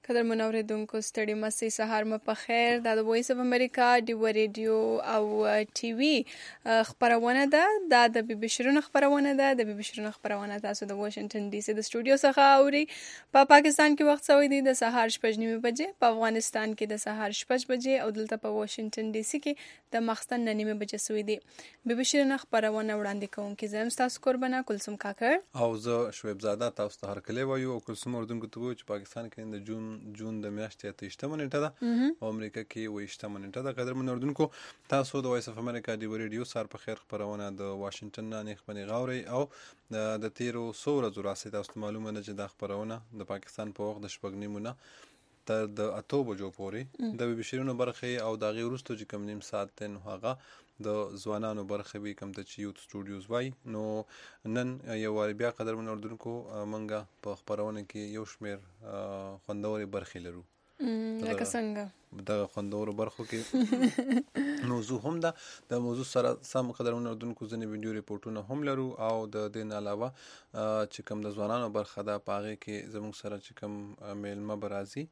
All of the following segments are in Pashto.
قدرمن اوریدونکو ستړي مسئ سهار مو په خیر. دا د وایس اف امریکا ډیو ریډیو او ټي وي خبرونه ده. دا د بي بي شيرون خبرونه ده. د بي بي شيرون خبرونه تاسو د واشنگټن ډي سي د سټوډیو څخه اوري. په پاکستان کې وخت سوي دي د سهار 8:30 بجې، په افغانستان کې د سهار 8 بجې او دلته په واشنگټن ډي سي کې د ماخستن 9 بجې سوي دي. بي بي شيرون خبرونه وړاندې کوونکې زم تاسو قربانه کلثوم کاکړ او زه شعیب زاده تاسو ته هرکلی وایو. او کلثوم اردوونکو ته وایو چې پاکستان کې د جون د میاشتې 28 نیټه ده او امریکا کې 28 نیټه ده. قدرمن اردوونکو تاسو د وایس اف امریکا ډیو ریډیو سار په خیر خبرونه د واشنگټن نه نخبني غاوري او د تیرو 100 ورځو راځي. تاسو معلومه ده چې دا خبرونه د پاکستان په وخت د شپږ نیمونه تر د 8 بجو پورې د بي بي شيرونو برخه او د غي وروسته چې کم نیم ساعت ته نو هغه د ځوانانو برخه وی کم ته چې یوت سټوډیوز وای. نو نن یو واری بیا قدرمن اردوونکو منګه په خبرونه کې یو شمیر خوندوري برخې لرو. لکه څنګه د خوندورو برخو کې موضوع هم ده. د موضوع سره سم قدرمن اردوونکو ځنې ویډیو ریپورټونه هم لرو او د دې نه علاوه چې کوم د ځوانانو برخه ده پاغه کې زموږ سره چې کوم میلمه برازي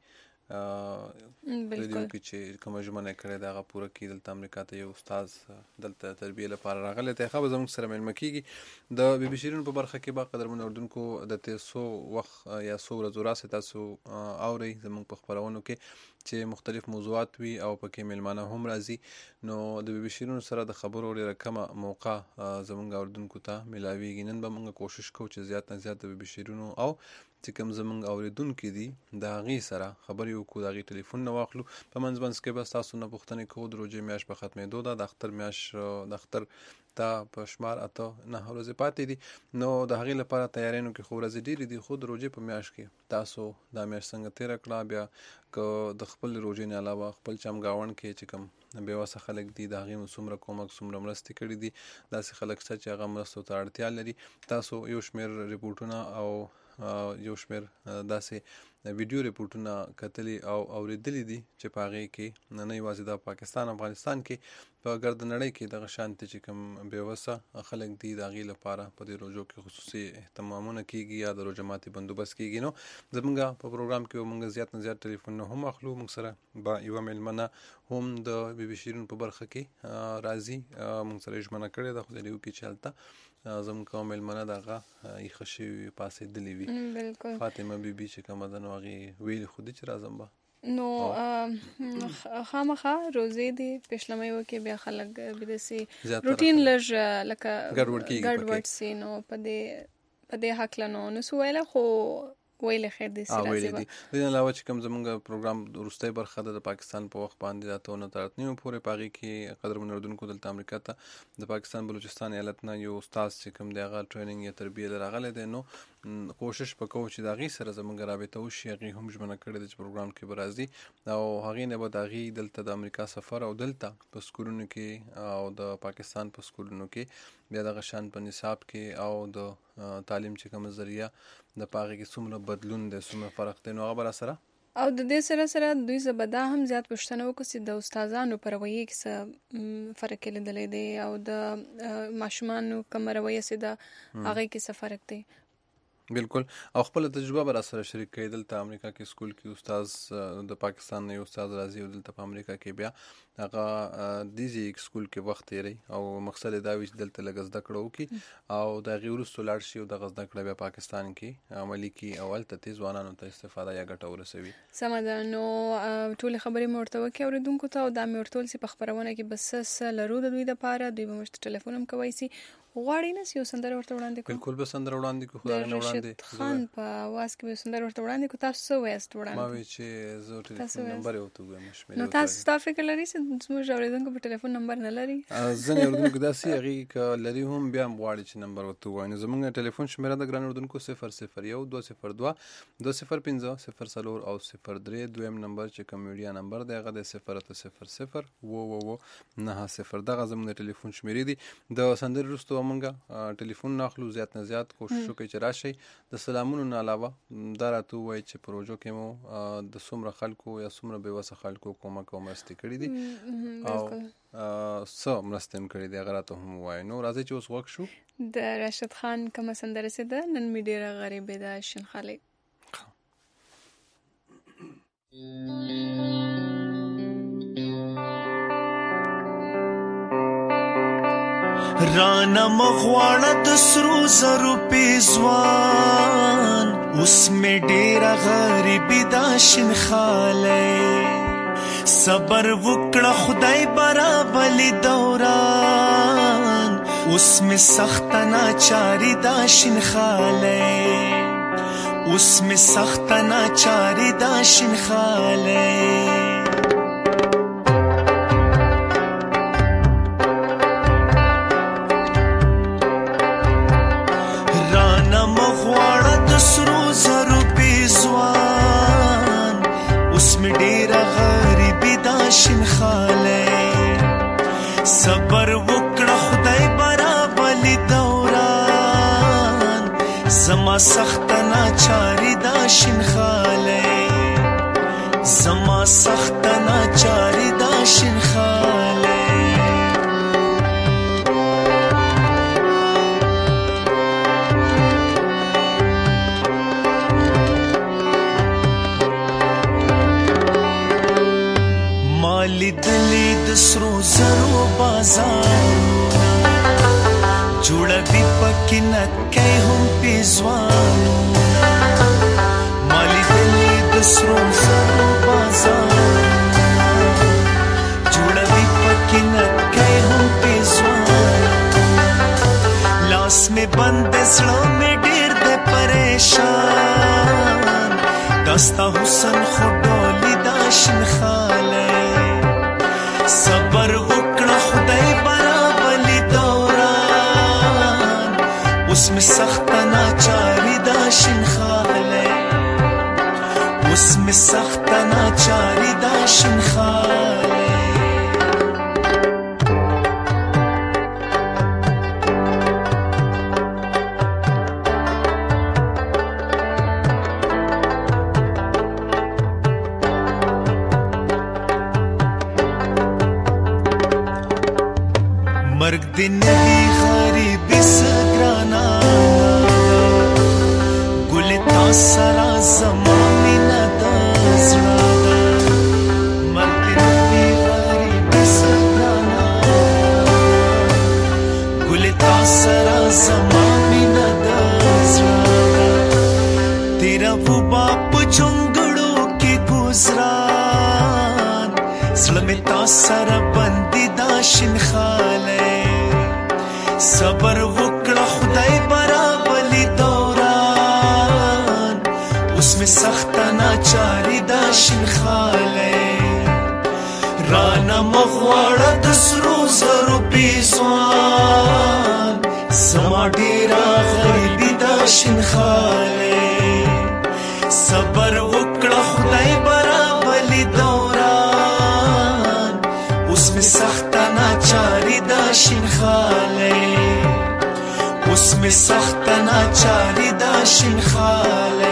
بالکل کې چې کومه ژمنه کړې ده هغه پوره کړي. دلته امریکا ته یو استاد دلته تربیه لپاره راغلی دی، هغه زموږ سره مېلمه کېږي. د بي بي شيرون په برخه کې با قدرمن اردوونکو د 300 وخت یا 100 ورځو راسي تاسو اوري زموږ په خبرونو کې چې مختلف موضوعات وي او پکې میلمانه هم راځي. نو د بي بي شيرون سره د خبرو ډېره کمه موقع زموږ اردوونکو ته ملاويږي. نن به موږ کوشش کوو چې زیات نه زیات د بي بي شيرون او چې کوم زموږ اوریدونکو دي د هغې سره خبرې وکړو، د هغې ټلیفون نه واخلو. په منځ کې بس تاسو نه پوښتنې کوو. د روژې میاشت په ختمېدو ده، د اختر میاشت د اختر ته په شمار 8 ورځې پاتې دي. نو د هغې لپاره تیاریانو کې خو ورځې ډېرې دي، خو د روژې په میاشت کې تاسو دا میاشت څنګه تېره کړه. بیا که د خپل روژې نه علاوه خپل چمګاوڼ کې چې کوم بېوسه خلک دي د هغې څومره کومک څومره مرستې کړي دي، داسې خلک شته چې هغه مرستو ته اړتیا لري. تاسو یو شمېر ریپورټونه او یو شمېر داسې ویډیو ریپورټونه کتلي او اوریدلي دي چې په هغې کې نه یوازې د پاکستان افغانستان کې په ګرد نړۍ کې دغه شانتې چې کوم بېوسه خلک دي د هغې لپاره په دې روژو کې خصوصي اهتمامونه کېږي یا د روژه ماتي بندوبست کېږي. نو زموږ په پروګرام کې موږ زیات نه زیات ټلیفونونه هم اخلو. موږ سره به یوه میلمنه هم د بي بي شيرون په برخه کې راځي. موږ سره یې ژمنه کړې ده، خدای دې وکړي چې هلته زموږ کومه میلمنه دغه ایښه شوې پاسېدلې وي. بالکل فاطمه بیبي چې کومه ده نو هغې ویلي خو دي چې راځم به نو خامخا روزې دي پېشلمۍ وکړي بیا خلک بداسې روټین لږ لکه ګډوډ سي. نو په دې هکله نو څه ویله خو ویلې خیر دې سي راځي به. د دې علاوه چې کوم زموږ پروګرام وروستی برخه ده د پاکستان په وخت باندې د 8 نه تر 8 پورې په هغې کې قدرمن اردوونکو دلته امریکا ته د پاکستان بلوچستان ایالت نه یو استاد چې کوم دی هغه ټریننګ یا تربیه له راغلی دی. نو کوشش به کوو چې د هغې سره زموږ رابطه وشي. هغې هم ژمنه کړې ده چې پروګرام کې به راځي او هغې نه به د هغې دلته د امریکا سفر او دلته په سکولونو کې او د پاکستان په سکولونو کې بیا دغه شان په نصاب کې او د تعلیم چې کومه ذریعه د په هغې کې څومره بدلون دی څومره فرق دی. نو هغه به راسره او د دې سره سره دوی زه به دا هم زیات پوښتنه وکړو چې د استادانو په رویې کې څه فرق یې لیدلی دی او د ماشومانو کومه رویه چې ده هغې کې څه فرق دی. بالکل. او خپل تجربه به راسره شریک کړئ. دلته امریکا کې سکول کې استاد د پاکستان نه یو استاد راځي او دلته په امریکا کې بیا هغه دې سکول کې وخت تیری او مقصد دا وي چې دلته لږ زده کړه وکړي او د هغې وروسته لاړ شي او دغه زده کړه بیا پاکستان کې عملي کړي او هلته دې ځوانانو ته استفاده یا ګټه ورسوي. سمه ده. نو ټولې خبرې مې ورته وکړې اورېدونکو ته او دا مې ورته ویل چې په خپرونه کې به څه لرو د دوی دپاره. دوی به موږ ته ټلیفون هم کوی سي. غواړئ نه چې یو سندره ورته وړاندې کړو؟ بالکل به سندره وړاندې کړو. خو د رشید خان په اواز کې به یو سندره ورته وړاندې کړو. تاسو څه وایاست وړاندې؟ ما وایي چې زه ټلیفون نمبر یې ورته ووایم. نو تاسو ستا فکر لري چې زموږ اورېدونکو په ټلیفون نمبر نه لري؟ ځینې اورېدونکو داسې هغې که لري هم بیا هم غواړي چې نمبر ورته ووایي. نو زموږ ټلیفون شمېره د ګران اورېدونکو 001 202 205 0 او 03. دویم نمبر چې کوم میډیا نمبر دی هغه د 080 909. دغه زموږ د ټلیفون شمېرې دي. د سندرې وروسته به موږ ټلیفون نه اخلو. زیات نه زیات کوشش وکړئ چې راشئ. د سلامونو نه علاوه دا راته ووایئ چې په روژو کې مو د څومره خلکو یا څومره بېوسه خلکو کومک او مرستې کړي دي او څه مرستې هم کړي دي هغه راته هم ووایئ. نو راځئ چې اوس غوږ شو د راشد خان کومه سندره چې ده نن مې ډېره غریبې ده شین خالق. رانا مغواړه د سرو زرو پیزوان اوس می ډیره غریبی دا شنخاله صبر وکړه خدای برابلی دوران اوس می سخت ناچاری دا شنخاله اوس می سخت ناچاری دا شنخاله سرو زرو پیزوان اوس می ډیره غریبی دا شنخاله صبر وکړه خدای برابلی دوران زما سخت ناچاری دا شنخاله زما سخت ناچاری دا شنخاله لیدلی د سرو زرو بازارونه جوړوي پکې نکۍ هم پیزوانونه ما لیدلی د سرو زرو بازارونه جوړوي پکې نکۍ هم پیزوانونه لاس مې بند زړه مې ډېر دی پریشان داستا حسن خو ډولي دا شنخاله صبر وکړه خدای برابلی دوران اوس می سخت ناچاری دا شنخاله اوس می سخت ناچاری دا شنخاله مرگ دی نوی غریبی سگرانا گل تا سرا زمانی ندازنا مرگ دی نوی غریبی سگرانا گل تا سرا زمانی ندازنا تیرا وہ باپ جنگڑوں کی گزران سلمی تا سرا بندی دا شنخاله صبر وکړه خدای برابلی دوران اوس می سخت ناچاری دا شنخاله رانا مغواړه د سرو زرو پیزوان زما ډیره غریبی دا شنخاله صبر وکړه خدای برابلی دوران اوس می سخت ناچاری دا شنخاله اوس می سخت ناچاری دا شنخاله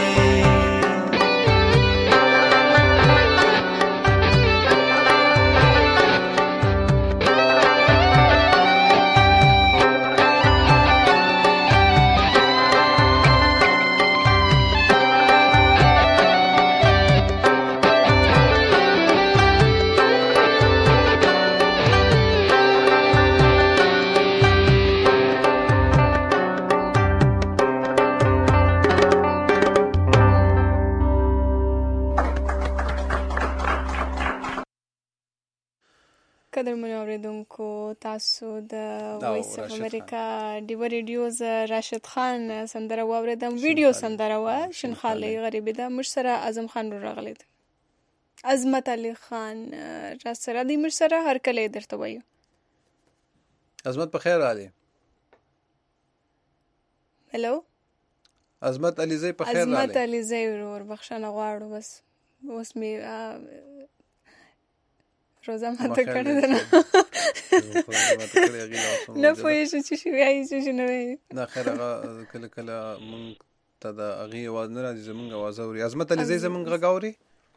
قدرمنو اوریدونکو تاسو د وایس اف امریکا ډیو ریډیو ز راشد خان سندره واوریدم ویډیو سندره وا شنخاله غریبی دا مر سره اعظم خان راغلی عظمت علي خان را سره د مر سره هر کله درته وایو عظمت په خیر علي هلو عظمت علي زئی په خیر علي عظمت علي زئی ور بخښنه غواړو بس اوس می روزه ماته کړې ده نه پوهېږم چې شي وایي چې نه وایي نه خیر هغه کله کله مونږ ته د هغې اواز نه راځي زمونږ اواز اوري عظمت علي زئی زمونږ غږ اوري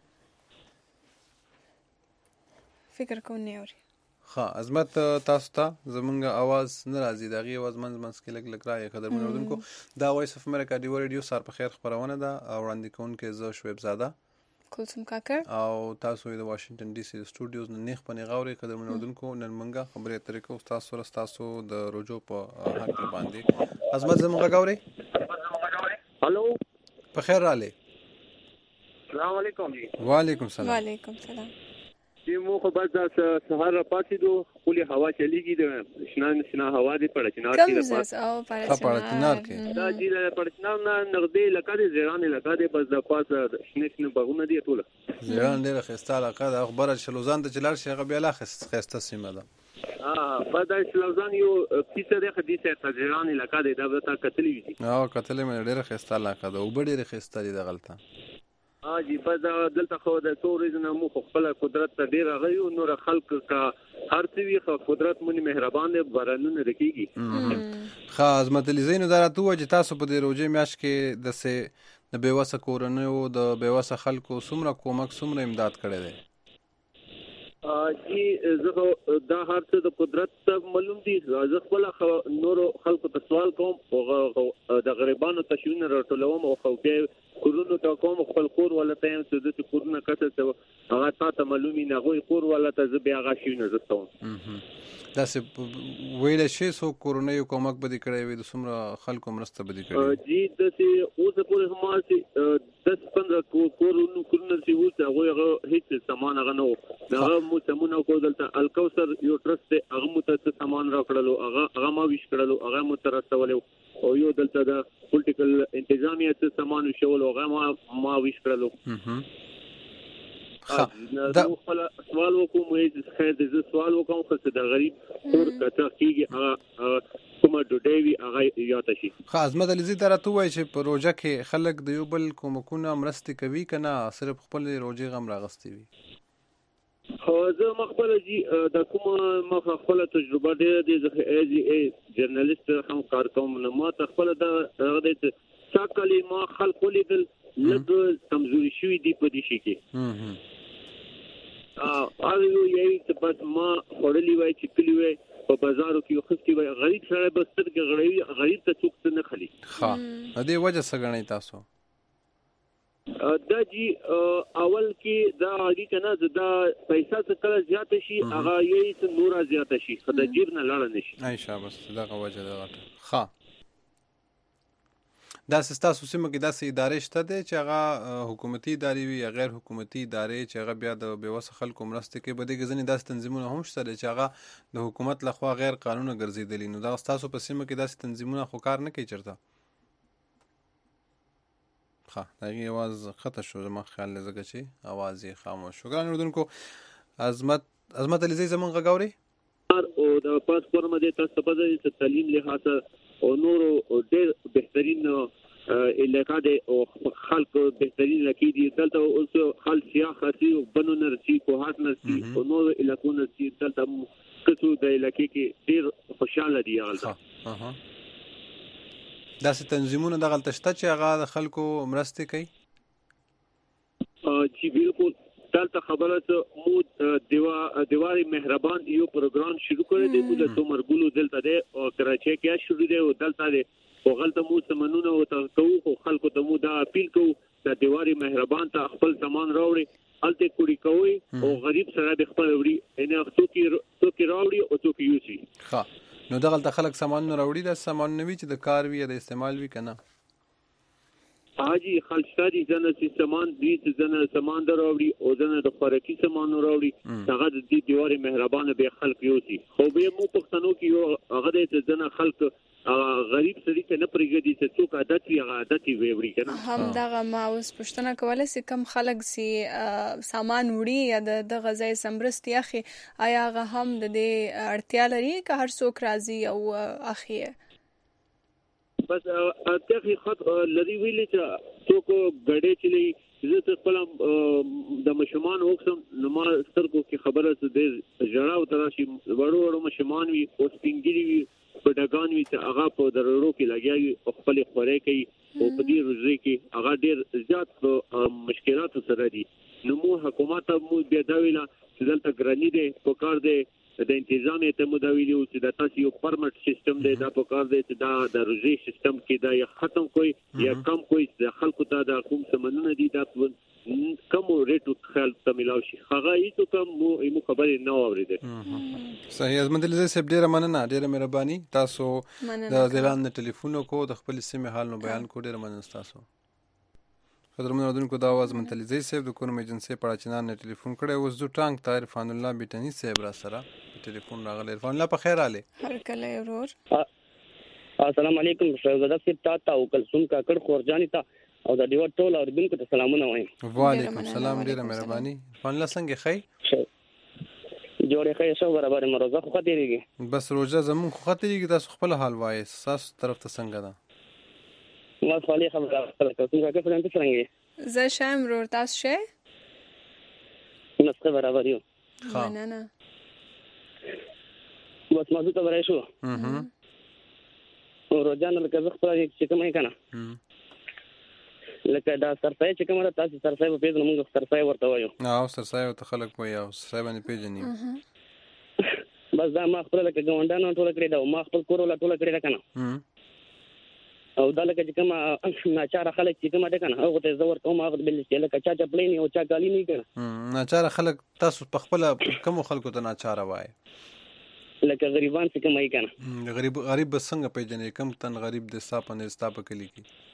فکر کوم نه اوري ها عظمت تاسو ته زمونږ اواز نه راځي د هغې اواز منځ کې لږ لږ راځي قدرمنو اورېدونکو دا وایس اف امریکا ډیو ریډیو سار په خیر خپرونه ده او وړاندې کوونکی زه شعیب زاده کلثوم کاکړ او تاسو د واشنگټن ډي سي سټوډیوز نه نیغ پنې غاوري قدرمن اردوونکو نن منګه خبرې اترې کوو تاسو سره تاسو د روجو په حق باندې عظمت زموږ غاوري هلو په خیر رااله السلام علیکم جی وعلیکم السلام وعلیکم السلام چې مو خو بس سهار پاتې دو خولي هوا چلیږي د شنا هوا دی په چنار کې کم زس او پړچنار کې دا جی له پړچنار نه نغدې لکه د زیران لکه د بس د پاسه شنه باغونه دی ټول زیران ډیره خسته علاقه د خبره شلوزان ته چلار شي غو بیا لا خسته سیمه ده په دا شلوزان یو فیصد حدیثه تجران لکه د تا قتلې دي او قتلې مې ډیره خسته علاقه ده او ډیره خسته دي د غلطه جی په دلته خو د ټوریزم مو خپل قدرت ته ډیر غيو نور خلق کا هر څه وی قدرت مونږ مهربان دي بارانونه رکیږي خاصمت لزین درته و چې تاسو په دې روزه میاش کې د بیوسه کورنیو د بیوسه خلکو سمره کومک سمره امداد کړي دي جی زه دا هر څه د قدرت معلوم دي زه خپل نور خلکو ته سوال کوم او د غریبانو تشوین راټولوم او خو به کورونو ته کوم خپل کور ولته هم څه د کورونه کته هغه تاسو معلومي نه غوي کور ولته زه بیا غاشینه زستم دا څه ویل شي سو کورونیو کومک بدی کړی وي د سمره خلکو مرسته بدی کړی جی د سه اوس په هم سي 10-15 کورونه سي اوس هغه هیڅ سامان هغه نو هغه مو سمونه کو دلته الکوثر یو ټرست هغه مو ته سامان راکړلو هغه ما ویش کړلو هغه مو تر رسولو او یو دلته د پولیټیکل انتظامیه څه سامان وشول هغه ما ویش کړلو دا سوال وکوم خیر دې سوال وکوم خو د غریب کور کته کیږي کومه ډوډۍ وی هغه یاد شي خاص مدل زی درته وای چې پروژه کې خلک د یو بل کومکونه مرستې کوي کنه صرف خپل روزي غم راغستي وي زه مخبل جی د کوم مخبل تجربه دې د ای جرنالست هم کار کوم نو ما تخبل د څاکلي ما خلق لیدل لږ کمزوري شوی دی په دې شي کې یو چې بس ما خورلې وای چې کلی وای په بازارو کې خستی وای غریب سره بس تر کې غریب ته څوک نه خلی ها دې وجه څنګه تاسو دا جی اول کې دا اړي کنه دا پیسې څه کله زیات شي هغه یې نور زیات شي خدای جیب نه لاړ نشي عائشہ بس دا وجه دا ها دا سستاسو سیمه کې داسې ادارې شته دي چې هغه حکومتي ادارې وي یا غیر حکومتي ادارې چې هغه بیا د بیوسه خلکو مرسته کوي بده غزنی داسې تنظیمونه هم شته چې هغه د حکومت لخوا غیر قانوني ګرځیدلي نو دا تاسو په سیمه کې داسې تنظیمونه خو کار نه کوي چرته ښه دا یې आवाज خطا شو زما خیال لږه چې आवाज یې خاموش شو ګران اردوونکو عظمت علی زی زمون غاوري او د پاسپورت مده تاسو په دې تعلیم لحاظ او نور ډېر بهترین علاقه ده او خلق بهترین لکې دي دلته اوس خل سیاحتي او بنو نرسي کوهات نرسي او نور علاقو نرسي دلته کڅو د علاقې کې ډېر خوشاله دي هغه داسې تنظیمونه دغه تشته چې هغه د خلکو مرسته کوي چې بالکل دلته خبره ته مو دیواري مهربان یو پروګرام شروع کړی دی د تومرګلو دلته دی او کراچۍ کې شروع دی او دلته دی او غلطه مو سمنونه او تاسو خو خلکو ته مو دا اپیل کوو د دیواري مهربان ته خپل سامان راوړي الته کوړی کوي او غریب سره د خپل وړي ان څوک راوړي او څوک یوسي ها نو دغه خلک سامان راوړي د سامان نوي چې د کار وی د استعمال وی کنه حاجی خلشتاري جنه چې سامان دي چې جنه سامان دراوړي او جنه د خوراکي سامان راوړي هغه د دې دیواري مهربانه به خلک یوسي خو به مو پښتنو کې یو هغه د جنه خلک غریب سړي ته نه پرېږدي چې څوک عادت وي هغه عادت وي کنه هم دغه ما اوس پښتنه کوله چې کم خلک سي سامان وړي یا د غذای سمبرستي اخی آیا هغه هم د دې اړتیا لري که هر څوک راضي او اخی بس اتخي خط لري ویلي چې څوک غړې چلی زه خپل د مشمان وکم نو ما سترګو کې خبره ده جړه او تراشي وړو مشمان وي او سپینګری وي په دغان وي چې هغه په درړو کې لګیاوي خپل خوري کوي او په دې روزي کې هغه ډېر زیات مشکلات سره دي نو مو حکومت مو بیا دا ویلا چې دلته ګرانی دي په کار دي د انتظامیه ته مو دا ویلو چې د تاسو یو پرمټ سیستم دی دا په کار دی چې دا د روزي سیستم کې دا یا ختم کوي یا کم کوي د خلکو ته د کوم سمنونه دي دا کم ریټ خیال ته ملاو شي هغه هیڅ کوم مو خبرې نه اورېدل. صحیح عظمت الله صاحب ډیره مننه ډیره مهرباني تاسو د ځلان ټلیفون کو د خپل سیمه حال نو بیان کو ډیره مننه تاسو. قدرمن اوردونکو دا आवाज منتلیزي صاحب د کورم ایجنسی پړاچنان نه ټلیفون کړي اوس دو ټانک طاهر فان الله بیٹنی صاحب را سره ټلیفون راغلی. فان الله په خیر आले هر کله ورور. السلام علیکم شهزاده صاحب تا او کلثوم کاکړ خورجانی تا او د دیو ټول اوردونکو ته سلامونه وایم. وعلیکم السلام ډیره مهرباني. فان الله څنګه خی جوړه خی شو برابر مروزه خو خاطرېږي بس روزه زمون خو خاطرېږي تاسو خپل حال وایي تاسو طرف ته څنګه ده ما خالي خبره کلثوم کاکړ څنګه څنګه زه شایم ورور تاسو شه نسخه برابر یو مننه بس موضوع ته ورای شو روزانه لکه زه خپل چې کومه کنه لکه دا سرسای چې کومه تاسو سرسای په پیژنه موږ سرسای ورته وایو او سرسای ته خلک وایي او سرسای باندې پیژني بس دا ما خپل لکه ګوندانو ټول کړی دا ما خپل کور ولا ټول کړی دا کنه او دا لکه چې کومه ناچاره خلک چې کومه ده کنه هغه ته زور کوم هغه بل چې لکه چا چپلې نه او چا ګالی نه کنه ناچاره خلک تاسو په خپل کوم خلکو ته ناچاره وایي لکه غریبان چې کومه کنه غریب بس څنګه پیژنې کم تن غریب د صاحب په کلی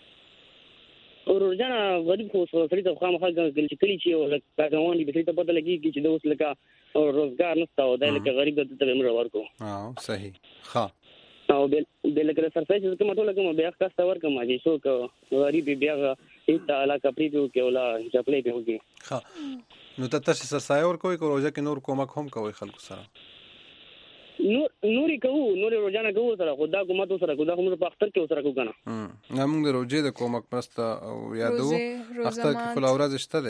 کې او روزانه غریب خو سړي ته خامخا چې کلی چې او لکه غوندي به ته پته لګي چې د اوس لکه روزګار نشته او دا لکه غریب ته موږ ورکو صحیح ښه او بل لکه سرسای چې کومه ټول کومه بیا کاسته ورکم چې څوک غریب بیا ایت علاقه پریدو کې ولا چپلې به وږي ښه نو تاسو سرسای ورکوي کو روزه کې نور کومک هم کوي خلکو سره نوري کوو نوري روزانه کوو سره خدا کومه سره خدا کومه په اختر کې سره کو کنه موږ د روزې د کومک پرسته او یادو اختر کې خپل اوراد شته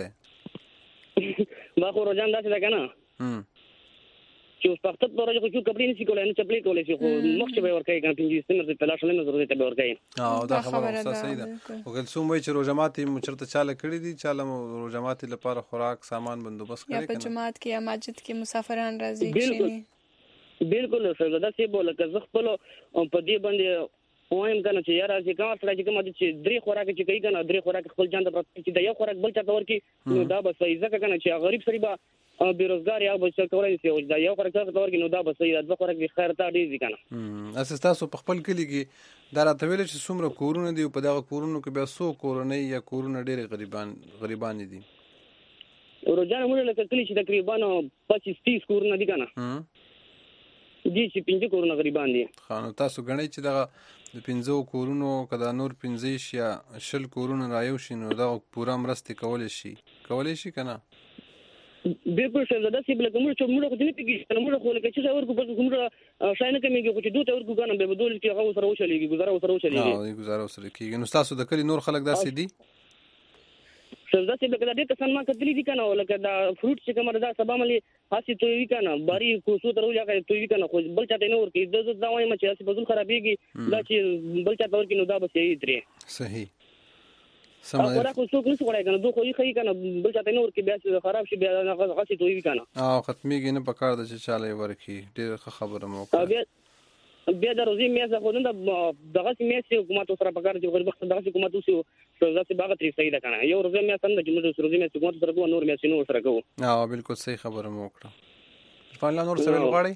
ده ما خو روزانه داسې ده کنه چې اوس په اختر په ورځ خو چې کپړې نشي کولای نه چپلې کولای شي خو مخ چې به ورکړي کنه پنځه سیمه ته تلاش نه ضرورت ته به ورکړي او دا خبره صحیح ده او کلثوم وایي چې روزماتي مچرته چاله کړی دي چاله روزماتي لپاره خوراک سامان بندوبست کړی یا په جماعت کې یا مسجد کې مسافران راځي شي بالکل سره دا څه بوله که زه خپل په دې باندې وایم کنه چې یاره چې کوم سره چې کوم چې درې خوراک چې کوي کنه درې خوراک خپل ځان ته چې د یو خوراک بل چا تور کې نو دا بس ځکه کنه چې غریب سړي به بیروزګار یا به څه کولای شي او دا یو خوراک ته تور کې نو دا بس د خوراک به خیر ته ډیر ځي کنه اساس تاسو په خپل کلی کې دا راته ویل چې څومره کورونه دي په دغه کورونو کې بیا څو کورونه یا کورونه ډیر غریبان دي روزانه موږ لکه کلی چې تقریبا 25-30 کورونه دي کنه دي چې 5 کورونه غریبان دي خانو تاسو غنئ چې دغه د 5 کورونو کدا نور 15 یا 10 کورونه رايو شي نو دا پورا مرسته کولای شي کنه بالکل څه دا چې بل کوم چې موږ خو دې پیږي موږ خو لکه چې ورکو په کومه شاینه کمیږي خو چې دوه ورکو غنم به بدول چې هغه سره وشلېږي گزاره سره وشلېږي گزاره سره کېږي نو تاسو د کلی نور خلک داسې دي څه چې لکه دې کسان ما کتلی دي کنه لکه دا فروټ چې کومه دا سبا ملي هاسي توي کنه باري کوسو تر وځه توي کنه خو بل چاته نه ورکی د وایم چې هاسي بزول خرابېږي دا چې بل چاته ورکی نو دا بس یې ترې صحیح سمه دا خو څوک نشي وړای کنه دوه خو یې کنه بل چاته نه ورکی بیا خراب شي بیا هاسي توي کنه ختميږي نه پکار د چې چاله ورکی ډېر خبره مو بیا د روزي میاسه خو نه دغه میاسه حکومت سره پکار چې غریب وخت دغه حکومت اوسو ځکه باغ تری صحیح ده کنه یو روزي میاسه نه چې موږ روزي میاسه حکومت سره کوو نور میاسه نور سره کوو بالکل صحیح خبره مو کړه فعلا نور سره غواړي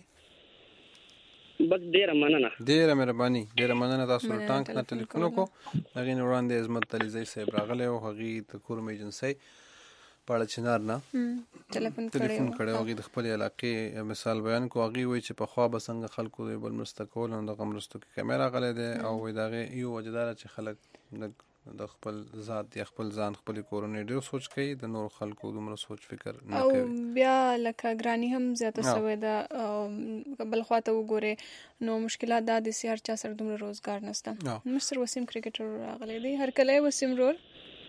بس ډیره مهرباني ډیره مننه تاسو ټانک نه ټلیفون کو هغه وړاندې عظمت علي زئی صاحب راغله او هغه د کورم ایجنسی پاړه چنار نه ټلیفون کړي او د خپل علاقې مثال بیان کو هغه وی چې په خوا بسنګ خلکو بل مستقول نو د غمرستو کې کیمرا غلې ده او دغه یو وجدار چې خلک د خپل ذات یا خپل ځان خپل کورونه ډیر سوچ کوي د نور خلکو دومره سوچ فکر نه کوي او بیا لکه ګرانی هم زیاته سوي ده بل خواته وګوره نو مشکلات د سیار چا سره دومره روزګار نشته مستر وسیم کرکټر راغلی دی هر کله وسیم رول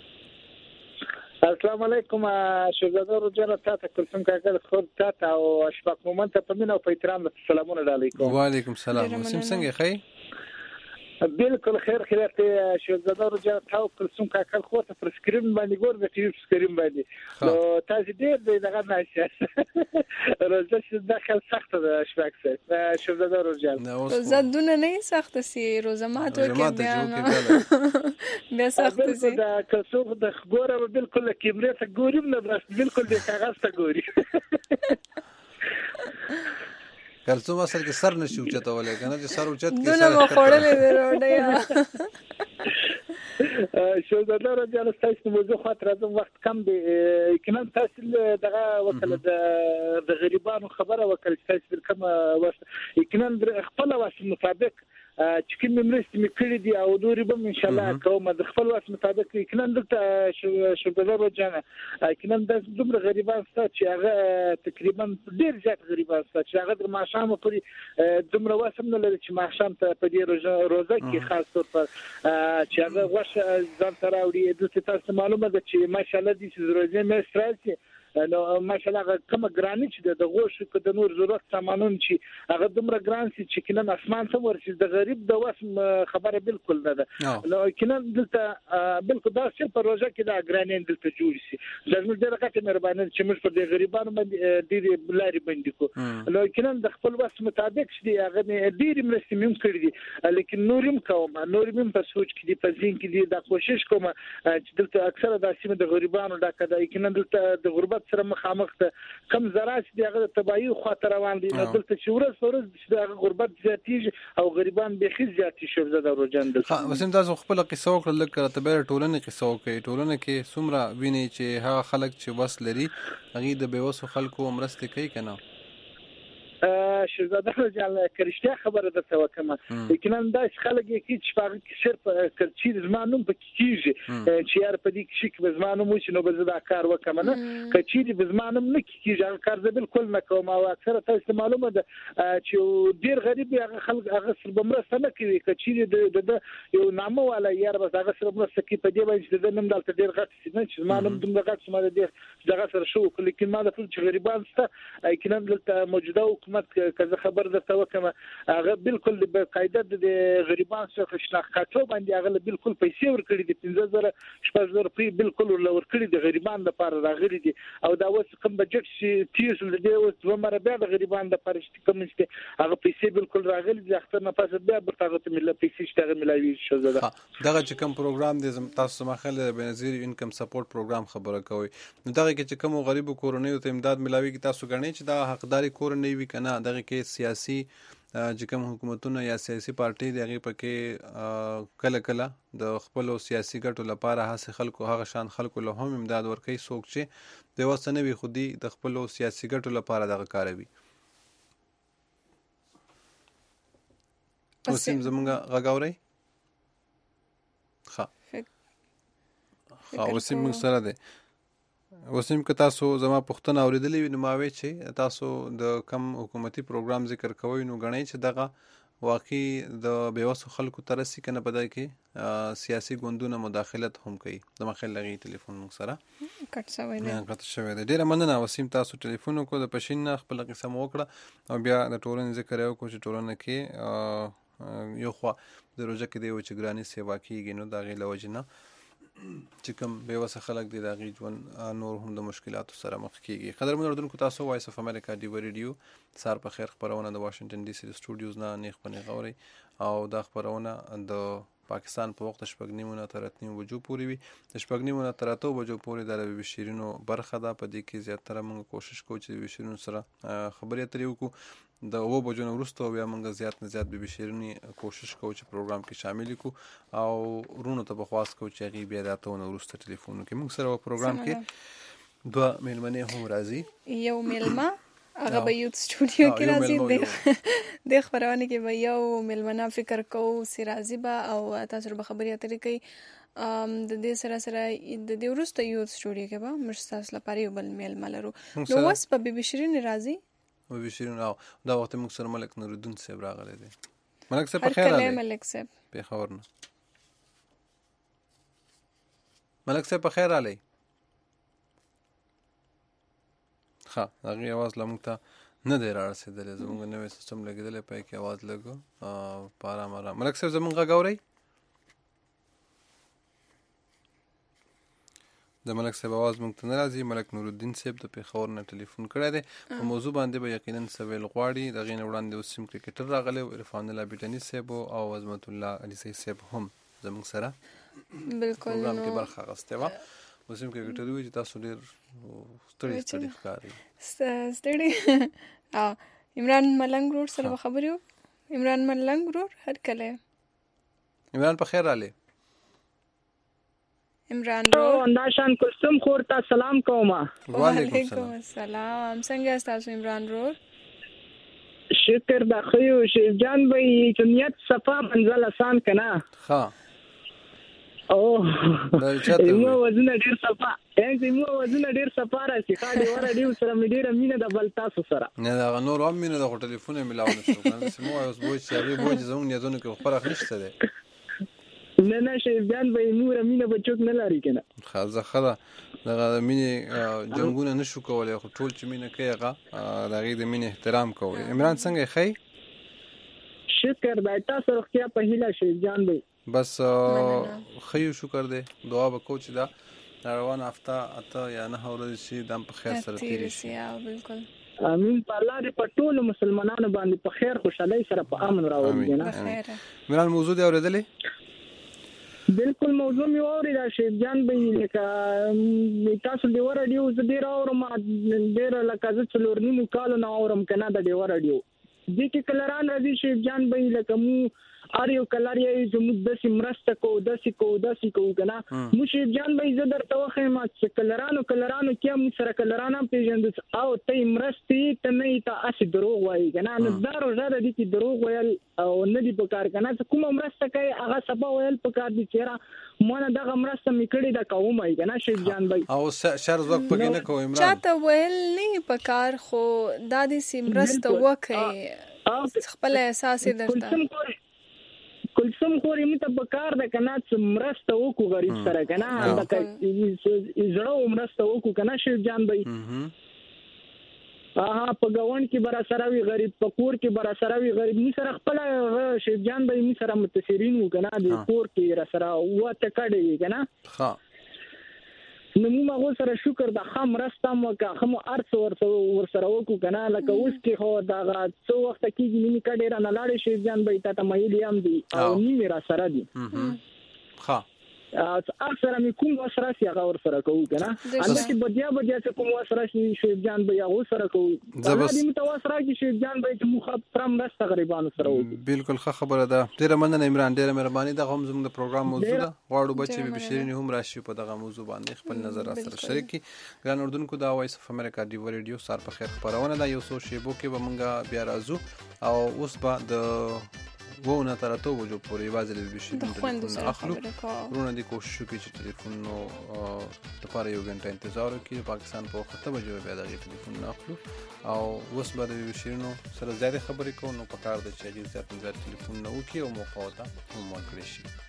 السلام علیکم شهزاده رجاله تاسو کلثوم کاکړ خو تاسو او اشفاق مومن ته په مینه او په احترام سلامونه علیکم وعلیکم السلام وسیم څنګه خی بالکل خیر خیرات شهزاده رجال تاو کلثوم کاکل خو ته پر سکرین باندې ګور د ټي وي سکرین باندې نو تاسو ډېر دغه ناشه روزه چې داخل سخت ده شپږ شهزاده رجال روزه دونه نه سخت سي روزه ماتو کې بیا سخت سي د کلثوم د ګوره بالکل کیمرې ته ګورم نه بس بالکل د کاغذ ته ګوري کلثوم اصل کې سر نشي اوچتولای کنه چې سر اوچت کې دونه مو خوړلې ده روډیا شهزاده رجال تاسو موضوع خاطر راځم وخت کم دی کنه تاسو دغه وکړه د غریبانو خبره وکړه تاسو کوم وخت کنه خپل وخت مطابق چې کوم مرستې مې کړې دي او نورې به ان شاء الله کوم د خپل وخت مطابق کنه دلته شهزاده رجال کنه د دومره غریبان ستاسو چې هغه تقریبا ډیر زیات غریبان ستاسو چې هغه د ماشام پورې دومره واسم نه لري چې ماشام ته په دې روزه کې خاص طور پر چې هغه واشه ځان سره وړي د تاسو معلومه ده چې ماشاءالله دې روزه مې ستراسي نو ماشاءالله کوم ګرانی چې د غوښ په د نور ضرورت سامانون چې هغه دومره ګران چې کینن اسمان ته ورسي د غریب د وسم خبره بالکل نه ده نو کینن دلته بالکل دا چې په روزه کې دا ګرانی دلته جوړ شي زموږ ډیره کته مهرباني چې موږ پر د غریبانو باندې ډیره بلاري باندې کو نو کینن د خپل وسم مطابق چې هغه ډیره مرستې مم کړې دي لیکن نورم کوم نورم په سوچ کې دي په ځین کې دي دا کوشش کوم چې دلته اکثره د سیمه د غریبانو دا کده کینن دلته د غربت سره مخامخ ته کم زراعت دی هغه تباہی خاطر روان دي نو دلته چې ورځ د غربت زیاتیږي او غریبان به خي زیاتی شهزاده رجال ها وسیم تاسو خپل قصه وکړه لکه ته به ټولنه قصه وکړي ټولنه کې څومره ویني چې هغه خلک چې وس لري هغه د بیوسو خلکو مرسته کوي کنه شهزاده رجال کرشته خبره درته وکم لیکن انداز خلک کې چې فقط صرف کچې زمانوم په کېږي چې یار په دې کې به زمانوم وشي نو به زدا کار وکم نه کچې د زمانوم نه کېږي هغه کار بالکل نه کوم او اکثره تاسو معلومه ده چې ډیر غریب هغه خلک هغه سر بمرسته نه کوي کچې د یو نامه والا یار به هغه سر بمرسته کوي په دې باندې د نن دلته ډیر غټ چې زمانوم دومره غټ سمه دې دغه سره شو لیکن ما د ټول چې غریبان سته کینه دلته موجوده حکومت کزه خبر درته وکم هغه بالکل په قاعده د غریبان څخه شناخته باندې هغه بالکل پیسې ورکړي دي 15000 شپږ روپۍ بالکل ورکړي دي غریبان لپاره راغلي دي او دا اوس کوم بجټ چې تیز لدی اوس دوه مره بیا د غریبان لپاره چې کوم نشته هغه پیسې بالکل راغلي دي اختر نه پس بیا برتاغه ته ملي پیسې شته ملایوي شوزاده دغه چې کوم پروګرام دي تاسو مخاله بنظیر انکم سپورټ پروګرام خبره کوي نو دغه کې چې کوم غریب کورنۍ ته امداد ملاوي کی تاسو غنئ چې دا حقداري کورنۍ وی کنه دغه کې سیاسي چې کوم حکومتونه یا سیاسي پارټي دی هغه پکې کله کله د خپل سیاسي ګټو لپاره هڅه خلکو هغه شان خلکو له هم امداد ورکوي څوک چې د وسنه وی خودي د خپل سیاسي ګټو لپاره دغه کاروي وسیم زمونږه غاوري ها وسیم موږ سره ده وسیم که تاسو زما پښتنه اوریدلې وي نو ما وی چې تاسو د کم حکومتي پروګرام ذکر کوئ نو غنئ چې دغه واقعي د بیوسو خلکو ترسي کنه بدای کې سیاسي ګوندونه مداخلت هم کوي د مخې لغي ټلیفون موږ سره کټ شوی دی ډیره مننه وسیم تاسو ټلیفون کو د پښین خپل قسم وکړه او بیا د ټولنې ذکر یو کو چې ټولنه کې یو خو د روزه کې دی چې ګرانی سیوا کیږي نو دا غي لوجنه چې کوم بیوسه خلک دي دا غي ژوند نور هم د مشکلاتو سره مخ کیږي قدرمن اردوونکو تاسو وایس اف امریکا دی ریډیو سار په خیر خبرونه د واشنگټن ډي سي سټوډیوز نه نیخ پنه غوري او دا خبرونه د پاکستان په وخت شپږ تر 8 بجو پورې وي د شپږ تر 8 بجو پورې د بشیرینو برخه ده په دې کې زیاتره موږ کوشش کوو چې بشیرینو سره خبرې اترې وکړو د و بجو وروسته بیا موږ زیات نه زیات بشیرینی کوشش کوو چې پروګرام کې شامل کړو او رونو ته بخواست کوو چې غي بیا راته وروسته ټلیفون کې موږ سره پروګرام کې دوه میلمنې هم راځي یو میلمه هغه به یو سټوډیو کې راځي د خبرونه کې به یو میلمنه فکر کوو سی راځي به او تاسو به خبرې اترې کوي د دې سره د دې وروسته یو سټوډیو کې به موږ تاسو لپاره یو بل میلمه لرو نو اوس په بشیرین راځي و بشیرین او دا وخت موږ سره ملک نوردین صاحب راغلی دی ملک صاحب په خیر راغلی ملک صاحب په خبر نه ملک صاحب په خیر راغلی ها هغه आवाज لمونږ ته نه دی رارسېدلی زمونږ نوی سیسټم لګېدلی پای کې اواز لږ په ارام ارام. ملک صاحب زمونږ غږ اورئ؟ د ملک صاحب اواز مونږ ته نه راځي. ملک نورالدین صاحب د پېښور نه ټلیفون کړی دی. په موضوع باندې به یقینا څه ویل غواړي. د هغې نه وړاندې اوس سیم کرکټر راغلی و، عرفان الله بیټني صاحب او عظمت الله علي صاحب هم زمونږ سره پروګرام کې برخه اخیستې وه. اوس سیم کرکټر وایي چې تاسو ډېر ستړي ښکارئ. ستړي عمران ملنګ ورور سره به خبرې وو. عمران ملنګ ورور هرکلی عمران په خیر رالی. عمران ورور دا شان کلثوم خور ته سلام کوم. وعلیکم السلام. څنګه یاست تاسو عمران ورور؟ شکر د خیو شیخ جان بھائی چې نیت صفا منزل آسان کنا. ها او مو وزن ډیر صفا وزن ډیر صفا راځي. خاله ور ډیر سره مې ډیر مینه د بل تاسو سره نه دا نور هم مینه د ټلیفون ملاو نشو کنه سمو اوس بوج چې بوج زموږ نیتونه کې فرق نشته دی. نه شیخ جان بھائی مور مینه بچوک نه لري کنه. خاصه خلا دغه مینه جنگونه نشو کولای خو ټول چې مینه کوي هغه دغه د مینه احترام کوي. عمران څنګه خی؟ شکر دا تاسو روغتیا په هیله شیخ جان بھائی. بس خیو شکر دی. دعا وکړو چې دا روان هفته اته یا 9 ورځې شي دا په خیر سره تیری شي. بالکل امین. په الله دې په ټولو مسلمانانو باندې په خیر خوشحالۍ سره په امن راوړي نه. عمران موضوع دی اورېدلې؟ بالکل موضوع می اوریدا شیخ جان بھائی لکه تاسو دی ورډیو ز ډیر اورم ډیر لکه ز څلورنیمو کال نه اورم کنه د دی ورډیو دې کې کلران راځي شیخ جان بھائی لکه مو اریو کلر یې زموږ د سیمرسته کو داسې کو کنه مو شیخ جان بھائی زه درته واخم چې کلرانو کې مو سره کلرانو پیژند او ته مرستي ته نه ته اسی دروغ وایي کنه نو دارو زړه دي چې دروغ ویل او نه دی په کار کنه کوم مرسته کوي هغه سبا ویل په کار دي چیرې مونږ دغه مرسته میکړی دا کوم ای کنه شیخ جان بھائی او شرط وک پکې نه کوم عمران چاته ویل نه په کار خو د دې سیمرسته وکي خپل احساس درته کلثوم خوري مته په کار د کنه چې مرسته وکړو غریب سره کنه دا زړه مرسته وکړو کنه شیخ جان بھائی. په گاون کې برا سره وی غریب په کور کې برا سره وی غریب می سره خپل شیخ جان بھائی می سره متثرین وکنه د کور کې را سره وته کړي کنه. ها نو موږ سره شکر د خام رستم وکه هم ارث ور سره وکړو کنه لکه اوس کې هو دا څو وخت کې نیمه کډه را نه لاړې شي ځان به ته مې هم دي او نیمه را سره دي. ها اکثر می کوم وسره سی هغه ور سره کوو کنه اته چې بدیا چې کوم وسره شي جان به هغه سره کوو دې متوسره کې شي جان به ته مخ پرم راست غریبانو سره وو. بالکل ښه خبره ده. ډیره مننه عمران ډیره مهرباني. دا هم زموږ د پروګرام موضوع ده. غواړو بچي به شیرین هم راشي په دغه موضوع باندې خپل نظر سره شریک کړي. ګران اردوونکو دا وایس اف امریکا دی ریډیو سار په خیر خبرونه دا یو څو شیبو کې به مونږه بیا راځو او اوس به د وونه تر ته وجو پورې واځل به شي ټلیفون اخلو ورونه دي کوشش کوي چې ټلیفون نو لپاره یو غنټه انتظار وکړي. پاکستان په وخت به جو بیا د ټلیفون اخلو او اوس به د شیرینو سره زیاده خبرې کوو نو په کار د چې زیات ټلیفون نو وکړي او موقع ته هم ورکړي شي.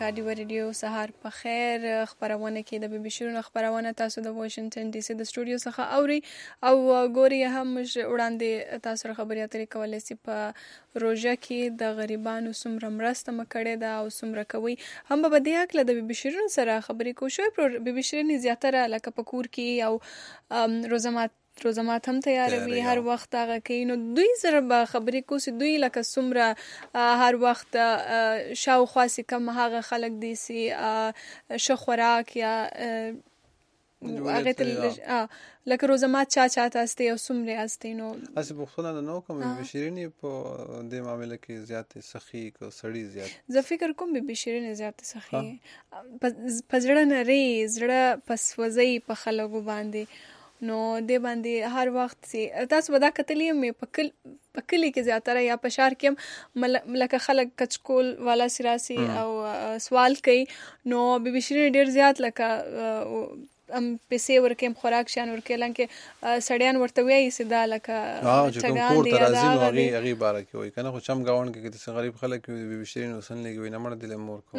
امریکا ډیو ریډیو سهار په خیر خبرونه کې د بي بي شیرونو خبرونه تاسو د واشنگټن ډي سي د سټوډیو څخه اوري او ګوري هم وړاندې تاسو سره خبرې اترې کولای شي په روژه کې د غریبانو څومره مرسته مکړې ده او څومره کوي هم به دې حق له د بي بي شیرونو سره خبرې کوو بي بي شیرونو زیاتره لکه په کور کې او روزمات هم تیاروي هر وخت هغه کوي نو دوی سره به خبرې کوي دوی لکه څومره هر وخت شاوخوا سي کم هغه خلک دي سي ښه خوراک یا هغه تل لکه روزمات چا تاسته او څومره استه نو اسی بخښنه نو کوم بي شیرینی په دې معاملې کې زیات سخی کو سړی زیات زه فکر کوم بي شیرینی زیات سخی پزړه نری زړه پسوځي په خلکو باندې نو دې باندې هر وخت سي تاسو ودا کتلې مې پکلی کې زیاتره یا په شهر کې لکه خلک کچکول والا سراسي او سوال کوي نو بي شیرینی ډیر زیات لکه پیسې ورکې خوراک شان ورکې لکه سړیان ورته وایي سدا لکه چګان دی هغه بار کې وای کنه خو چم گاون کې چې غریب خلک بي شیرینی وسن لګوي نه مړ دل مور کو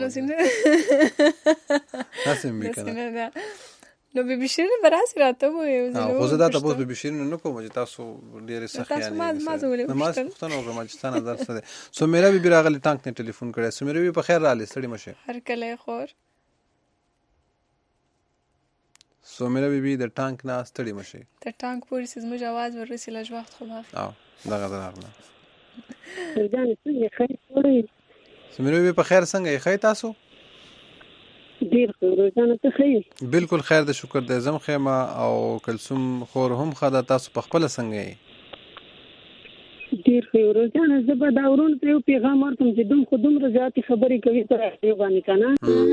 ناسم به کنه نو بي بي شیرینی براسي راته وایي خو زه دا تاسو بي شیرینی نه کوم چې تاسو ډېر سخت یعنی ما پښتنو او بلوچستان در سره سو میرا بي راغلی ټانک نه ټلیفون کړی سو میرا بي په خیر رااله سړی مشه هر کله خور سو میرا بي د ټانک نه ستړي مشه ته ټانک پوری سیز مو جواز ورسې لږ وخت خو باخ دا غزرغله ځان څنګه خیر وړي سو میرا بي په خیر څنګه یې خیر تاسو ډیر روزانه ته خیر بالکل خیر د شکر د زم خیمه او کلثوم خور هم خدا تاسو په خپل څنګه یې ډیر خیر روزانه زبر دا ورون ته پیغام ورته چې دوم خودم رضاعت خبرې کوي تر یو باندې کنه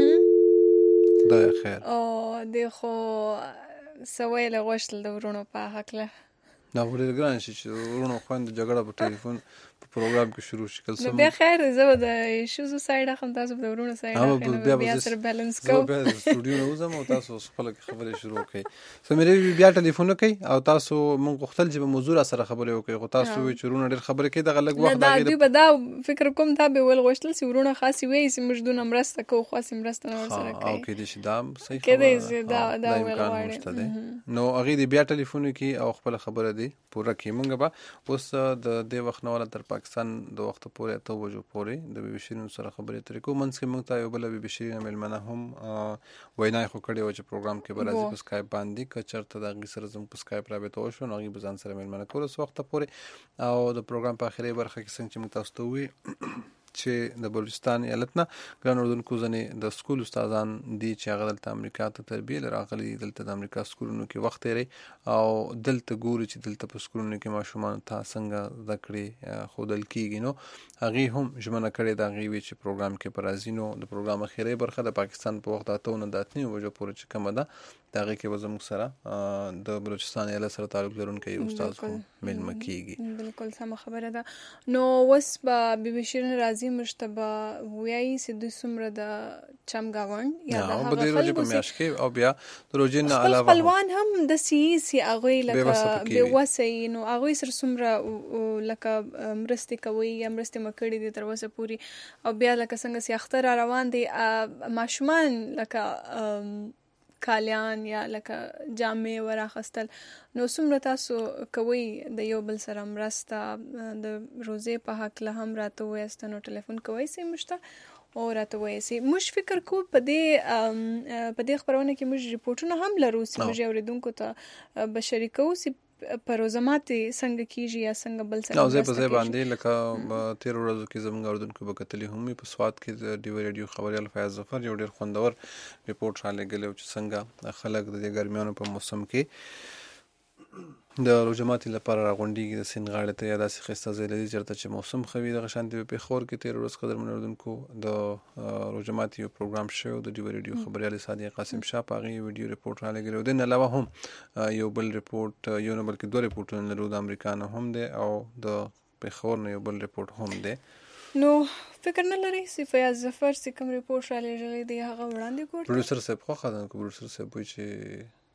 دا خیر او دغه سوي له غوښتل د ورونو په حق له دا ورته ګران شي چې ورونو خوند جګړه په ټلیفون په پروګرام کې شروع شي کله نو بیا خیر زه د شوزو سایډ هم تاسو د ورونو سایډ بیا سره بیلانس کوم بیا سټوډیو نه وزم او تاسو خپل خبرې شروع کړئ سمری بیا ټلیفون کوي او تاسو مونږ غوښتل چې موضوع سره خبرې وکړي خو تاسو وی چرونه ډېر خبرې کوي د غلط وخت دا دوی به دا فکر کوم دا به ول غوښتل چې ورونه خاصي وي چې موږ دونه مرسته کوو خاصي مرسته نه سره کوي او کې دې شي دا صحیح کې دا ویل غواړي نو هغه دې بیا ټلیفون کوي او خپل خبره دي پوره کوي مونږ به اوس د دې وخت نه ولا تر پاکستان د وخت پورې ته وجو پورې د بي بي شیرینو سره خبرې ترې کوم منځ کې موږ ته یو بل بي بي شیرینو ملمنه هم وینای خو کړي و چې پروګرام کې برازي په سکایپ باندې کچرته د غي سره زم په سکایپ رابطه وشو نو غي بزان سره ملمنه کول اوس وخت پورې او د پروګرام په اخري برخه کې څنګه چې موږ تاسو ته وی چې د بلوچستان ایالتنا ګران اردوونکو ځنې د سکول استادان دي چې هغه دلته امریکا ته تربیه لراغلي دلته د امریکا سکولونو کې وخت لري او دلته ګوري چې دلته په سکولونو کې ماشومان ته څنګه ذکرې خودل کیږي نو هغه هم ژمنه کړې دا غوي چې پروګرام کې پرازینو د پروګرام اخیری برخه د پاکستان په وخت اتونه داتنی وجو پورې چې کومه ده دغه کې وزم سره د بلوچستان ایالت سره تعلق لرونکي استاد ملمه کیږي بالکل سم خبره ده نو وس به بي بي شیرینی راځي مشتبه وایي چې د سمره د چمګاون یا د هغه خلکو په میاش کې او بیا د روزین نه علاوه خپلوان هم د سیاسي اغوی لکه به وسې نو اغوی سره سمره لکه مرستي کوي یا مرستي مکړي دي تر اوسه پوری او بیا لکه څنګه سي اختر روان دي ماشومان لکه کالیان یا لکه جامې وراخستل نو څومره تاسو کوي د یو بل سره مرسته د روزې په حق له هم راته وایست نو ټلیفون کوي سي مشته او راته وایي سي مش فکر کو په دې خبرونه کې موږ ریپورتونه هم لرو چې موږ اوریدونکو ته بشریکو سي په روزماتي څنګه کیږي یا څنګه بل څنګه نو زه په ځای باندې لکه 13 ورځو کې زموږ اردوونکو به کتلې هم په سواد کې د ډیو ریډیو خبريال فیاض ظفر یو ډېر خوندور ریپورت را لګلو چې څنګه خلک د ګرمیانو په موسم کې د روزماتي لپاره راغونډيږي د سین غاړه ته یا داسې خسته زیلې چرته چې موسم خوي د غشانتي په خور کې 13 ورځ قدر منوردونکو د روزماتي پروګرام شو د ډیو ریډیو خبريال صادق قاسم شاه پاغي ویډیو ریپورت را لګلو د نه علاوه هم یو بل ریپورت یو نه بلکې دوه ریپورتونه لرو د امریکانو هم دي او د په خور نه یو بل ریپورت هم دي نو فکر نه لري چې فیاض ظفر چې کوم ریپورت را لګلې دی هغه وړاندې کوي پروډوسر صاحب خو خدای کو پروډوسر صاحب وایي چې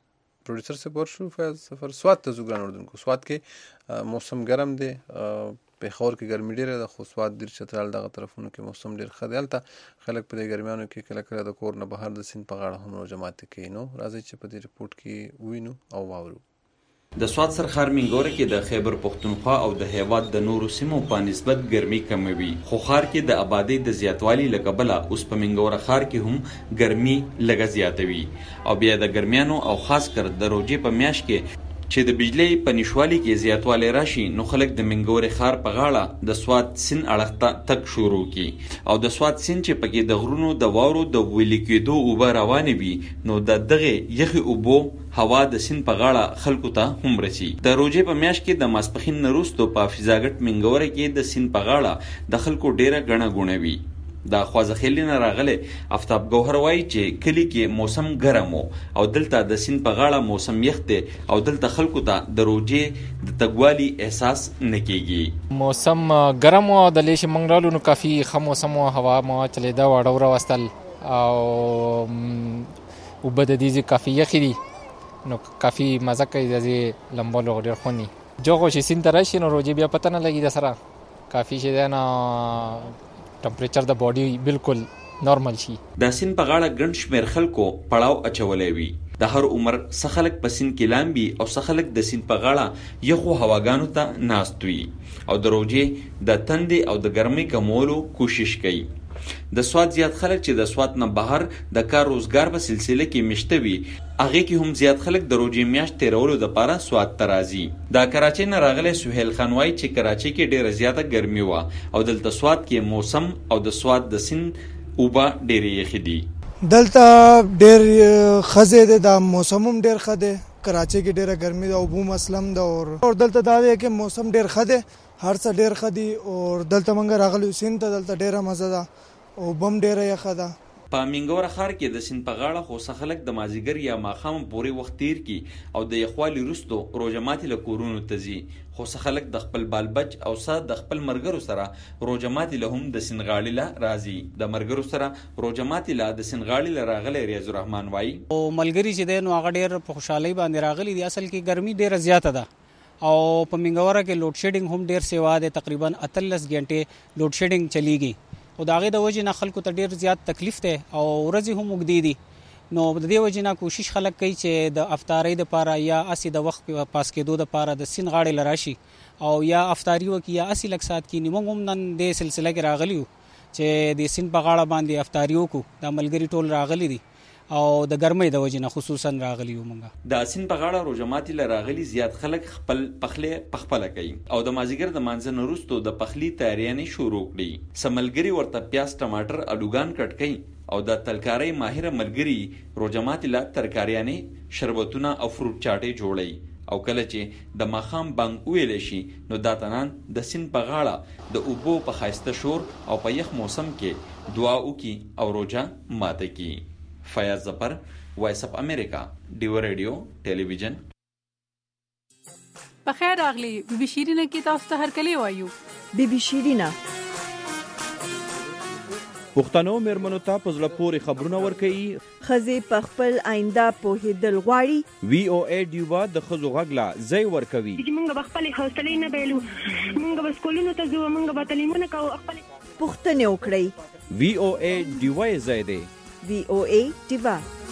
پروډوسر سے ورشو فیاض سفر سواد ته زګران اردوونکو سواد کې موسم ګرم دی پېښور کې ګرمي ډېره ده، خو سوات دیر چترال دغه طرفونو کې موسم ډېر ښه دی. هلته خلک په دې ګرمیانو کې کله کله د کور نه بهر د سیند په غاړه هم روژه ماتې کوي. نو راځئ چې په دې رپورټ کې ووینو او واورو. د سوات سرخار منګوره کې د خیبر پښتونخوا او د هیواد د نورو سیمو په نسبت ګرمي کموي، خو ښار کې د آبادۍ د زیاتوالي له کبله اوس په منګوره ښار کې هم ګرمي لږه زیاتوي. او بیا د ګرمیانو او خاص کر د روژې په میاشت کې چې د بجلی په نشوالي کې زیاتوالی راشي، نو خلک د منګورې ښار په غاړه د سوات سیند اړخ ته تګ شروع کی. او د سوات سیند چې پکې د غرونو د واورو د ویلي کېدو اوبه روانې وي، نو د دغه یخي اوبو هوا د سیند په غاړه خلکو ته هم رسي. د روژې په میاشت کې د ماسپښین نه وروسته په حافظاګټ منګوره کې د سیند په غاړه د خلکو ډیره ګڼه ګوڼه وي. د خوازخیلي نه راغلی آفتاب ګوهر وایي چې کلي کې موسم ګرم و او دلته د سیند په غاړه موسم یخ دی او دلته خلکو ته د روژې د تګوالي احساس نه کیږي. موسم ګرم و، د لیشې موږ رالو نو کافي ښه موسم و، هوا مو چلېده، واړه وراوستل او اوبه د دې ځای کافي یخې دي، نو کافي مزه کوي د دې لمبولو ډېر خوند دي. جوغو چې سیند ته راشي نو روژې بیا پته نه لګي د سره کافي چې دی نه ټمپریچر د باډي بالکل نارمل شي. د سیند په غاړه ګڼ شمېر خلکو پړاو اچولی وي. د هر عمر څه خلک په سیند کې لامبي او څه خلک د سیند په غاړه یخو هواګانو ته ناست وي او د روژې د تندې او د ګرمۍ کمولو کوشش کوي. د سوات زیات خلک چې د سوات نه بهر د کار روزګار په سلسله کې مشته وي، هغې کې هم زیات خلک د روژې میاشت تیرولو دپاره سوات ته راځي. د کراچۍ نه راغلی سهیل خان وایي چې کراچۍ کې ډېره زیاته ګرمي وه او دلته سوات کې موسم او د سوات د سیند اوبه ډېرې یخې دي. دلته ډېر ښه ځای دی، دا موسم هم ډېر ښه دی. کراچۍ کې ډېره ګرمي ده، اوبه هم اصلا ده او دلته دا دی چې موسم ډېر ښه دی، هر څه ډېر ښه دي. او دلته موږ راغلي سیند ته، دلته ډېره مزه ده، اوبه هم ډېره یخه ده. په منګوره ښار کې د سیند په غاړه خو څه خلک د مازدیګر یا ماښام پورې وخت تیر کی او د یخوالي وروسته روژه ماتي له کورونو ته ځي، خو څه خلک د خپل بال بچ او څه د خپل ملګرو سره روژه ماتي له هم د سیند غاړې له راځي. د ملګرو سره روژه ماتي له د سیند غاړې له راغلی ریاض الرحمن وایي او ملګري چې دی نو هغه ډېر په خوشحالۍ باندې راغلي دي. اصل کې ګرمي ډېره زیاته ده او په منګوره کې لوډ شیډینګ هم ډېر سیوا دی، تقریبا 18 غنټې لوډ شیډینګ چلیږي او د هغې د وجې نه خلکو ته ډېر زیات تکلیف دی او ورځې هم اوږدې دي. نو د دې وجې نه کوشش خلک کوي چې د افطارۍ دپاره یا اسې د وخت پاس کېدو دپاره د سیند غاړې له راشي او یا افطاري وکړي یا اسې لږ ساعت کښېني. موږ هم نن دې سلسله کې راغلي یو چې د سیند په غاړه باندې افطاري وکړو. دا ملګري ټول راغلي دي او د ګرمۍ د وجې نه خصوصا راغلي یو. موږ د سیند په غاړه روژه ماتي له راغلي زیات خلک خپل پخلی پخپله کوي او د مازدیګر د مانځه نه وروسته د پخلي تیاریانې شروع کړي. څه ملګري ورته پیاز، ټماټر، الوګان کټ کوي او د ترکارۍ ماهره ملګري روژه ماتي له ترکاریانې، شربتونه او فروټ چاټې جوړوي. او کله چې د ماښام بانګ ویلی شي نو دا تنان د سیند په غاړه د اوبو په ښایسته شور او په یخ موسم کې دعا وکړي او روژه ماته کړي. فیاض ظفر، وایس اف امریکا، ډیو ریډیو ټلویزیون. بخیر راغلی بی بی شیرینه کې تاسو ته هرکلی وایو. بی بی شیرینه پښتنو میرمنو ته په زړه پورې خبرونه ورکوي، ښځې په خپل آینده پوهېدل غواړي. وی او ای ډیوا د ښځو غږ له ځای ورکوي. موږ به خپلې حوصلې نه بایلو، موږ به سکولونو ته ځو، موږ به تعلیمونه کوو، خپلې پوښتنې وکړئ. وی او ای ډیوا یې ځای دی. وی او ای ډیوا.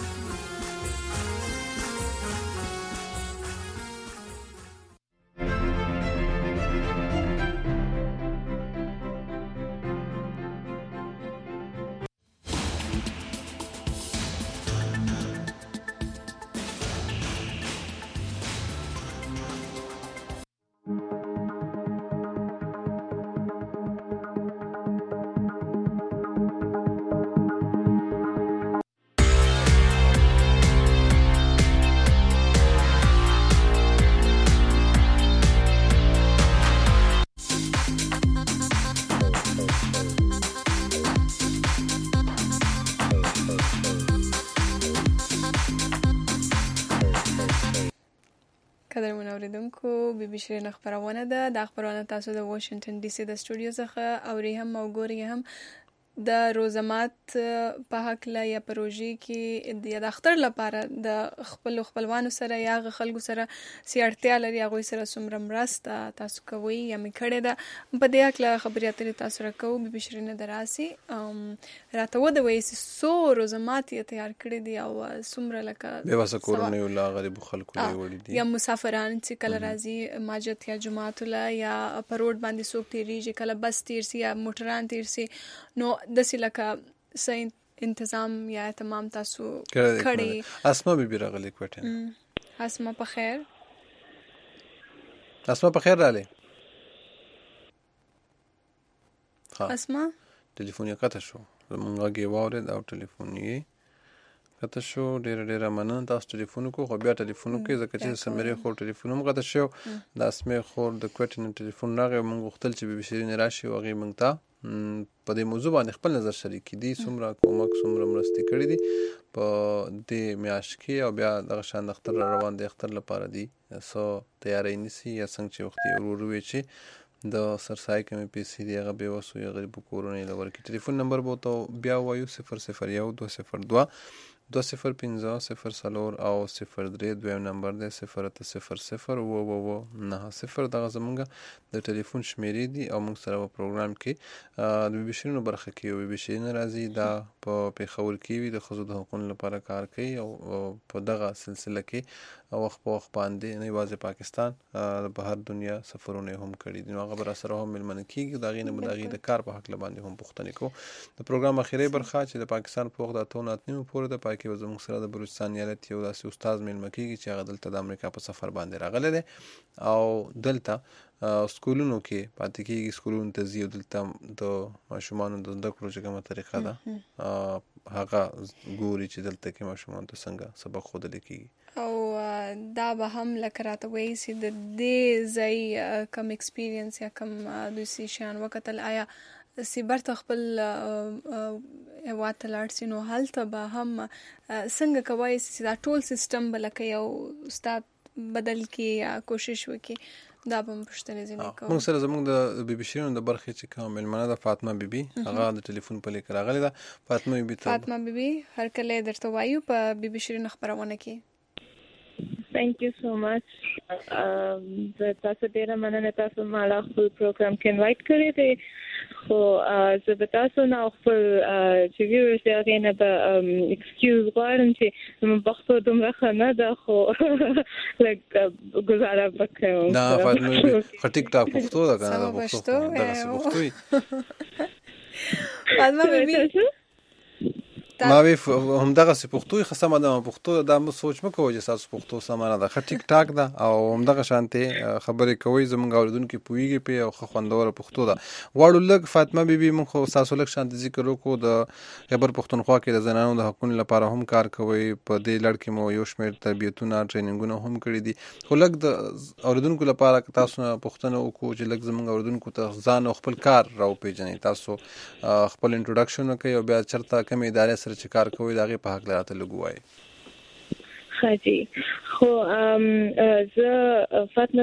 قدرمن اوریدونکو، بی بی شیرین خبرونه ده. د خبرونه تاسو د واشنگټن ډي سي د سټوډیو څخه اوري هم او ګوري هم. د روزمات په حق لا یا پروژې کې د اختر لپاره د خپلوانو سره یا خلکو سره سیاړتیا لري هغه سره څومره مرسته تاسو کوي یا میکړه ده په دې حق لا خبرې اترې تاسو راکوي به بشرینه دراسي راته و د وایي سو روزمات یې تیار کړی دی او څومره لکه به واسه کورونه ولا غریب خلکو لري وړي دي یا مسافران چې کله راځي ماجت یا جمعات الله یا پروډ باندې څوک تیریږي کله بس تیر سي یا موټران تیر سي نو د سلکه صحیح تنظیم یا تمام تاسو کړی اسما بي راغلي کوټه اسما په خیر رااله ها اسما ټلیفون یې کته شو مونږه کې واورید او ټلیفون یې کته شو ډېر مننه تاسو ټلیفون کو خو بیا ټلیفون کې ځکه چې سمره خو ټلیفون هم کته شو د اسمه خو د کوټین ټلیفون راغی مونږ وختل چې به بشرین راشي او غي مونږ ته په دې موضوع باندې خپل نظر شریک دي څومره کومک څومره مرستې کړې دي په دې میاش کې او بیا د شان اختر روان دي اختر لپاره دي سو تیارې نسی یا څنګه چې وختي وروي چې د سرسای کمې پیسې دی هغه به وسو یا غریب کورونه لور کې ټلیفون نمبر بو ته بیا وایو 001 202 050 او 03 دویم نمبر دی 080 و 90 دغه زمونږ د ټلیفون شمیرې دي او موږ سره په پروګرام کې د بشرینو برخه کې وي بشرین راځي دا په پیښور کې وي د خزو د حقوقو لپاره کار کوي او په دغه سلسله کې وخت په وخت باندې نه یوازې پاکستان د بهر دنیا سفرونه هم کړي دي نو هغه بر سره هم ملمن کیږي دا غینه مداغي د کار په حق باندې هم پوښتنه کو د پروګرام اخیری برخه چې د پاکستان په وخت د 3 پورې د پاکي وزمو سره د بلوچستان ایالت یو داسې استاد ملمن کیږي چې هغه دلته د امریکا په سفر باندې راغلی دی او دلته سکولونو کې پاتې کیږي سکولونو ته ځي دلته د ماشومان د زده کړو چې کومه طریقه ده هغه ګوري چې دلته کې ماشومان ته څنګه سبق ښودل کیږي او دا به هم لکه راته وایي چې د دې ځای کم ایکسپیرینس یا کم دوی شان وکتل آیا سیبر ته خپل هېواد ته لاړ سي نو هلته به هم څنګه کوای سي دا ټول سیستم به لکه یو استاد بدل کړي یا کوشش وکړي دا به هم پوښتنې ځینې کوو موږ سره زموږ د بي بي شیرین د برخې چې کوم مېلمانه ده فاطمه بیبي هغه د ټلیفون په لیک راغلی ده فاطمه بیبي هر کله درته وایو په بي بي شیرین خبرونه کې Thank you so much. تاسو ډیر مننه تاسو مالا خپل پروګرام کې انوایټ کړی دی خو زه به تاسو نه خپل چې ویورز یې غواړي به ایکسکیوز غواړم چې زموږ پښتو دومره ښه نه ده خو لږ ګزاره وکړم دا فاطمه ټیک ټاک پښتو ده کنه پښتو دغه پښتو فاطمه بیبي ما وی هم دغه پښتو خصمه ده پښتو د مو سوچ مکو چې تاسو پښتو سمانه ده ټیک ټاک ده او هم دغه شانته خبرې کوي زمونږ اوردونکو پویږي په او خوندور پښتو ده واړو لګ فاطمه بیبي مون خو تاسو لګ شانته ذکر وکړو د خبر پښتونخوا کې د زنانو د حقوقو لپاره هم کار کوي په دې لړ کې مو یو شمېر تربیتونه ټریننګونه هم کړی دي خو لګ د اوردونکو لپاره تاسو پښتنه وکړو چې لګ زمونږ اوردونکو ته ځان او خپل کار راو پیژنې تاسو خپل انټروډکشن کوي او بیا چرته کوم ادارې سره چې کار کوي داغه په حق لراته لګوي خاجي خو زه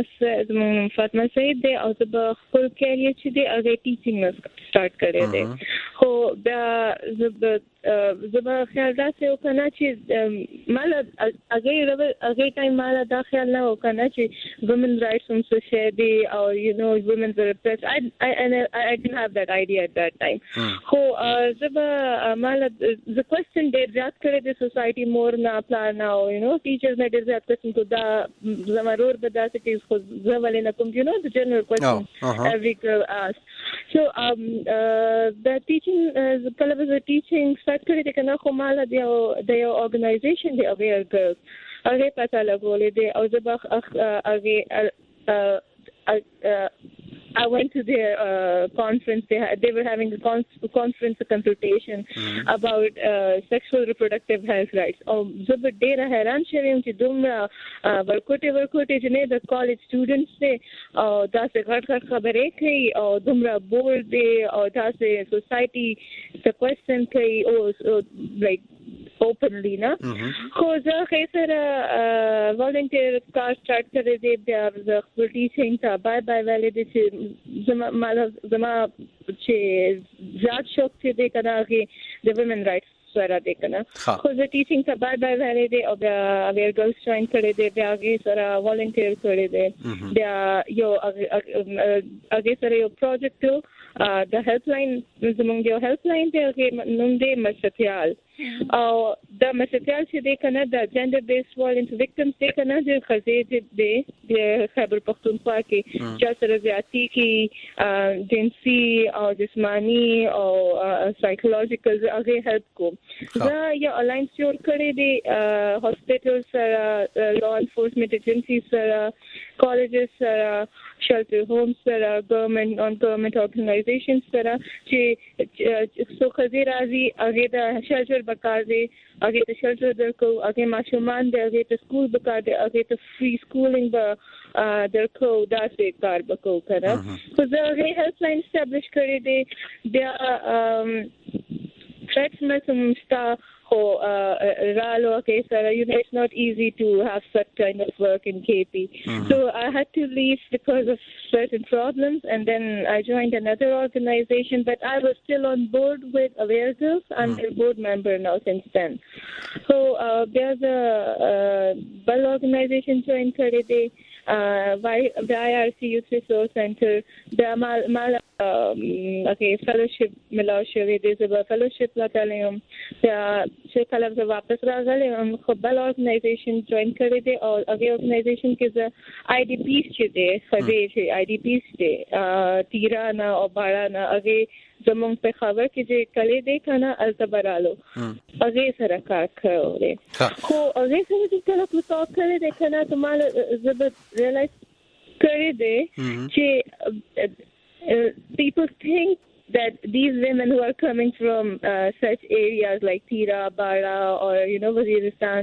فاطمه سید دی او زه خپل کیریئر چې دی هغه ټیچینګ سٹارټ کړی دی خو بیا زه خیال داسې وکنه چې مال هغه ټایم مال دا خیال نه وکنه چې women rights هم څه شی دی او women rights I didn't have that idea at that time خو زه مال the question ډېر زیات کړی دی society more نه پلان او teachers نه ډېر زیات question کو دا زمرور به داسې چې خو زه ولې نه کوم the general question every girl asks so the teaching کله به teaching start کړی دی کنه خو مال د یو organization دی aware girls هغه پتا لګولې دی او زه هغه I went to their conference. They were having a conference, a consultation about sexual reproductive health rights. زه ډېره حیران شوم چې دومره ورکوټې چې نه د کالج سټوډنټس دي او داسې غټ خبرې کوي او دومره بولډ دي او داسې سوسایټي ته کوېسچن کوي او لایک openly na خو زه خسر volunteer کار start کړی دی بیا د خپل ټیچینګ ته بای ویلې دي چې زما چې زیات شوق دی کنه هغه د women rights سره دی کنه خو زه ټیچینګ ته بای ویلې دي او بیا اویر ګرلز جوائن کړی دی بیا هغه سره volunteer کړی دی بیا یو هغه سره یو پروجیکټ د هیلپ لاین زموږ یو هیلپ لاین دی هغه نوم دی مسټیال او د مسټیال چې دی کنه د جندر بیس وایلنس وکټمز دی کنه چې خزې دی د خیبر پختونخوا کې چې سره زیاتی کې جنسي او جسمانی او سایکولوژیکل هغه هیلپ کو دا یو الاینس جوړ کړی دی هاسپټل سره لا انفورسمنت ایجنسیز سره کالجز سره shelter homes سره government organizations سره چې څو خزې راځي هغه د شلټر بکار دی هغه ته شلټر درکو هغه ماشومان دی هغه ته سکول بکار دی هغه ته فری سکولینګ درکو دا څه کار وکړو کنه خو زه هغه هیلپ لاین اسټابلیش کړی دی بیا threats مستا خو رالو کې سره it's not easy to have such kind of work in KP so I had to leave because of certain problems and then I joined another organization but I was still on board with Aware Girls. I'm a board member now since then so there's a ball organization joined kare the IRC Youth Resource Center the mal okay fellowship मिलाओ शवी दे जब fellowship लाते हम या से कल जब वापस रागले हम खबल organization join करे दे और अगे organization के ज IDPs चीज़े खबे चे IDPs चे तीरा ना और बारा ना अगे जमों पे खबर की जे कले दे खाना अल्तबरालो अगे सरकार करे को अगे से जो कल कुछ करे देखना तुम्हारे जब realize करे दे चे people think that these women who are coming from such areas like Tira, Bara, or Waziristan,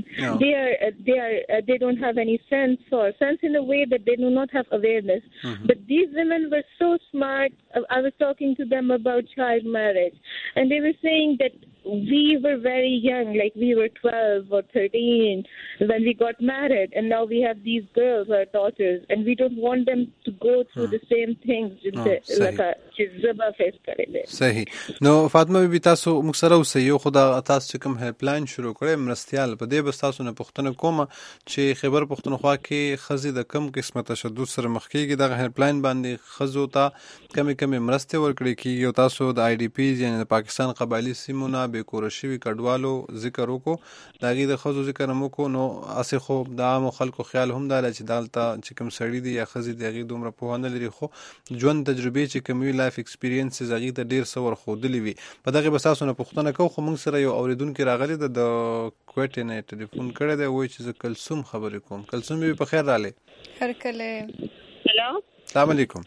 they don't have any sense in a way that they do not have awareness. But these women were so smart. I was talking to them about child marriage, and they were saying that we were very young, like we were 12 or 13 when we got married, and now we have these girls, our daughters, and we don't want them to go through the same things like a jizba face karele. صحیح نو فاطمه بي تاسو مکسره اوسئ یو خدا تاسو کوم هیلپ لاین شروع کړئ مرستيال په دې بس تاسو نه پوښتنه کوم چې خیبر پختونخوا کې خزي د کم قسمه تشدد سره مخ کېږي د هیلپ لاین باندې خزو ته کمی مرسته ورکړي کیږي او تاسو د آی ډی پیز یعنی د پاکستان قبایلی سیمونه به کورشوي کډوالو ذکر وکړو داغي د خزو ذکر مو کو نو اسه خو د عام خلکو خیال هم دا چې دالته چې کوم سړی دی یا خزي دغه دومره په ونه لري خو ژوند تجربه چې کوم لایف ایکسپیرینس زغی ته ډیر څور خودلی وي په دغه بساسو نه پښتنه کو خو موږ سره یو اوریدونکو راغلی د کوټ نه ټلیفون کړی دی وای چې کلثوم خبرې کوم کلثوم به په خیر رااله هر کله هلو السلام علیکم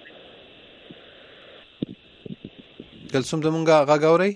کلثوم زمونږه غاغوري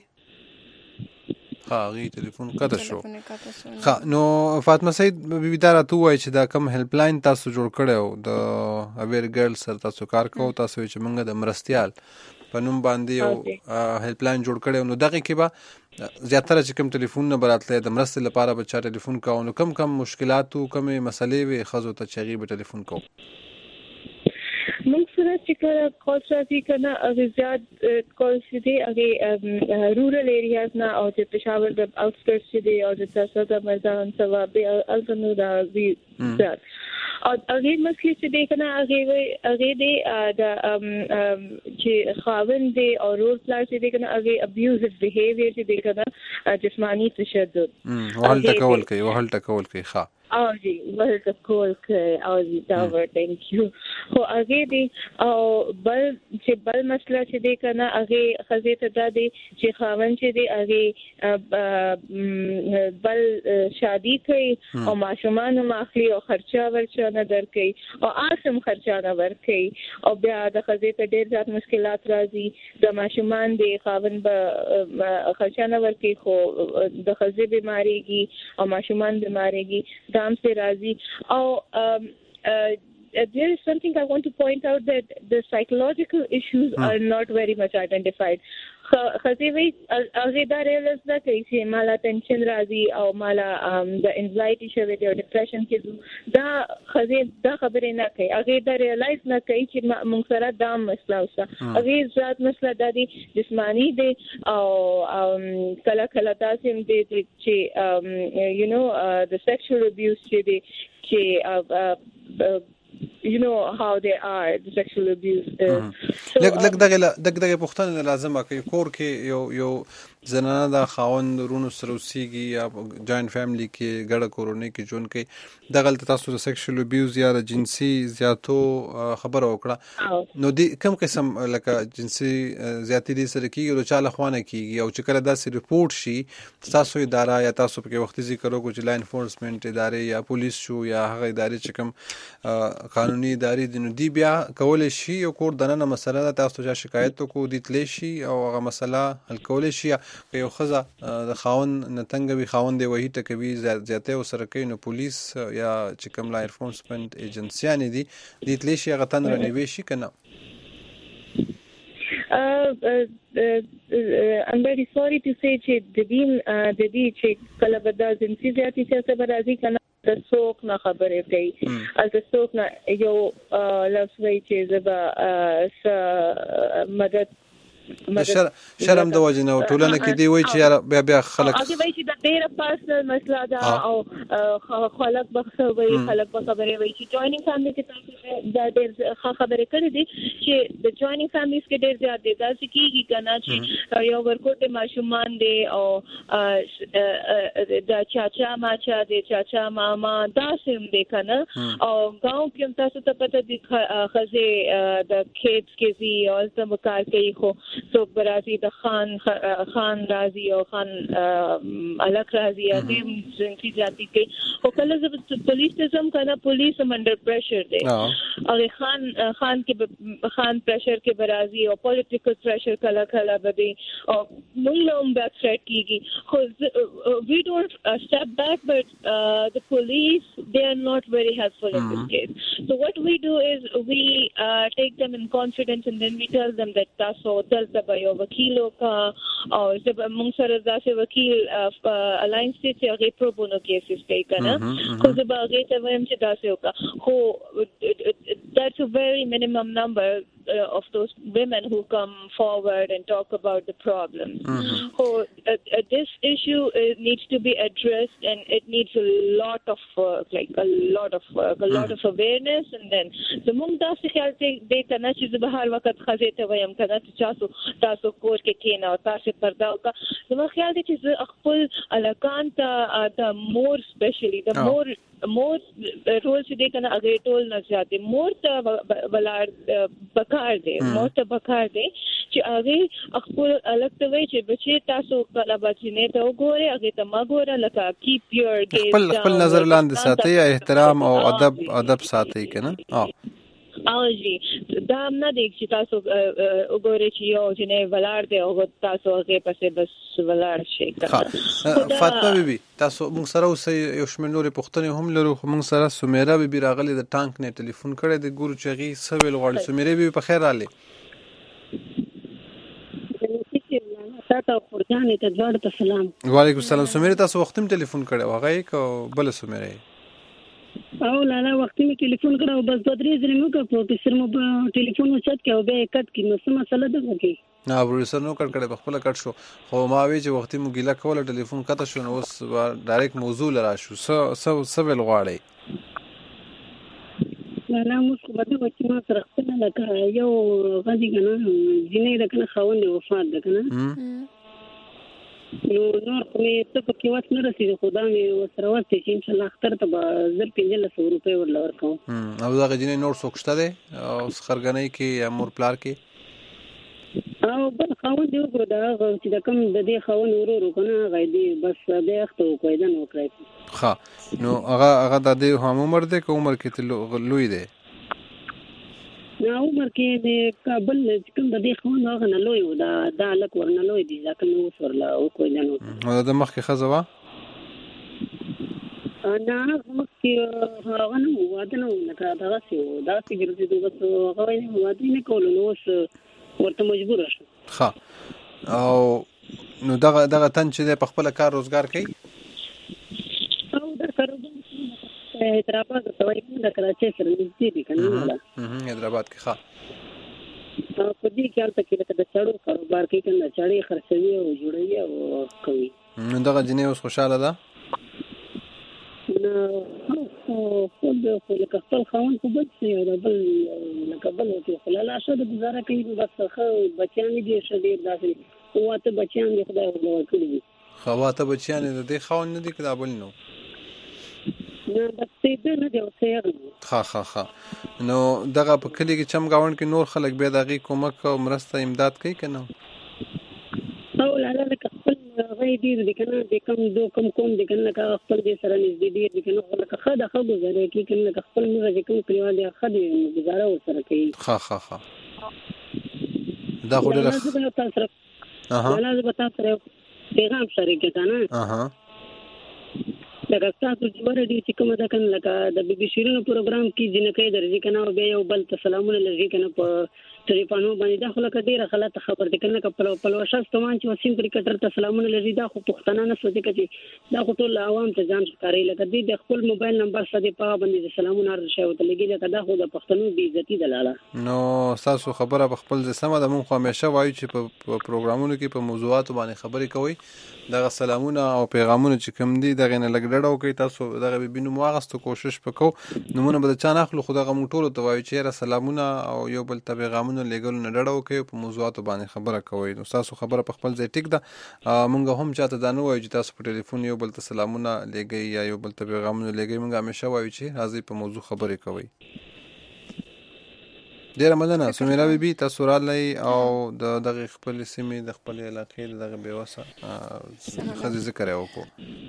غي ټلیفون قطع شو نو فاطمه سید بيداره تو وای چې دا کم هیلپ لاین تاسو جوړ کړو د اویر ګرل سره تاسو کار کوو تاسو چې موږ د مرستيال په نوم باندې یو هیلپ لاین جوړ کړو نو دغه کې به زیاتره چې کوم ټلیفون نه براتله د مرستې لپاره به چا ټلیفون کاوه نو کم مشکلات او کم مسلې وي خزو ته چغي به ټلیفون کوو موږ سره چې کله کال راځي کنه هغه زیات کال دي هغه رورل ایریاز نه او چې پېښور د آوټسکرټس دي او د تاسو د میدان سوا به الګنو دا وی زیات او هغه مسله چې دی کنه هغه دی د چې خاوند دی او رول پلان چې دی کنه هغه ابیوزیو بیهیویر چې دی کنه جسمانی تشدد وهل ټکول کوي ښه او جی ورته کول کوي او جی دا ورته ثانک یو خو هغه دی او بل مسله چې دی کنه هغه خزه ته دا دی چې خاوند چې دی هغه بل شادي کوي او ماشومان ماخلي او خرچه ورچا نه درکې او آسم خرچه نه ورکې او بیا د خزه ته ډېر زیات مشکلات راځي د ماشومان دی خاوند به خرچه نه ورکې خو د خزه بیماریږي او ماشومان بیماریږي دام سے راضی او there is something I want to point out, that the psychological issues are not very much identified. خزي وی هغه دا ریلز دا کوي چې مالا ټینشن راځي او مالا د انزایټي شوی دی او ډیپریشن کې دا خزي دا خبرې نه کوي. هغه دا ریلایز نه کوي چې موږ سره دا مسله اوسه. هغه ذات مسله د جسمانی دی او کله کله تاسو دې چې you know the sexual abuse چې دی چې you know how they are, the sexual abuse. لګ دغه پښتنه لازمه کوي کور کې یو زنانه د خاوند رونو سره اوسېږي یا جاینټ فیملی کې ګډه کورنۍ کې ژوند کوي دغلته تاسو د سیکشوال ابیوز یا د جنسي زیاتو خبره وکړه نو د کوم قسم لکه جنسي زیاتی دي سره کېږي او چاله خوانه کېږي او چې کله داسې رپورټ شي تاسو اداره یا تاسو په وخت ذکر وکړو چې لاین انفورسمنت ادارې یا پولیس شو یا هغه ادارې چې کوم قانوني ادارې دي نو دی بیا کولای شي یو کور دننه مسله ده تاسو چې شکایت وکړو د تلی شي او هغه مسله حل کولای شي که یو ښځه د خاوند نه تنګه وي خاوند یې وهي ټکوي زیاتی ورسره کوي نو پولیس یا چې کوم لا انفورسمنت ایجنسیانې دي دې تلی شي هغه تن رانیوی شي که نه I'm very sorry to say چې د دې چې کله به دا جنسي زیاتي چې به راځي که نه د څوک نه خبرې کوي هلته څوک نه یو لفظ وایي چې زه به مدد شرم د وجه نه ټولنه کې دی وایي چې بیا خلک هغه وایي چې د ډېره پرسنل مسله ده او خلک به څه وایي خلک به خبرې وایي چې جویننګ فیملی کې تاسو دا ډېر خبرې کړې دي چې د جویننګ فیملیز کې ډېر زیات دي داسې کېږي که نه چې یو ورکوټې ماشومان دی او د چاچا ماچا دی چاچا ماما داسې هم دی که نه او ګاؤں کې هم تاسو ته پته دي ښځې د کھیت کې ځي او هلته به کار کوي خو څوک به راځي د خان راځي او خان الک راځي هغې هم جنسي زیاتي کوي خو کله زه پولیس ته ځم که نه پولیس هم انډر پریشر دی هغې خان کې خان پریشر کې به راځي او پولیټیکل پریشر کله کله به دی او موږ له هم بیا تھریټ کېږي خو we don't step back but the police they are not very helpful in this case. So what we do is we take them in confidence and then we tell them that تاسو دلته به یو وکیل وکړه او موږ سره داسې وکیل الاینس دی چې هغې پروبونو کیسز کوي که نه خو زه به هغې ته وایم چې داسې وکړه خو that's a very minimum number of those women who come forward and talk about the problems. So this issue needs to be addressed and it needs a lot of work, like a lot of awareness and then the موږ داسې خیال دی که نه چې زه به هر وخت ښځې ته وایم که نه تاسو کور کې کښېنه او تاسې پرده وکړه زما خیال دی چې زه خپل هلکان ته د مور سپیشلي د مور رول چې دی که نه هغې ټول نه زیات دی مور ته ولاړ پکار دی مور ته پکار دی چې هغې خپل هلک ته وایي چې بچې تاسو کله بچینې ته وګورئ هغې ته مه ګوره لکه کیپ یور ګیز خپل نظر لاندې ساتئ احترام او ادب ساتئ که نه او جی دا هم نه دی چې تاسو وګورئ چې یو جنۍ ولاړ دی او تاسو هغې پسې بس ولاړ شئ فاطمه بیبي تاسو موږ سره اوسئ یو شمېر نورې پوښتنې هم لرو خو موږ سره سمیره بیبي راغلې د ټانک نه ټلیفون کړی دی ګورو چې هغې څه ویل غواړي سمیرې بیبي په خیر راغلې وعلیکم السلام سمیرې تاسو وخت هم ټلیفون کړی و هغه یې که بله سمیره او لالا وخت می ټلیفون کړو بس 2-3 ځله مو کړ پروفیسر مو ټلیفون وچت کې او بیا کټ کې نو څه مسله ده وکي نه پروفیسر نو کړ په خپل کټ شو خو ما وی چې وخت مو ګیله کوله ټلیفون کته شو نو اوس ډایرکټ موضوع لرا شو څه ویل غواړي لالا مو خو بده وچ ما سره خپل لکه یو غدي کنه جنې د کنه خاوند وفات ده کنه نو نور خو مې څه پکې وخت نه رسېږي خو دا مې ورسره وستی چې انشاءالله اختر ته به 1500 روپۍ ورله ورکوم او دغه جنۍ نور څوک شته دی او خرګنۍ کې یا مور پلار کې او بل خاوند دی وګوره د هغه چې د کوم د دې خاوند ورور که نه هغه دی بس بیا اخته وکړی ده نو وکړی ښه نو هغه د دې هم عمر دی که عمر کې لوی دی نه عمر کې د کابل کوم د دې خاوند هغه نه لوی و دا هلک ورنه لوی دی ځکه مې اوس ورله وکړی ده نو او د مخکې ښځه وه نه مخکې هغه نه واده نه لکه دغسې و دغسې ګرځېدو بس هغه وایي واده یې نه کولو نو اوس ورته مجبوره شو. ښه او نو دغه تن چې دی په خپله کار روزګار کوي او دا کاروبار حیدرآباد ته وایي د کراچۍ سره نږدې دي که نه حیدرآباد کې. ښه په دې کې هلته کې لکه د چړو کاروبار کوي که نه چړې خرڅوي او جوړوي او کوي. نو دغه جنۍ اوس خوشحاله ده؟ خو لکه خپل خاوند خو بل څه یو د بل لکه بل ورته خو لاله ښه د ګزاره کوي بس ښه بچیان یې دي ښه ډېر داسې 8 بچیان دي خدای ورله ورکړي دي. ښه 8 بچیان یې د دې خاوند نه دي که دا بل نو؟ نه بس ده نه دی ورته هغه ښه نو دغه په کلي کې چمګاونډ کې نور خلک بیا د هغې کومک او مرسته امداد کوي که نه؟ او لاله لکه خپل هغه یې ډېر دي که نه د کم کوم دي که نه لکه خپل دې سره نږدې ډېر دي که نه خو لکه ښه ده ښه ګزاره کوي که نه لکه خپل موږ چې کوم کلیوال دی ښه دی ګزاره ورسره کوي. ښه دا خو ډېره زه به تا سره پیغام شریک که نه لکه ستاسو جوړه دي چې کومه ده که نه لکه د بي بي شیرینو پروګرام کې جنکۍ درځي که نه او بیا یو بل ته سلامونه لږي که نه په ټلیفونو باندې دا خو لکه ډېره غلطه خبر دی که نه که پلوشه ستومان چې وسیم کرکټر ته سلامونه لږي دا خو پښتانه نه سوځي که چې دا خو ټول عوام ته ځان ښکاري لکه دې د خپل موبایل نمبر سره دې په هغه باندې د سلامونه هر شی ورته لګي لکه دا خو د پښتنو بې عزتي ده لاله. نو ستاسو خبره په خپل ځای سمه ده. موږ خو همیشه وایو چې په پروګرامونو کې په موضوعاتو باندې خبرې کوئ دغه سلامونه او پیغامونه چې کوم دي دغه نه لږ ډډه وکړئ. تاسو دغه بي نوم واخیستو کوشش وکړو نومونه به د چا نه اخلو خو دغه موږ ټولو ته وایو چې یاره سلامونه او یو بل ته پیغامونه لیږلو نه ډډه وکړئ په موضوعاتو باندې خبره کوئ. نو ستاسو خبره په خپل ځای ټیک ده. موږ هم چاته دا نه وایو چې تاسو په ټلیفون یو بل ته سلامونه لیږئ یا یو بل ته پیغامونه لیږئ. موږ همیشه وایو چې راځئ په موضوع خبرې کوئ. ډیره مننه سمیرا بیبي تاسو راغلی او د دغه خپل سیمې د خپل علاقې دغه بیوسه ښځې ذکر یې وکړو.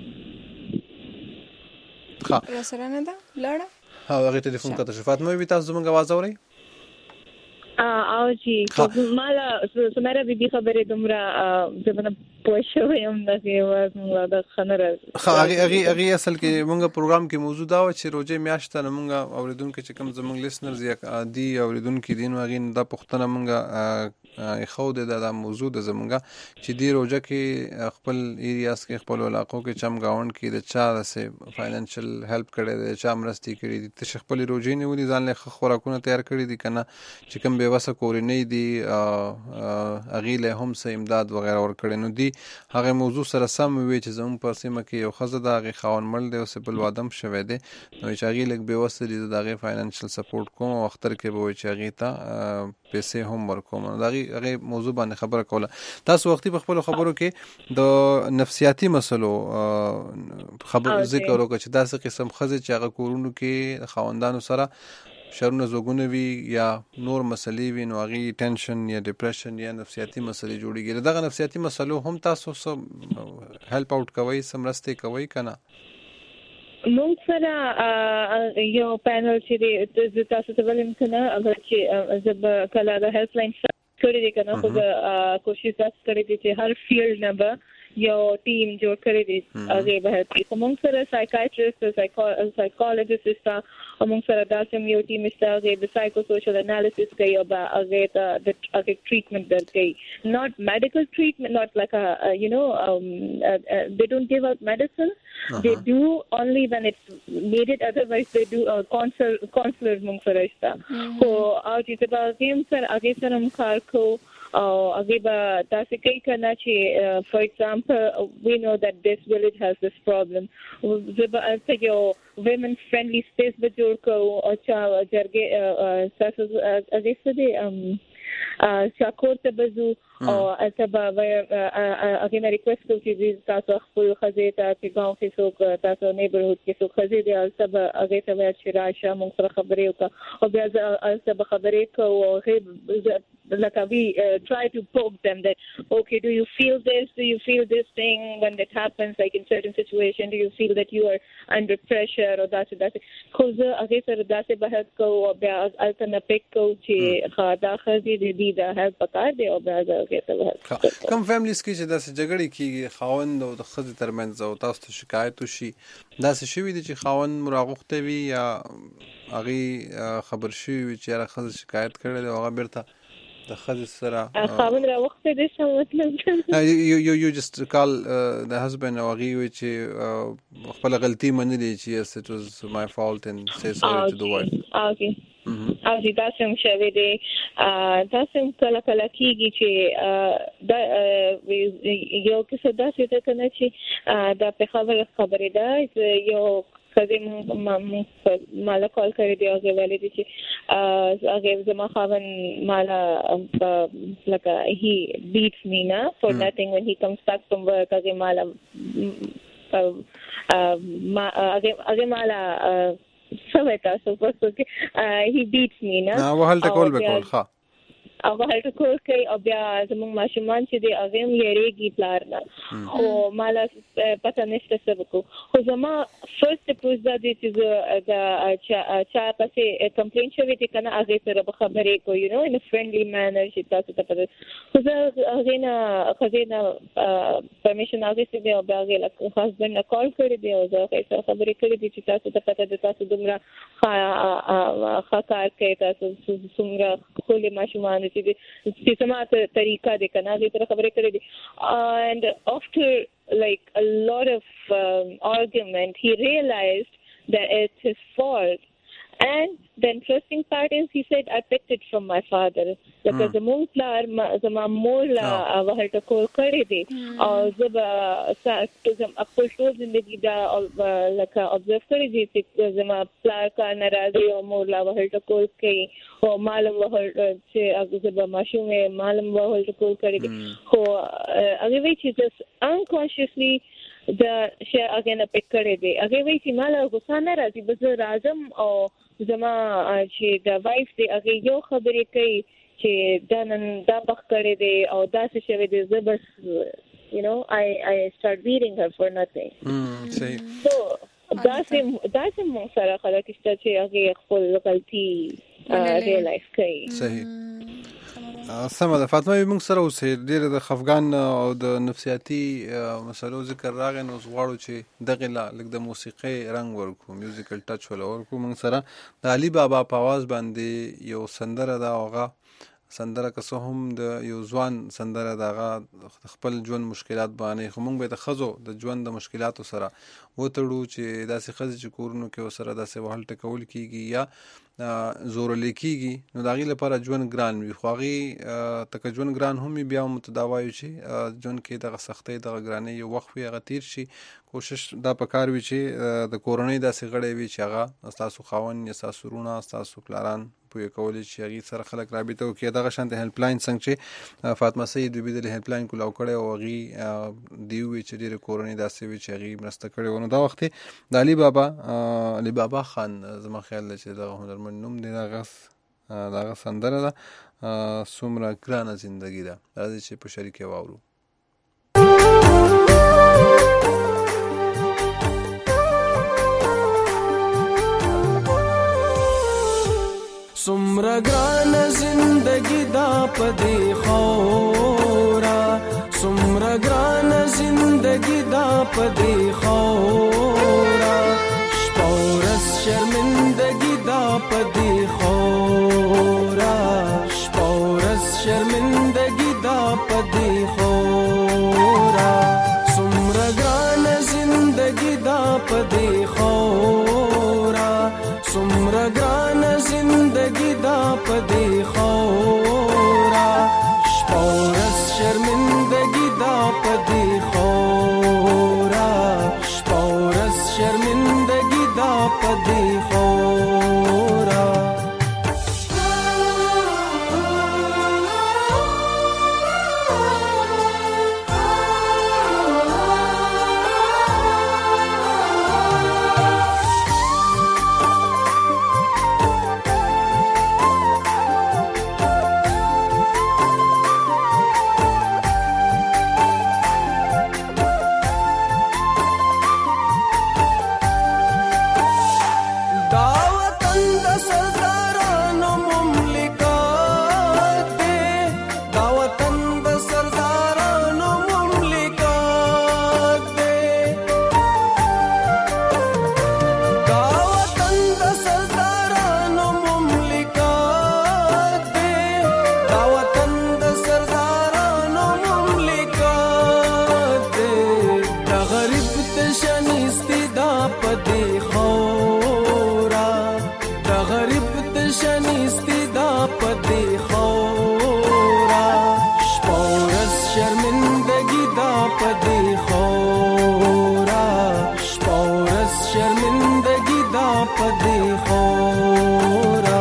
ښه راسره نه ده لاړه هغې ټلیفون ته تشریفات مې تاسو زموږ اواز اورئ؟ او جی مالا سمیرا بیبي خبرې دومره زمونه پوه شوی یم داسې موږ د ښه نه راځي. هغې اصل کې موږ پروګرام کې موضوع دا وه چې روژې میاشت ته نه موږ اورېدونکي چې کوم زموږ لیسنرز یا دي اورېدونکي دي نو هغې نه دا پوښتنه موږ ایښودې ده دا موضوع ده زموږ چې دې روژه کې خپل ایریاز کې خپلو علاقو کې چمګاونډ کې د چا داسې فاینانشل هیلپ کړی دی د چا مرستې کړي دي تش خپلې روژې نیولي ځان له ښه خوراکونه تیار کړي دي که نه چې کوم بېوسه کورنۍ دي هغې له هم څه امداد وغیره ورکړی نو دي هغې موضوع سره سم وي چې زموږ په سیمه کې یو ښځه ده هغې خاوند مړ دی اوس بل واده هم شوی دی نو چې هغې لږ بېوسه دي زه د هغې فاینانشل سپورټ کوم او اختر کې به وایي چې هغې ته پیسې هم ورکوم نو د هغې موضوع باندې خبره کوله. تاسو وختي په خپلو خبرو کې د نفسیاتي مسلو ذکر وکړه چې داسې قسم ښځې چې هغه کورونو کې خاوندانو سره شرونه زوګونه وي یا نور مسلې وي نو هغې ټینشن یا ډپریشن یا نفسیاتي مسلې جوړېږي. دغه نفسیاتي مسلو هم تاسو څه هیلپ آوټ کوئ څه مرستې کوئ که نه؟ موږ سره یو پینل چې دی تاسو ته ویلم که نه اگر چې زه به کله د هیلپ لاین کړی دی که نه خو زه کوشش داسې کړی دی چې هر فیلډ نه به یو ټیم جوړ کړی دی هغې به هیلپ کوي. خو موږ سره سایکایټریسټ سایکالوجسټ شته او موږ سره داسې هم یو ټیم شته هغې د سایکو سوشل انالیسس کوي او به هغې ته د هغې ټریټمنټ درکوي not medical treatment not like a they don't give out medicine they do only when it's needed otherwise they do counselor موږ سره شته خو او چې ته به هغې سره هم کار کوو او هغې به داسې کوي که نه چې for example we know that this village has this problem زه به هلته یو women friendly space به جوړ کوو او چا جرګې ستاسو هغې څه دی چاکور ته به ځو او هلته به هغې نه ریکویسټ کوو چې تاسو خپل ښځې ته چې ګاؤں کې څوک تاسو نیبرهود کې څوک ښځې دي هلته به هغې ته وایه چې راشه موږ سره خبرې وکړه او بیا زه هلته به خبرې کوو او هغې like we try to poke them that, okay, do you feel this? Do you feel this thing when that happens, like in certain situation? Do you feel that you are under pressure or that's because هغه سره داسې بحث کوو او بیا الته پک کوو چې خاطا خزي دي دا هیڅ پکار دی او بیا هغه ته بحث کوم فیملیز کې چې داسې جګړې کیږي خاوند او د ښځې ترمنځ او تاسو ته شکایت وشي داسې شوي دي چې خاوند مراغوخته وي یا هغه خبر شوي وي چې یاره ښځه شکایت کړې ده او هغه بیرته د ښځې سره خاوند راوخته دي څه مطلب you just call the husband او هغې وي چې خپله غلطي منلې چې yes it was my fault and say sorry to the wife. Okay. او چې تاسو هم شوي دي تاسو هم کله کله کېږي چې یو کیسه داسې ده که نه چې دا په خبرې ده یو ښځې ماله کال کړی دی هغې ویلې دي چې هغې زما خاوند ماله لکه he beats me na for nothing when he comes back from work هغې ماله هغې ماله سوی تاسو پسو کې he beats me na وهل ټکول به کول ښه او هغه ټکول کوي او بیا زموږ ماشومان چې دی هغه هم یریږي پلار نه خو مالا پته نشته څه وکړو خو زما فرست اپروچ دا دی چې دا چا پسې کمپلین شوی دی که نه هغې سره به خبرې کوو یو نو ان فرینډلي مینر چې تاسو ته پته خو زه هغې نه ښځې نه پرمیشن اخیستې دی او بیا هغې هسبنډ نه کال کړی دی او زه هغې سره خبرې کړې دي چې تاسو ته پته ده تاسو دومره ښه کار کوي تاسو څومره ښکلي ماشومان چې سما طریقه دی کنه دې سره خبرې کړې دي and after like a lot of argument he realized that it's his fault and the interesting part is he said I picked it from my father because زموږ پلار زما مور لا وهل ټکول کړی دی او زه به خپل ټول زندګي دا لکه observe کړی دی چې زما پلار کار نه راځي او مور لا وهل ټکول کوي او مالم وهل چې زه به ماشومې مالم وهل ټکول کړی دی خو هغې وایي چې just unconsciously د شی هغې نه پک کړی دی هغې وایي چې ماله غوسه نه راځي به زه راځم او زما چې د وایف دی هغې یو خبرې کوي چې دا نن دا بخ کړی دی او داسې شوی دی زه بس you know I start beating her for nothing so داسې مونږ سره خلک شته چې هغې خپل غلطي ریلایز کوي صحیح سمه ده فاطمه موږ سره اوسې ډېر د خفګان او د نفسیاتي مسلو ذکر راغی نو غواړو چې دغې لا لږ د موسیقۍ رنګ ورکړو میوزیکل ټچ ولا ورکړو موږ سره د علي بابا په اواز باندې یو سندره ده او هغه سندره که څه هم د یو ځوان سندره د هغه خپل ژوند مشکلات بیانوي خو موږ به د ښځو د ژوند د مشکلاتو سره وتړو چې داسې ښځې چې کورونو کې ورسره داسې وهل ټکول کېږي یا زورلی کېږي نو د هغې لپاره ژوند ګران وي خو هغې ته که ژوند ګران هم وي بیا هم ته دا وایو چې ژوند کې دغه سختۍ دغه ګرانۍ یو وخت وي هغه تیر شي کوشش دا پکار وي چې د کورنۍ داسې غړی وي چې هغه ستاسو خاوند یا ستاسو وروڼه ستاسو پلاران پوهې کولی چې هغې سره خلک رابطه وکړي دغه شانتې هیلپ لاین څنګه چې فاطمه سید دوبیدلې هیلپ لاین کولاو کړی او هغې دی وویل چې ډېرې کورنۍ داسې وي چې هغې مرسته کړې وه نو دا وخت د علي بابا خان زما خیال دی چې دغه هنرمند نوم دی دغه سندره ده څومره ګرانه زندګي ده راځئ چې په شریک یې واورو سمرا گران زندگی دا پدی خورا سمرا گران زندگی دا پدی خورا شپورس شرمندگی دا پدی خورا شپورس شرمندگی دا پدی خورا سمرا گران زندگی دا پدی خورا سمرا گران زندگی دا پدی خورا شپورس شرمندگی دا پدی خورا شپورس شرمندگی دا پدی خورا غریب تشنیستی دا پدی خورا شپورس شرمندگی دا پدی خورا شپورس شرمندگی دا پدی خورا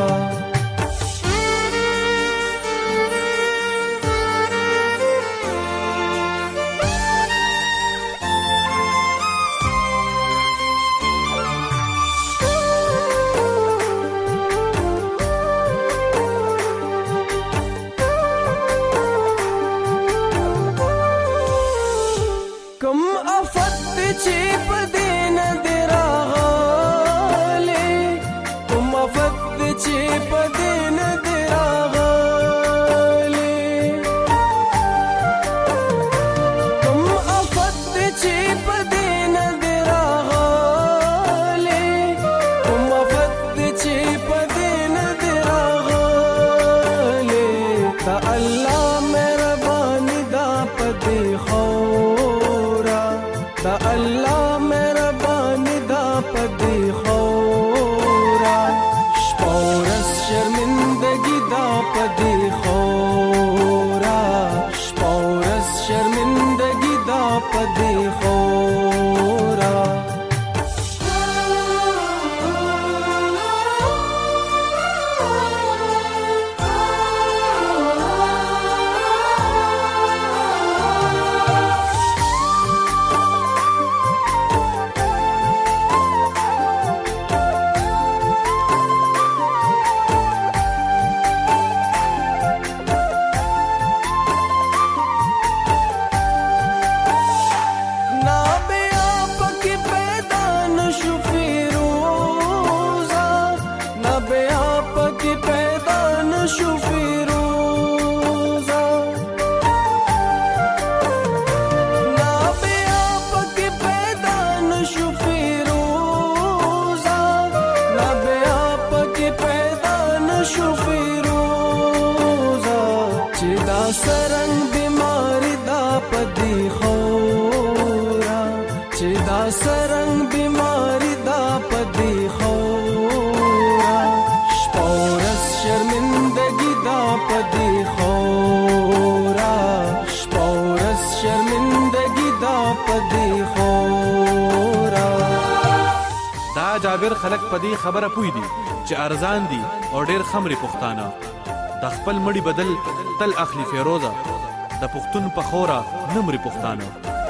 جابر خلک په دې خبره پوي دي چې ارزان دي او ډېر خمري پښتانه د خپل مړي بدل تل اخلي فیروزه د پښتون په خورا نمري پښتانه.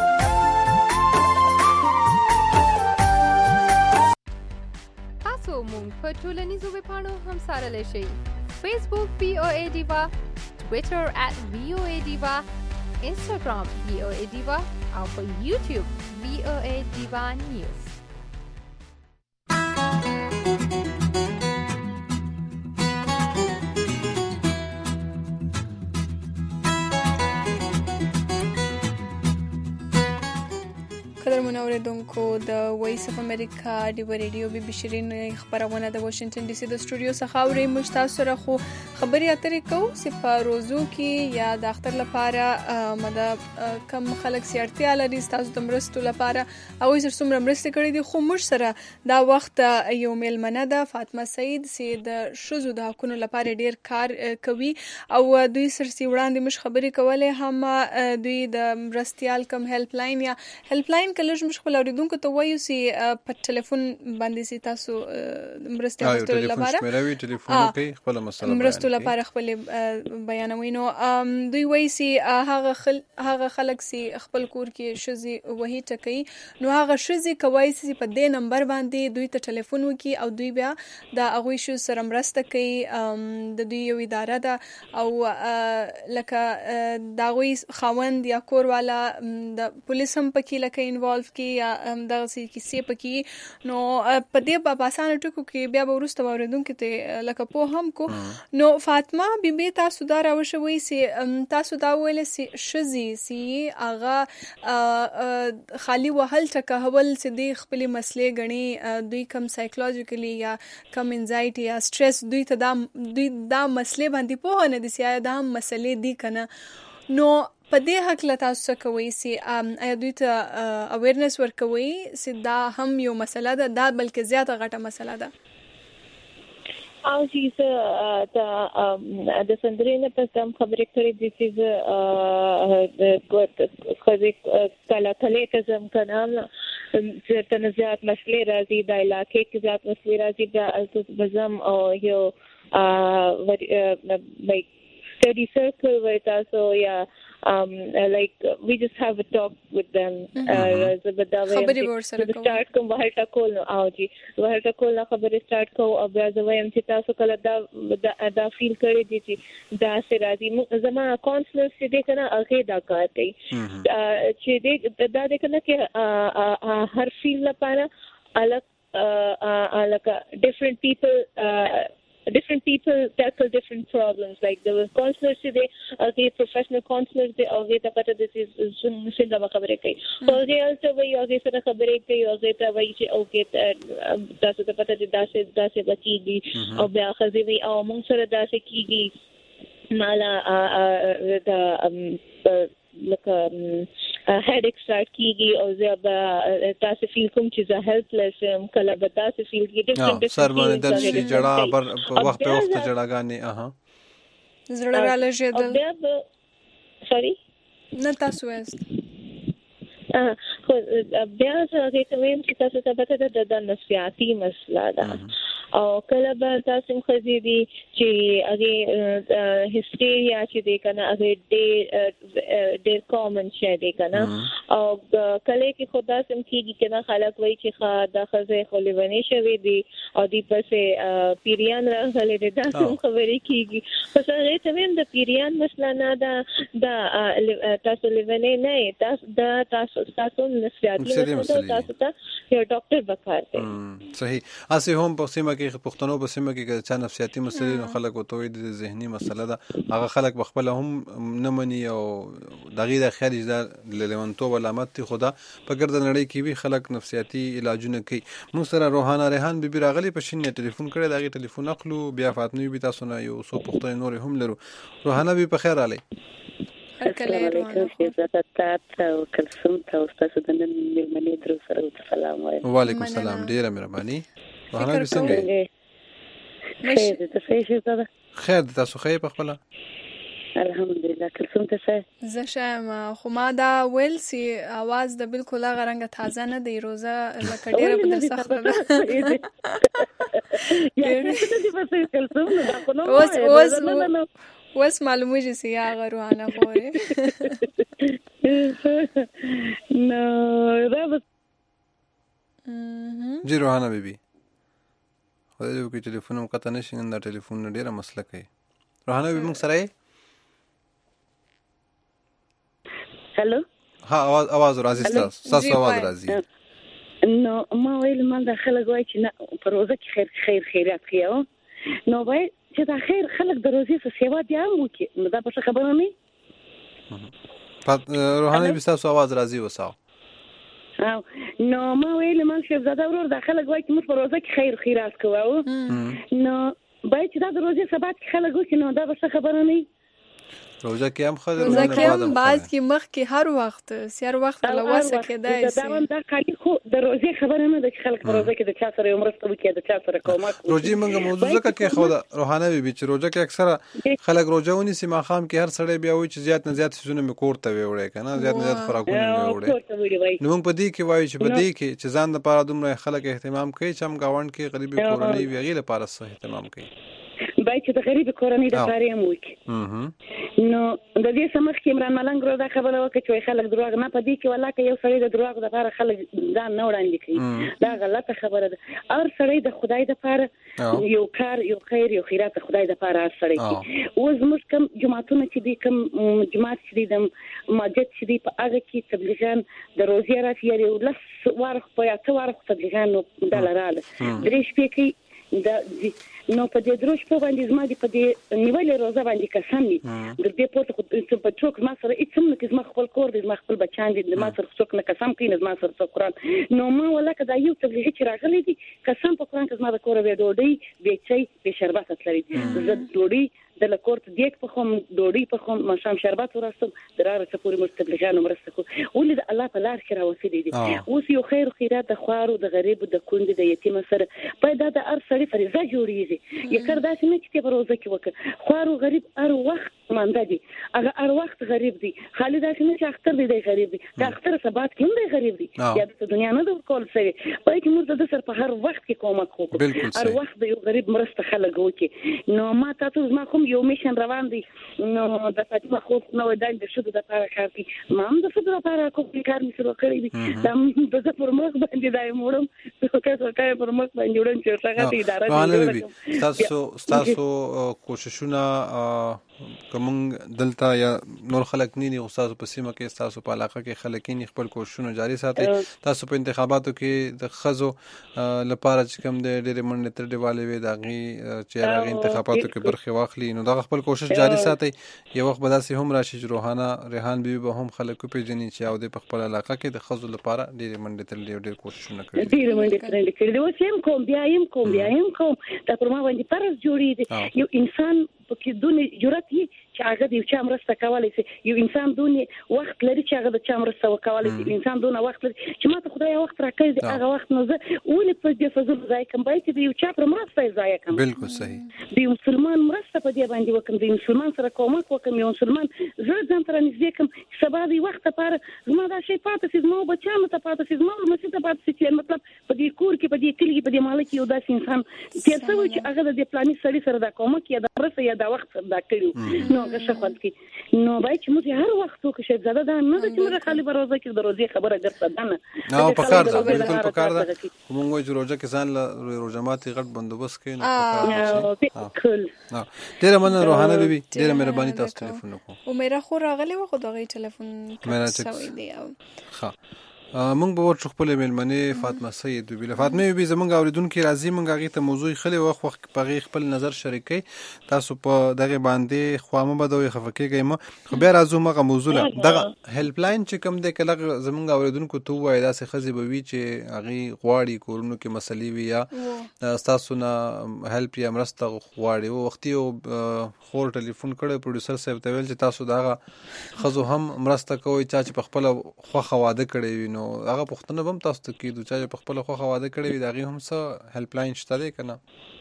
تاسو مونږ په ټولنیزو ویبپاڼو هم سارلی شئ. فیسبوک VOA Diva، ټویټر @VOA Diva، انسټاګرام VOA Diva او په یوټیوب VOA Diva News. قدرمن اوریدونکو د وایس اف امریکا د ریډیو بي بي شيرين خبرونه د واشنگټن ډي سي د سټوډیو څخه اوري. موږ تاسو سره خو خبري اترې کوو چې په روزو کې یا د اختر لپاره کم خلک سیارتیا لري تاسو د مرستو لپاره او زر څومره مرسته کړې دي. خو موږ سره دا وخت یو میلمنه ده فاطمه سعید چې د شذو د حقوقو لپاره ډیر کار کوي او دوی سرسي وړاندې مش خبري کولې هم دوی د مرستيال کم هیلپ لاین یا هیلپ لاین کله چې خپل اوریدونکو ته وایو چې په ټلیفون باندې سي تاسو مرسته غوښتل لپاره ټلیفون کوي خپل مسله مرستو لپاره خپل بیانوي. نو دوی وایي چې هغه خلک چې خپل کور کې شذي وਹੀ ټکي نو هغه شذي کوي چې په دې نمبر باندې دوی ته ټلیفون وکي او دوی بیا د هغه شو سره مرسته کوي. د دوی یو اداره ده او لکه دا غوي خاوند یا کور والا د پولیس هم پکې لکه انوالو کی یا دغه کیسې پکې. نو په دې په اسانه ټکو کې بیا به ورسته اوریدونکو ته لکه په هم کو. نو فاطمه بیبي تاسو دا راوښوي چې تاسو دا ویل چې شذي سي هغه خالی وهل ټکهول چې د خپل مسلې غني دوی کم سایکولوژیکلی یا کم انزایټي یا سټرس دوی ته دا مسلې باندې په نه دي چې دا مسلې دي کنه. نو په دې حق له تاسو کوي چې آیا دوی ته اویرنس ورکوي چې دا هم یو مسله ده دا بلکې زیاته غټه مسله ده؟ او چې د سندرینه په سم خبرې کړې دي چې کله ته زم کنه چې تنزیات مسلې راځي د علاقې کې زیات مسلې راځي د بزم او یو like study circle with us so yeah like we just have a talk with them خبري ورسره کوو start کوم وهټه کول نو او جی وهټه کول خبري start کوو او بیا زویم چې تاسو کله دا فیل کړی دي چې دا سرازي زما کونسلر چې دې کنه هغه دا کار کوي چې دې دا دې کنه کې هر فیل لپاره الګ different people tackle different problems like there was counselors today the professional counselors they always pata this is sinda khabare kai or they also way aage sara khabare kai aage ta way che okay tasu ta pata dase bachigi aur bya khazi way aw mun sara dase kigi mala the like headache start kigi or zaba tase feel kum chiza helpless kala bata se feel ki different sir mane dar shi jada par waqt pe waqt jada gani zara gale jedal sorry na tasu est خو بیا زه کوم چې تاسو ته پته ده د نفسیاتي مسله ده او کله به تاسو خزي دي چې هغه هیستریا چې دی کنه هغه ډېر کامن شي دی کنه او کله کې خدا سم کیږي کنه خلک وایي چې دا خزه خولونی شوی دی او دی پسې پیریان راغلي دي دا سم خبرې کیږي پس هغه ته هم د پیریان مسله نه ده تاسو لونی نه تاسو نفسیاتي تاسو ته یو ډاکټر وکړ صحیح اسی هم په سیمه کې پښتنو په سیمه کې چې نفسیاتي مسلې نو خلک او توې د ذهني مسله ده هغه خلک بخپل هم نه مني او دغه د خارج د لیونتو علامت خدا په ګرد نړۍ کې وی خلک نفسیاتي علاجونه کوي موږ سره روحانه ریحان بیبي راغلی په شینه ټلیفون کړی دغه ټلیفون اخلو بیا فاطمه بي تاسو نه یو سو پښتون نور هم لرو روحانه بي په خیر علي کلثوم ته استاد د نن مېلمنې درو سره سلام وایم وعلیکم السلام ډیره مهرباني روحانه بي څنګه خیر تاسو خیر په خپل الحمدلله کلثوم ته څه زه شم خو ما دا ویل سي आवाज د بالکل هغه رنګ تازه نه دی روزه لکه ډیره بدل سخت ده اوس معلومه شي هغه روحانه خوري نو دا جی روحانه بیبي خو دې کې ټلیفون هم قطع نشي نن دا ټلیفون ډیره مسله کوي روحانه بیبي موږ سره هلو ها आवाज راځي تاسو आवाज راځي نو ما ویل ما داخله غوي چې په روزه کې خیرات کیو نو وای چې دا خیر خلک د روزي څخه سیوا دي مو کې نو دا په خبره نه روحانه بیبي تاسو आवाज راځي وساو نو ما ویل ما چې زاده ورور داخله غوي چې موږ په روزه کې خیرات کوو نو باید چې دا د روزي سبات کې خلک وکړي نو دا په خبره نه روزه کې هم خبره روزه کې هم بعض کې مخ کې هر وخت سیر وخت له واسه کې دای دا دا کاری خو د روزه خبره نه د خلک روزه کې د چا سره مرسته وکړي د چا سره کومک روزي موږ موضوع ځکه کې خو روحانه بیبي چې روزه کې اکثره خلک روزه ونی سي ماخام کې هر سړی بیا وایي چې زیات نه زیات سيزونه مې کوړته وړي کنه زیات نه زیات خوراکونه وړي نو موږ په دې کې وایو چې په دې کې چې ځان د پاره دومره خلک اهتمام کوي چې هم گاوند کې غریبي کورنۍ ویغې لپاره اهتمام کوي باید چې د غریب کورنۍ د پاره هم وکړي نو د دې سمخ کې عمران ملنګ دا خبره وکړه چې خلک دروغ نه پدې کې ولاکه یو سړی د دروغ د لپاره خلک ځان نه وړاندې کوي دا غلطه خبره ده هر سړی د خدای د لپاره یو کار یو خیر یو خیرات د خدای د لپاره هر سړی کوي اوس موږ کوم جماعتونه چې دي کوم جماعت چې دي د مسجد چې دي په هغه کې تبلیغان د روزي راځي یو لس واره په یا څو واره تبلیغان د لاراله درې شپې کې دا نو په دې دروش په باندې زما دي په دې نیولې روزه باندې قسم دي د دې پورته په څوک ما سره هیڅ هم نه کې زما خپل کور دي زما خپل بچان دي ما سره څوک نه قسم کوي نه زما سره قرآن نو ما ولکه دا یو تبلیغ چې راغلي دي قسم په قرآن کې زما د کور به ډوډۍ به چای به شربت تللی زه ډوډۍ د لکورت دیک په کوم ډوډۍ په کوم مشام شربت ورستم دراره څه پوری مستبلغانو مرسته کو ولې د الله په لار کې راوځي دي اوس یو خیر خیرات د خوارو د غریب د کوند د یتیم سره پیدا د ار سړي فریضه جوړیږي دي یکر داسې نه چې په روزه کې وکړه خو غریب هر وخت مانده دي هغه هر وخت غریب دي خالي داسې نه چې اختر دی غریب دي دا اختر سبات کې هم دی غریب دي یا د دنیا نه د کول سره پای کې موږ د سر په هر وخت کې کومک وکړو هر وخت د یو غریب مرسته خلک وکړي نو ما تاسو ما کوم یو میشن روان دي نو د فاطمه خو نو د شودو د لپاره کار کوي ما هم د شودو لپاره کوم کار می شروع کړی دي د زه پر مخ باندې دای موړم څه پر مخ باندې وړم چې څنګه اداره دي تاسو کوششونه کوم دلته یا نور خلک نه ني استاد په سیمه کې تاسو په علاقه کې خلک نه خپل کوششونه جاري ساتي تاسو په انتخاباتو کې د خزو لپاره چې کوم د ډېر منډه تر دیواله وي دغه چې هغه انتخاباتو کې برخه واخلي نو دا خپل کوشش جاري ساتي یو وخت به داسې هم راشي چې ریحان بیبي به هم خلکو پیژني چې او د خپل علاقه کې د خزو لپاره ډېر منډه تر ډېر کوششونه کوي ډېر منډه کړي دي اوس هم کوم بیا هم کوم دا پر ما باندې پرز جوړي دي یو انسان په دونه جرأت چې هغه د چا مرسته کولای شي یو انسان دونه وخت لري چې هغه د چا مرسته وکولای شي انسان دونه وخت لري چې ماته خدای وخت راکړي هغه وخت نو زه ولې په دې فزول ځای کوم باید چې یو چا پر مرسته ځای کوم بالکل صحیح د مسلمان مرسته په دې باندې وکم د مسلمان سره کومک وکم یو مسلمان زه ځان تر نږدې کوم سبا دی وخت لپاره زما دا شی پاتې سي زما بچانو ته پاتې سي زما مسجد ته پاتې سي مطلب په دې کور کې په دې کلی کې په دې مال کې یو داسې انسان چې څه وي چې هغه د پلاني سړي سره دا کومک یا د مرسته یا د وخت دا کړو نو هغه خپل کې نو باید چې موږ هر وخت وکړو چې زړه دا نه چې موږ خالي بروزه کې د روزي خبره ګرځه ده نه په کار ده بالکل په کار ده موږ چې روزه کې ځان له روزماتي غټ بندوبست کوي نو بالکل ډیره مننه روحانه بیبي ډیره مهرباني تاسو ټلیفون وکړو او مېرا خو راغلی و خو دغه ټلیفون سوي دی ښه مونږ به ورته خپل مېلمنې فاطمه سید بیبي فاطمه بیبي زمونږ اوریدونکو راځي مونږ هغه ته موضوع خلې وخت په خپل نظر شریکي تاسو په دغه باندې خوامه بدوي خفکیږي مو خو بیا راځو مغه موضوع دغه هیلپ لاین چې کوم د کله زمونږ اوریدونکو ته وای دا څه خزي بوي چې هغه غواړي کورونو کې مسلې وي یا تاسو نه هیلپ یا مرسته غواړي وختي او خور ټلیفون کړي پروډوسر صاحب ته ویل چې تاسو دغه خزو هم مرسته کوي چې په خپل خوخه واده کړي وي نو هغه پښتنه بم تاسو ته کیدو چې په خپل خوخه واده کړی وي دغه هم څه هیلپ لاین شته دی کنه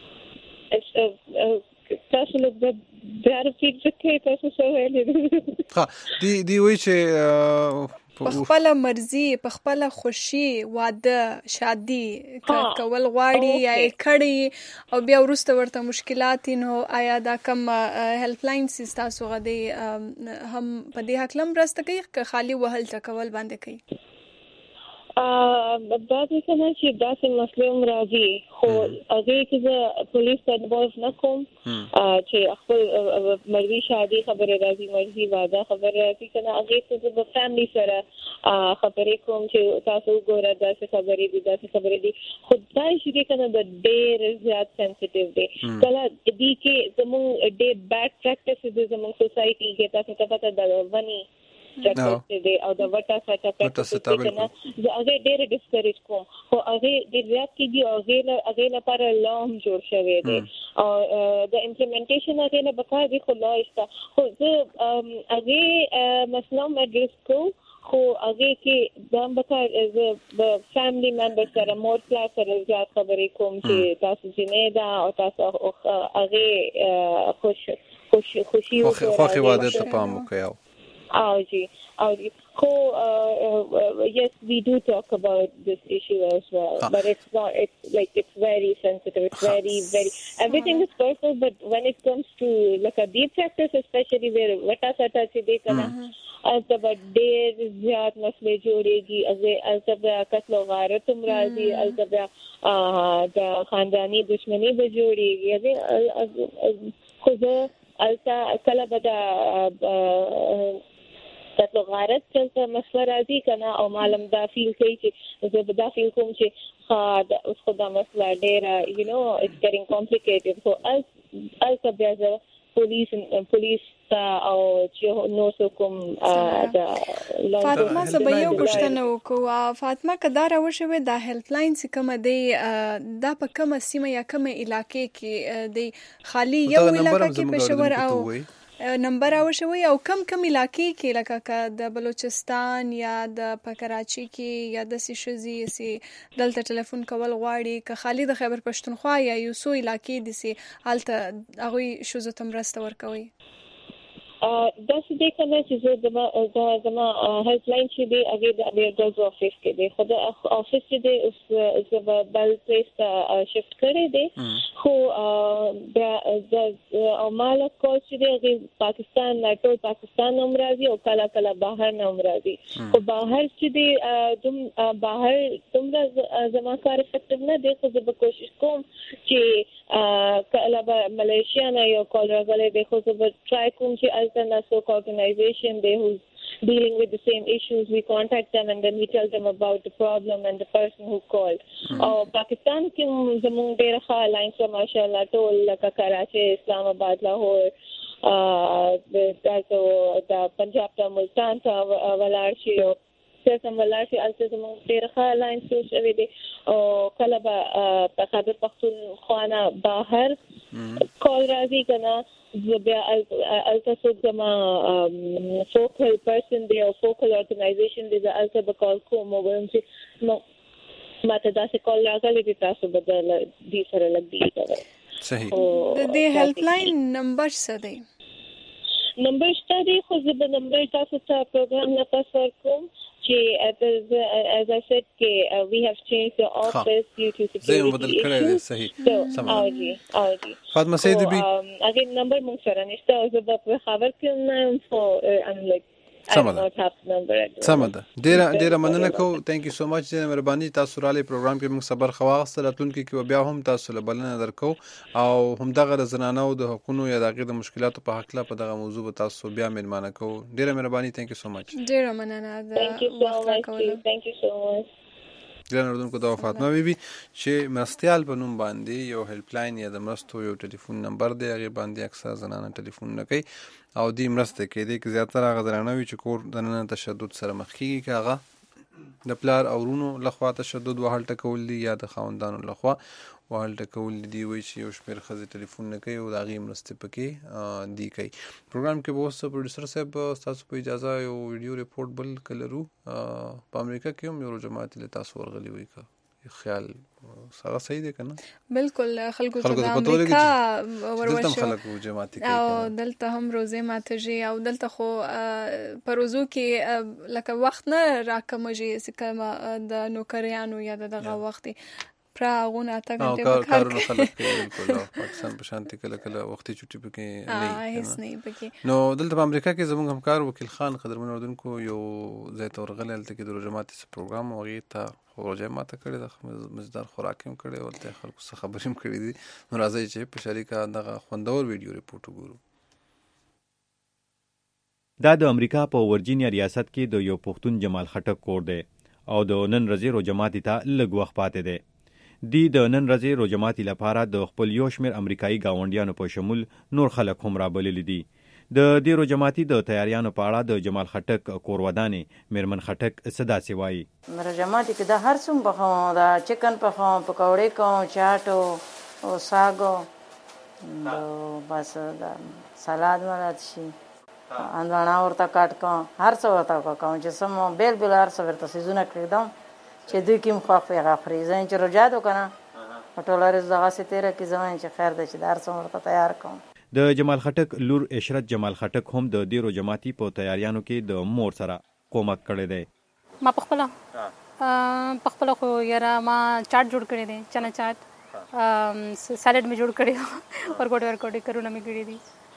تاسو له بیا فکر کوي تاسو څه ویل ها دی وی چې په خپل مرزي په خپل خوشي واده شادي کول غواړي یا کړي او بیا ورسته ورته مشکلات نو آیا دا کم هیلپ لاین تاسو غدي هم په دې حق لم راسته کوي که خالی وهل تکول باندې کوي دا د څه چې داسې مسلې راځي خو هغه کې پولیس ته انوالو نه کوم چې خپل مرزي شادي خبره راځي مرزي واده خبره راځي کنه هغه چې د فیملی سره خبرې کوم چې تاسو ګوره داسې خبرې دي خدای شي کنه د ډېر زیات سنسټیو دي کله دې کې زموږ ډېر بیډ پریکټیسز دي زموږ سوسايټي کې تاسو ته پته ده ونی چکر دی او د وټا سټاپ کنه هغه ډېر ډیسکریج کوم خو هغه ډېر زیات کیږي او هغه لپاره لام جوړ شوی دی او د امپلیمنټیشن هغه نه بقا دی خو لا است خو هغه مثلا مدرس کو خو هغه کې د بقا د فیملی ممبر سره مور کلاس سره زیات خبرې کوم چې تاسو جنې دا او تاسو هغه خوشي خوشي واده ته پام وکړئ yes, we do talk about this issue as well, but it's very sensitive. It's very, everything is personal, but when it comes to like a deep practice, especially where vata sata chide kana, altabad der zyat masle jodegi, altabda qatl gharat umrazi, altabda da khandani dushmani be jodegi, khuda alta kala bada تاسو غارت څه مسله راځي کنه او معلوم دا فیل کوي چې زه به دا فیل کوم چې اوس خو دا مسله ډېره it's getting complicated so as بیا پولیس او چې نو کوم دا فاطمه زبې یو پښتنه وکړه فاطمه کدار وشوي دا هیلپ لاین چې کوم دی دا په کومه سیمه یا کومه علاقې کې دی خالی یو علاقې کې پېښور او نمبر راوښوي او کم علاقې کې لکه د بلوچستان یا د کراچي کې یا د سیشزي سي دلته ټلیفون کول غواړي که خالي د خیبر پښتونخوا یا یو څو علاقې دي سي الته هغه شوزو تم مرسته ورکوي. دا څه دې کنه چې زه زما هیلپ لاین چې دی هغه د ګرلز افیس کې دی خو د افیس چې دی اوس زه بل پلیس ته شفت کړی دی خو د مال کول چې دی هغه پاکستان ټول پاکستان هم راځي او کله کله بهر نه هم راځي خو بهر چې دی بهر دومره زما کار افیکټیو نه دی خو زه به کوشش کوم چې کله به ملیشیا نه یو کال راغلی دی خو زه به ټرای کوم چې and a SOC organization there who's dealing with the same issues, we contact them and then we tell them about the problem and the person who called. Pakistan ki zamung dera kha lines of mashallah tol like Karachi, Islamabad, Lahore, the Punjab ta Multan ta Walarshi سم ولاشي الته زموږ ډېر ښه لاین شو شوی دی او کله به په خیبر پښتونخوا نه بهر کال راځي که نه زه بیا الته څوک زما فوکل پرسن دی او فوکل ارګنایزیشن دی زه الته به کال کوم او وایم چې ماته داسې کال راغلی دی تاسو به دې سره لږ ډیل کوئ. صحیح. د دې هیلپ لاین نمبر څه دی؟ نمبر شته دی خو زه به نمبر تاسو ته پروګرام نه پاس ورکوم as I said we have changed the office due to security issues. صحیح. فاطمه سید بي اگه نمبر مونږ سره نشته او زه به خبر کوم for I'm like سمه ده. ډیره مننه کوم. ثانک یو سو مچ. مهرباني تاسو را لې پروګرام کې موږ صبر خواغسته راتلونکي کې بیا هم تاسو له بلنه درکو او هم دغه زنانه او د حقوقو یا د مشکلاتو په حق لا په دغه موضوع به تاسو بیا مېلمانه کوو. ډیره مهرباني. ثانک یو سو مچ. ډیره مننه. Thank you so much. ګران اردوونکو دا فاطمه بیبي چې مرستيال په نوم باندې یو هیلپ لاین یا د مرستو یو ټلیفون نمبر دی هغه باندې اکثر زنانه ټلیفون نه کوي او دې مرسته کوي کې زیاتره هغه زنانه وي چې کور د نن تشدد سره مخ کیږي کاغه د پلار او ورونو لخوا تشدد وهل ټکول دي یا د خاوندانو لخوا وهل ټکول دي وي چې یو شمېر ښځې ټلیفون نه کوي او د هغې مرستې پکې دی کوي. پروګرام کې به اوس پروډیوسر صاحب ستاسو په اجازه یو ویډیو ریپورټ بل که لرو. په امریکا کې هم یو جماعت له تاسو ورغلی وي که خیال هغه صحیح دی که نه؟ بالکل. خلکو ته د امریکا ورشو او دلته هم روزې ماتېږي او دلته خو په روزو کې لکه وخت نه راکمېږي چې کومه د نوکریانو یا دغه وخت پرا غونه اته غنټه کارونه خلک کوي. بالکل. پاکستان په شانتي کله وختي چټي پکې نه هیڅ نه پکې. نو دلته په امریکا کې زموږ همکار وکیل خان قدرمن اردوونکو یو ځای ته ورغلی هلته کې د روژه پروګرام او هغې ته روژه ماته کړې ده مزدار خوراک هم کړی او هلته خلکو څه خبرې هم کړې دي. نو راځئ چې په شریکه دغه خوندور ویډیو ریپورټ وګورو. دا د امریکا په ورجینیا ریاست کې د یو پښتون جمال خټک کور دی او د نن ورځې روژه ماتي ته لږ وخت پاتې دی. دی د نن ورځې روژه ماتي لپاره د خپل یو شمېر امریکایي ګاونډیانو په شمول نور خلک هم رابللي دي. د دې روژه ماتي د تیاریانو په اړه د جمال خټک کورودانې میرمن خټک څه داسې وایي. روژه ماتي کې د هر څوم پخوم، د چکن پخوم، پکوړې کوم، چاټ او ساګ بس د سلاد مراد شي اندانا ورته کاټ کوم، هر څه ورته کوم چې سم بیل بیل هر څه ورته سیزونه کړم چې دوی کې مخاف یې غفري زین چې رجادو کنه ټولارز دغه ستاره کې زمين چې خیر د چې دار څومره تیار کوم. د جمال خټک لور اشرت جمال خټک هم د دې روژه ماتي په تیاریانو کې د مور سره کومک کړی دی. ما په خپل خو یاره ما چاټ جوړ کړی دی، چنا چاټ سالډ می جوړ کړی ورکوټ کارونه می کړی دي.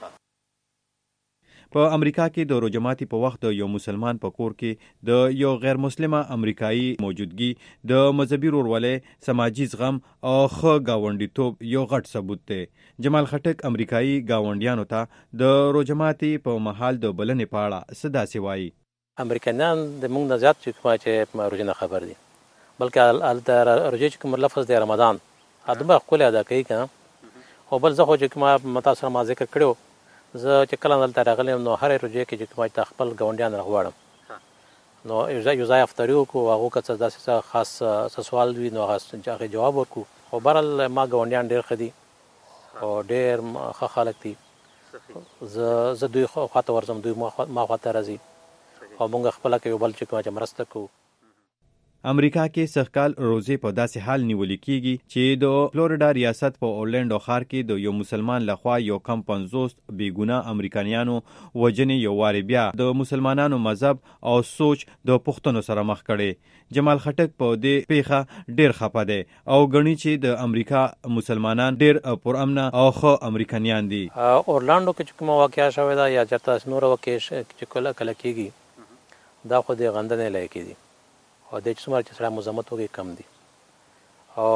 په امریکا کې د روژه ماتي په وخت د یو مسلمان په کور کې د یو غیر مسلمه امریکایي موجودګي د مذهبي ورورولۍ، سماجي زغم او ښه ګاونډیتوب یو غټ ثبوت دی. جمال خټک امریکایي ګاونډیانو ته د روژه ماتي په مهال د بلنې په اړه څه داسې وایي. امریکایان د موږ نه زیات چې روژې نه خبر دي، بلکې د روژې چې کوم لفظ دی رمضان دومره ښکلی ادا کوي که نه. خو بل زه خو چې ما تاسو سره ما ذکر کړی زه چې کله دلته راغلی یم نو هرې روژې کې چې ما خپل ګاونډیان راغواړم نو یو ځای افطاري وکړو، هغو که څه داسې څه خاص څه سوال وي نو هغې جواب ورکړو. خو بهرحال ما ګاونډیان ډېر ښه دي او ډېر ښه خلک دي زه دوی خواته ورځم، دوی ما خواته راځي او موږ خپله کې یو بل چې کومه مرسته کوو. امریکا کې سږکال روزې په داسې حال نیول کېږي چې د فلوریډا ریاست په اورلینډو ښار کې د یو مسلمان لخوا یو کم 50 بېګناه امریکایانو وژنې یو وارې بیا د مسلمانانو مذهب او سوچ د پوښتنو سره مخ کړي. جمال خټک په دې پیښه ډېر خفه دی او ګڼي چې د امریکا مسلمانان ډېر پرامنه او ښه امریکایان دي. اورلانډو کې چې کومه واقعه شوې ده یا چېرته نوره واقعې چې کله کېږي دا خو د غندنې لایقې دي او د څومره چې سره مزاحمت وکړي کم دي. او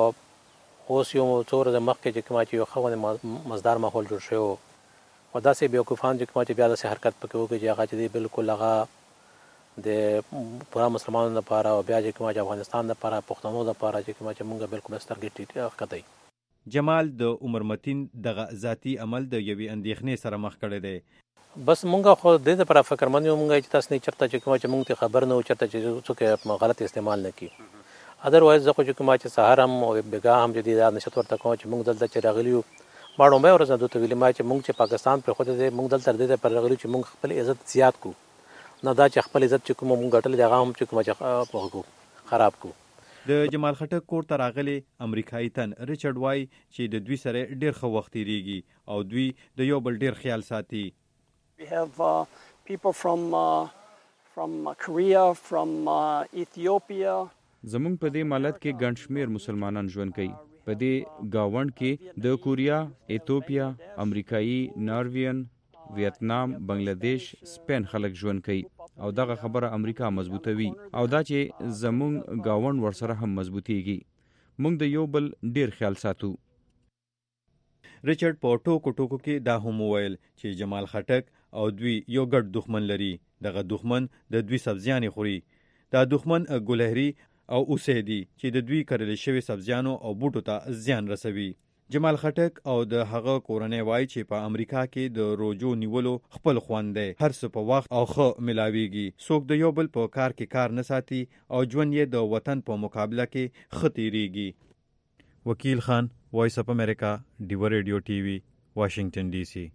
اوس یو څو ورځې مخکې چې کومه چې یو ښه مزدار ماحول جوړ شوی و او داسې بیوقوفان چې کومه چې بیا داسې حرکت پکې وکړي چې هغه چې دی بالکل هغه د پوره مسلمانانو لپاره او بیا چې کومه چې افغانستان لپاره پښتنو لپاره چې کومه چې موږ بالکل سترګې ټیټې ښکته. جمال د عمر متین دغه ذاتي عمل د یوې اندېښنې سره مخ کړی دی. بس مونږ خو د دې لپاره فکرمند یو مونږ چې تاسو نه چرته چې کومه چې مونږ ته خبر نه و چرته چې څوک غلط استعمال نه کړي. ادروایز زه خو چې کومه چې سهار هم او بیګا هم چې دا نشته ورته کوم چې مونږ دلته چې راغلی یو ما ډومبه ورځ دوته ویلې ما چې مونږ چې پاکستان پر خو دې مونږ دلته دې پر راغلی چې مونږ خپل عزت زیات کو نه دا چې خپل عزت چې کوم مونږ غټل دغه هم چې کومه چې خراب کو. د جمال خټک کور ته راغلی امریکایي تن ریچارډ وای چې د دوی سره ډېر ښه وخت تیریږي او دوی د یو بل ډېر خیال ساتي. We have people from Korea, from Ethiopia. زمونږ په دې ملت کې ګڼ شمېر مسلمانان ژوند کوي. په دې گاوند کې د کوریا، ایتوپیا، امریکایي، ناروین، ویتنام، بنگلاديش، سپین خلک ژوند کوي او دغه خبره امریکا مضبوطوي او دا چې زمونږ گاوند ورسره هم مضبوطیږي. موږ د یو بل ډیر خیال ساتو. ریچارډ په ټوکو کې دا هم وویل چې جمال خټک او دوی یو ګډ دښمن لري. دغه دښمن د دوی سبزیانې خوري. دا دښمن ګلهري او اوسې دي چې د دوی کرل شوي سبزیانو او بوټو ته زیان رسوي. جمال خټک او د هغه کورنۍ وایي چې په امریکا کې د روجو نیولو خپل خوند دی. هر څه په وخت او ښه ملاویږي. څوک د یو بل په کار کې کار نه ساتي او ژوند یې د وطن په مقابله کې ښه تیریږي. وکیل خان، وایس اف امریکا، ډیو ریډیو ټي وي، واشنگټن ډي سي.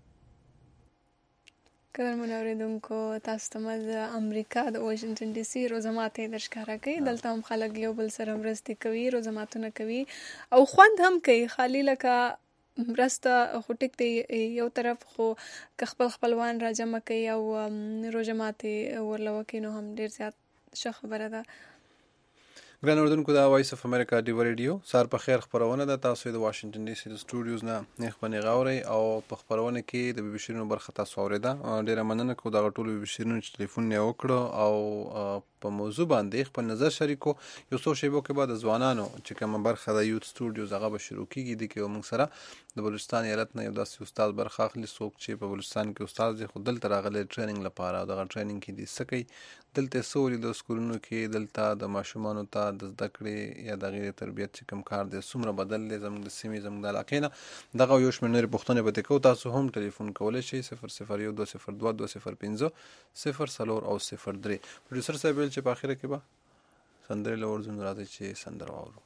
قدرمن اوریدونکو، تاسو ته د امریکا د واشنگټن ډي سي روزماتې درښکاره کوي. دلته هم خلک یو بل سره مرستې کوي، روزماتونه کوي او خوند هم کوي. خالی لکه مرسته خو ټیک دی یو طرف، خو که خپلوان را جمع کوي او روزماتې ورله وکړي نو هم ډېر زیات ښه خبره ده. ګران اوریدونکو، دا وایس اف امریکا ډیو ریډیو سهار په خیر خپرونه ده. تاسو د واشنگټن ډي سي د سټوډیوز نه نیخ باندې غاورئ او په خپرونه کې د بي بي شیرینو برخه تاسو اورېده. ډېره مننه کوو دغه ټولو بي بي شیرینو چې ټلیفون یې وکړو او په موضوع باندې خپل نظر شریکو. یو څو شیبو کې بعد ځوانانو چې کومه برخه د یوت سټوډیوز هغه به شروع کیږي. د کې موږ سره د بلوچستان ایالت نه یو داسې استاد برخه اخلي څوک چې په بلوچستان کې استاد دی خو دلته راغلی ټریننګ لپاره او دغه ټریننګ کې دې څه کوي، دلته څه ولي د سکولونو کې، دلته د ماشومانو ته د زده کړې یا د هغې تربیت چې کوم کار دی څومره بدل دی زموږ د سیمې زموږ د علاقې نه. دغه یو شمېر نورې پوښتنې به ترې کوو. تاسو هم ټلیفون کولی شئ 001 202 205 04 او 03. پروډیوسر صاحب ویل چې په اخره کې به سندرې له ورځو راځي چې سندره واورو.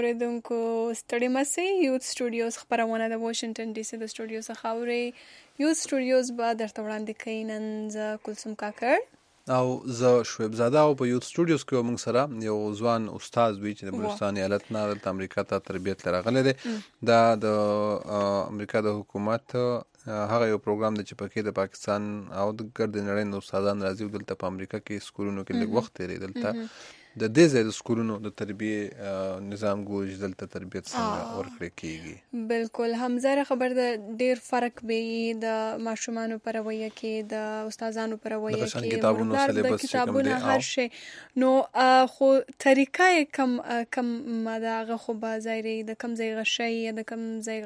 اوریدونکو ستړي مسئ یوت سټوډیوز خبرونه د واشنگټن ډي سي د سټوډیو څخه اوري. یوت سټوډیوز به درته وړاندې کوي نن زه کلثوم کاکړ او زه شعیب زاده. او په یوت سټوډیوز کې موږ سره یو ځوان استاد وی چې د بلوچستان ایالت نه د امریکا ته تربیت لراغلی دی. دا د امریکا د حکومت هغه یو پروګرام دی چې پکې د پاکستان او د ګرد نړۍ نو استادان راځي دلته په امریکا کې سکولونو کې لږ وخت تیری دلته د دې ځای د سکولونو د تربیه نظام ګوري چې دلته تربیت څنګه ورکړل کیږي. بالکل همزره خبر ده ډیر فرق به د ماشومانو پر رویه کې د استادانو پر رویه کې کتابونو سلیبس کتابونه هر شي نو خو طریقې کم مداغه خو بازاري د کم ځای غشي د کم ځای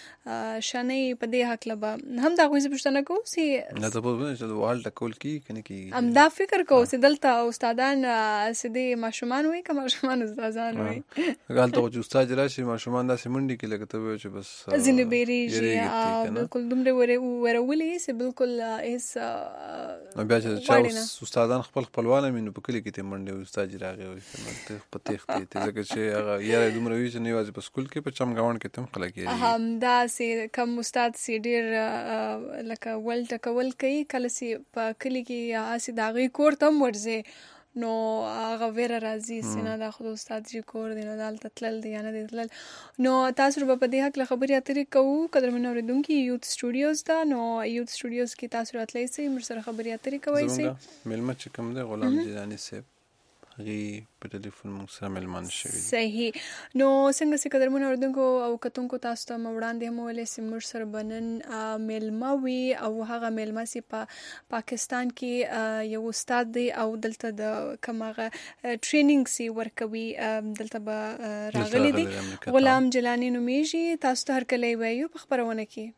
شنې په دې حق لبا هم دا غوښتنه پوښتنه کوم چې نه ته په چې وال ټکول کنه کی ام دا فکر کوم چې دلته استادان سدي ماشومان وي که ماشومان استادان وي غلطه چې استاد راشي ماشومان داسې منډي کې لګته وي چې بس ځینې بیریږي بالکل دومره ورولې چې بالکل هیڅ بیا چې استادان خپلوان مینو په کلی کې ته منډي استاد راغی وي ته په تخته ته ځکه چې هغه یاره دومره وي چې نه واځي په سکول کې په چمګاون کې تم خلک یې هم دا سي کم استاد سي ډیر لکه ول ټکول کوي کله سي په کلی کې اسي داغي کور تم ورځي نو هغه ویره راځي سينه دا خو استاد جی کور دی نو دالته تلل دی نه دی تلل نو تاسو په دې حق خبرې اترې کوو قدر منو اوریدونکو یوت سټوډیوز دا نو یوت سټوډیوز کې تاسو راتلئ سي مر سره خبرې اترې کوي سي ملمت چې کوم دی غلام جیلانی صاحب غي په ټلیفون موږ سره ملمان شوی صحیح نو څنګه چې قدر منو اوریدونکو او کتونکو تاسو ته وړاندې هم ولې سي مر سره بنن ملموي او هغه ملما سي په پاکستان کې یو استاد دی او دلته د کومه ټریننګ سي ورکوي دلته به راغلي دي غلام جیلانی نومیږي تاسو ته هر کله وایو په خبرونه کې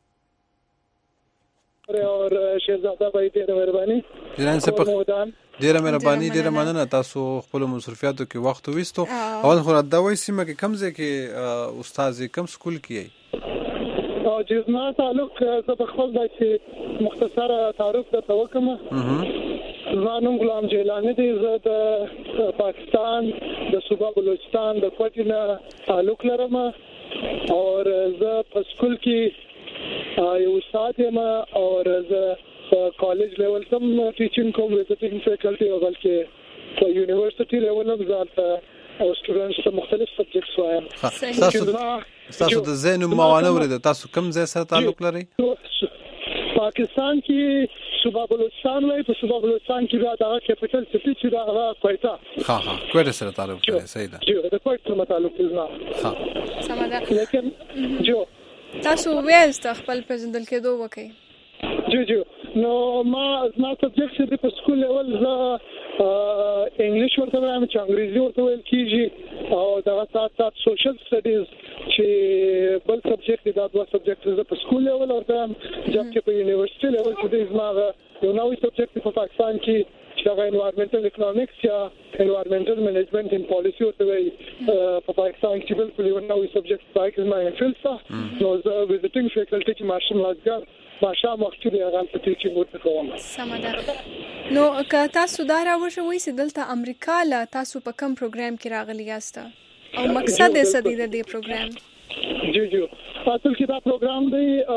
اور شهزاده بھائی ډیره مهرباني جیلانی صاحب ډیره مهرباني ډیره مننه تاسو خپل مصرفیاتو کې وخت وستو اول خو دا وایي سیمه کې کم ځای کې استاد کم سکول کې او جزنا تعلق زه خپل داسې مختصر تعارف درته وکم زانم غلام جیلانی دی زه د پاکستان د صوبه بلوچستان د کوټې نه تعلق لرم او زه په سکول کې یو استاد یم او زه کالج لیول سم ټیچینګ کوم وزټینګ فیکلټي او بلکې په یونیورسيټي لیول هم ځانته او سټوډنټس ته مختلف سبجیکټس وایم. تاسو د زین موانه ورته تاسو کوم ځای سره تعلق لرئ؟ پاکستان کې صوبه بلوچستان وای په صوبه بلوچستان کې دا د کیپټل سټي چې دا کویټه ها کویټه سره تعلق لري صحیح ده جو د کویټه سره تعلق لري ها سماده لیکن جو تاسو ویل خپل پرزندل کېدو وکي جو نو ما سبجیکټ چې په سکول لیول زه انګلیش ورته وایم چې انګریزي ورته ویل کیږي او دا سات سوشل سټډیز چې بل سبجیکټ دا دوه سبجیکټ زه په سکول لیول ورته جبکې په یونیورسيټي لیول چې زما یو نوې سبجیکټ په پاکستان کې چې هغه انوایرنمنټل اکونومکس یا انوایرنمنټل منیجمنت ان پالیسی ورته وایي په پاکستان کې بالکل یو نوې سبجیکټ پای کې ما فلسفه نو زه وزټینګ فیکلټي کې ماشوم لازګر ماشا مخکې دی هغه په ټیچینګ ورته کوم سمده نو که تاسو دا راوښوي چې دلته امریکا له تاسو په کوم پروګرام کې راغلی یاست او مقصد یې څه دی د دې پروګرام؟ جو اصل کې دا پروګرام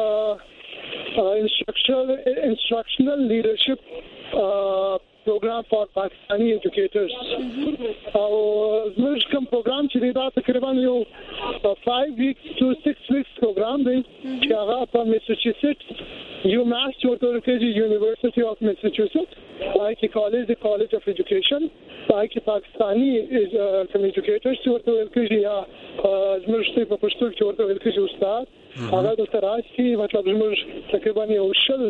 دی instructional leadership program for Pakistani educators او زموږ کوم پروګرام چې دا تقریبا یو 5 weeks to 6 weeks پروګرام دی چې هغه په میساچوسټس یو ماس ورته کوي یونیورسيټي اف میساچوسټس پای کې کالج اف ایجوکیشن پای کې پاکستانی کوم ایجوکیټرز ورته کوي یا زموږ په پښتو کې ورته کوي استاد هغه د تراشي مطلب زموږ تقریبا یو شل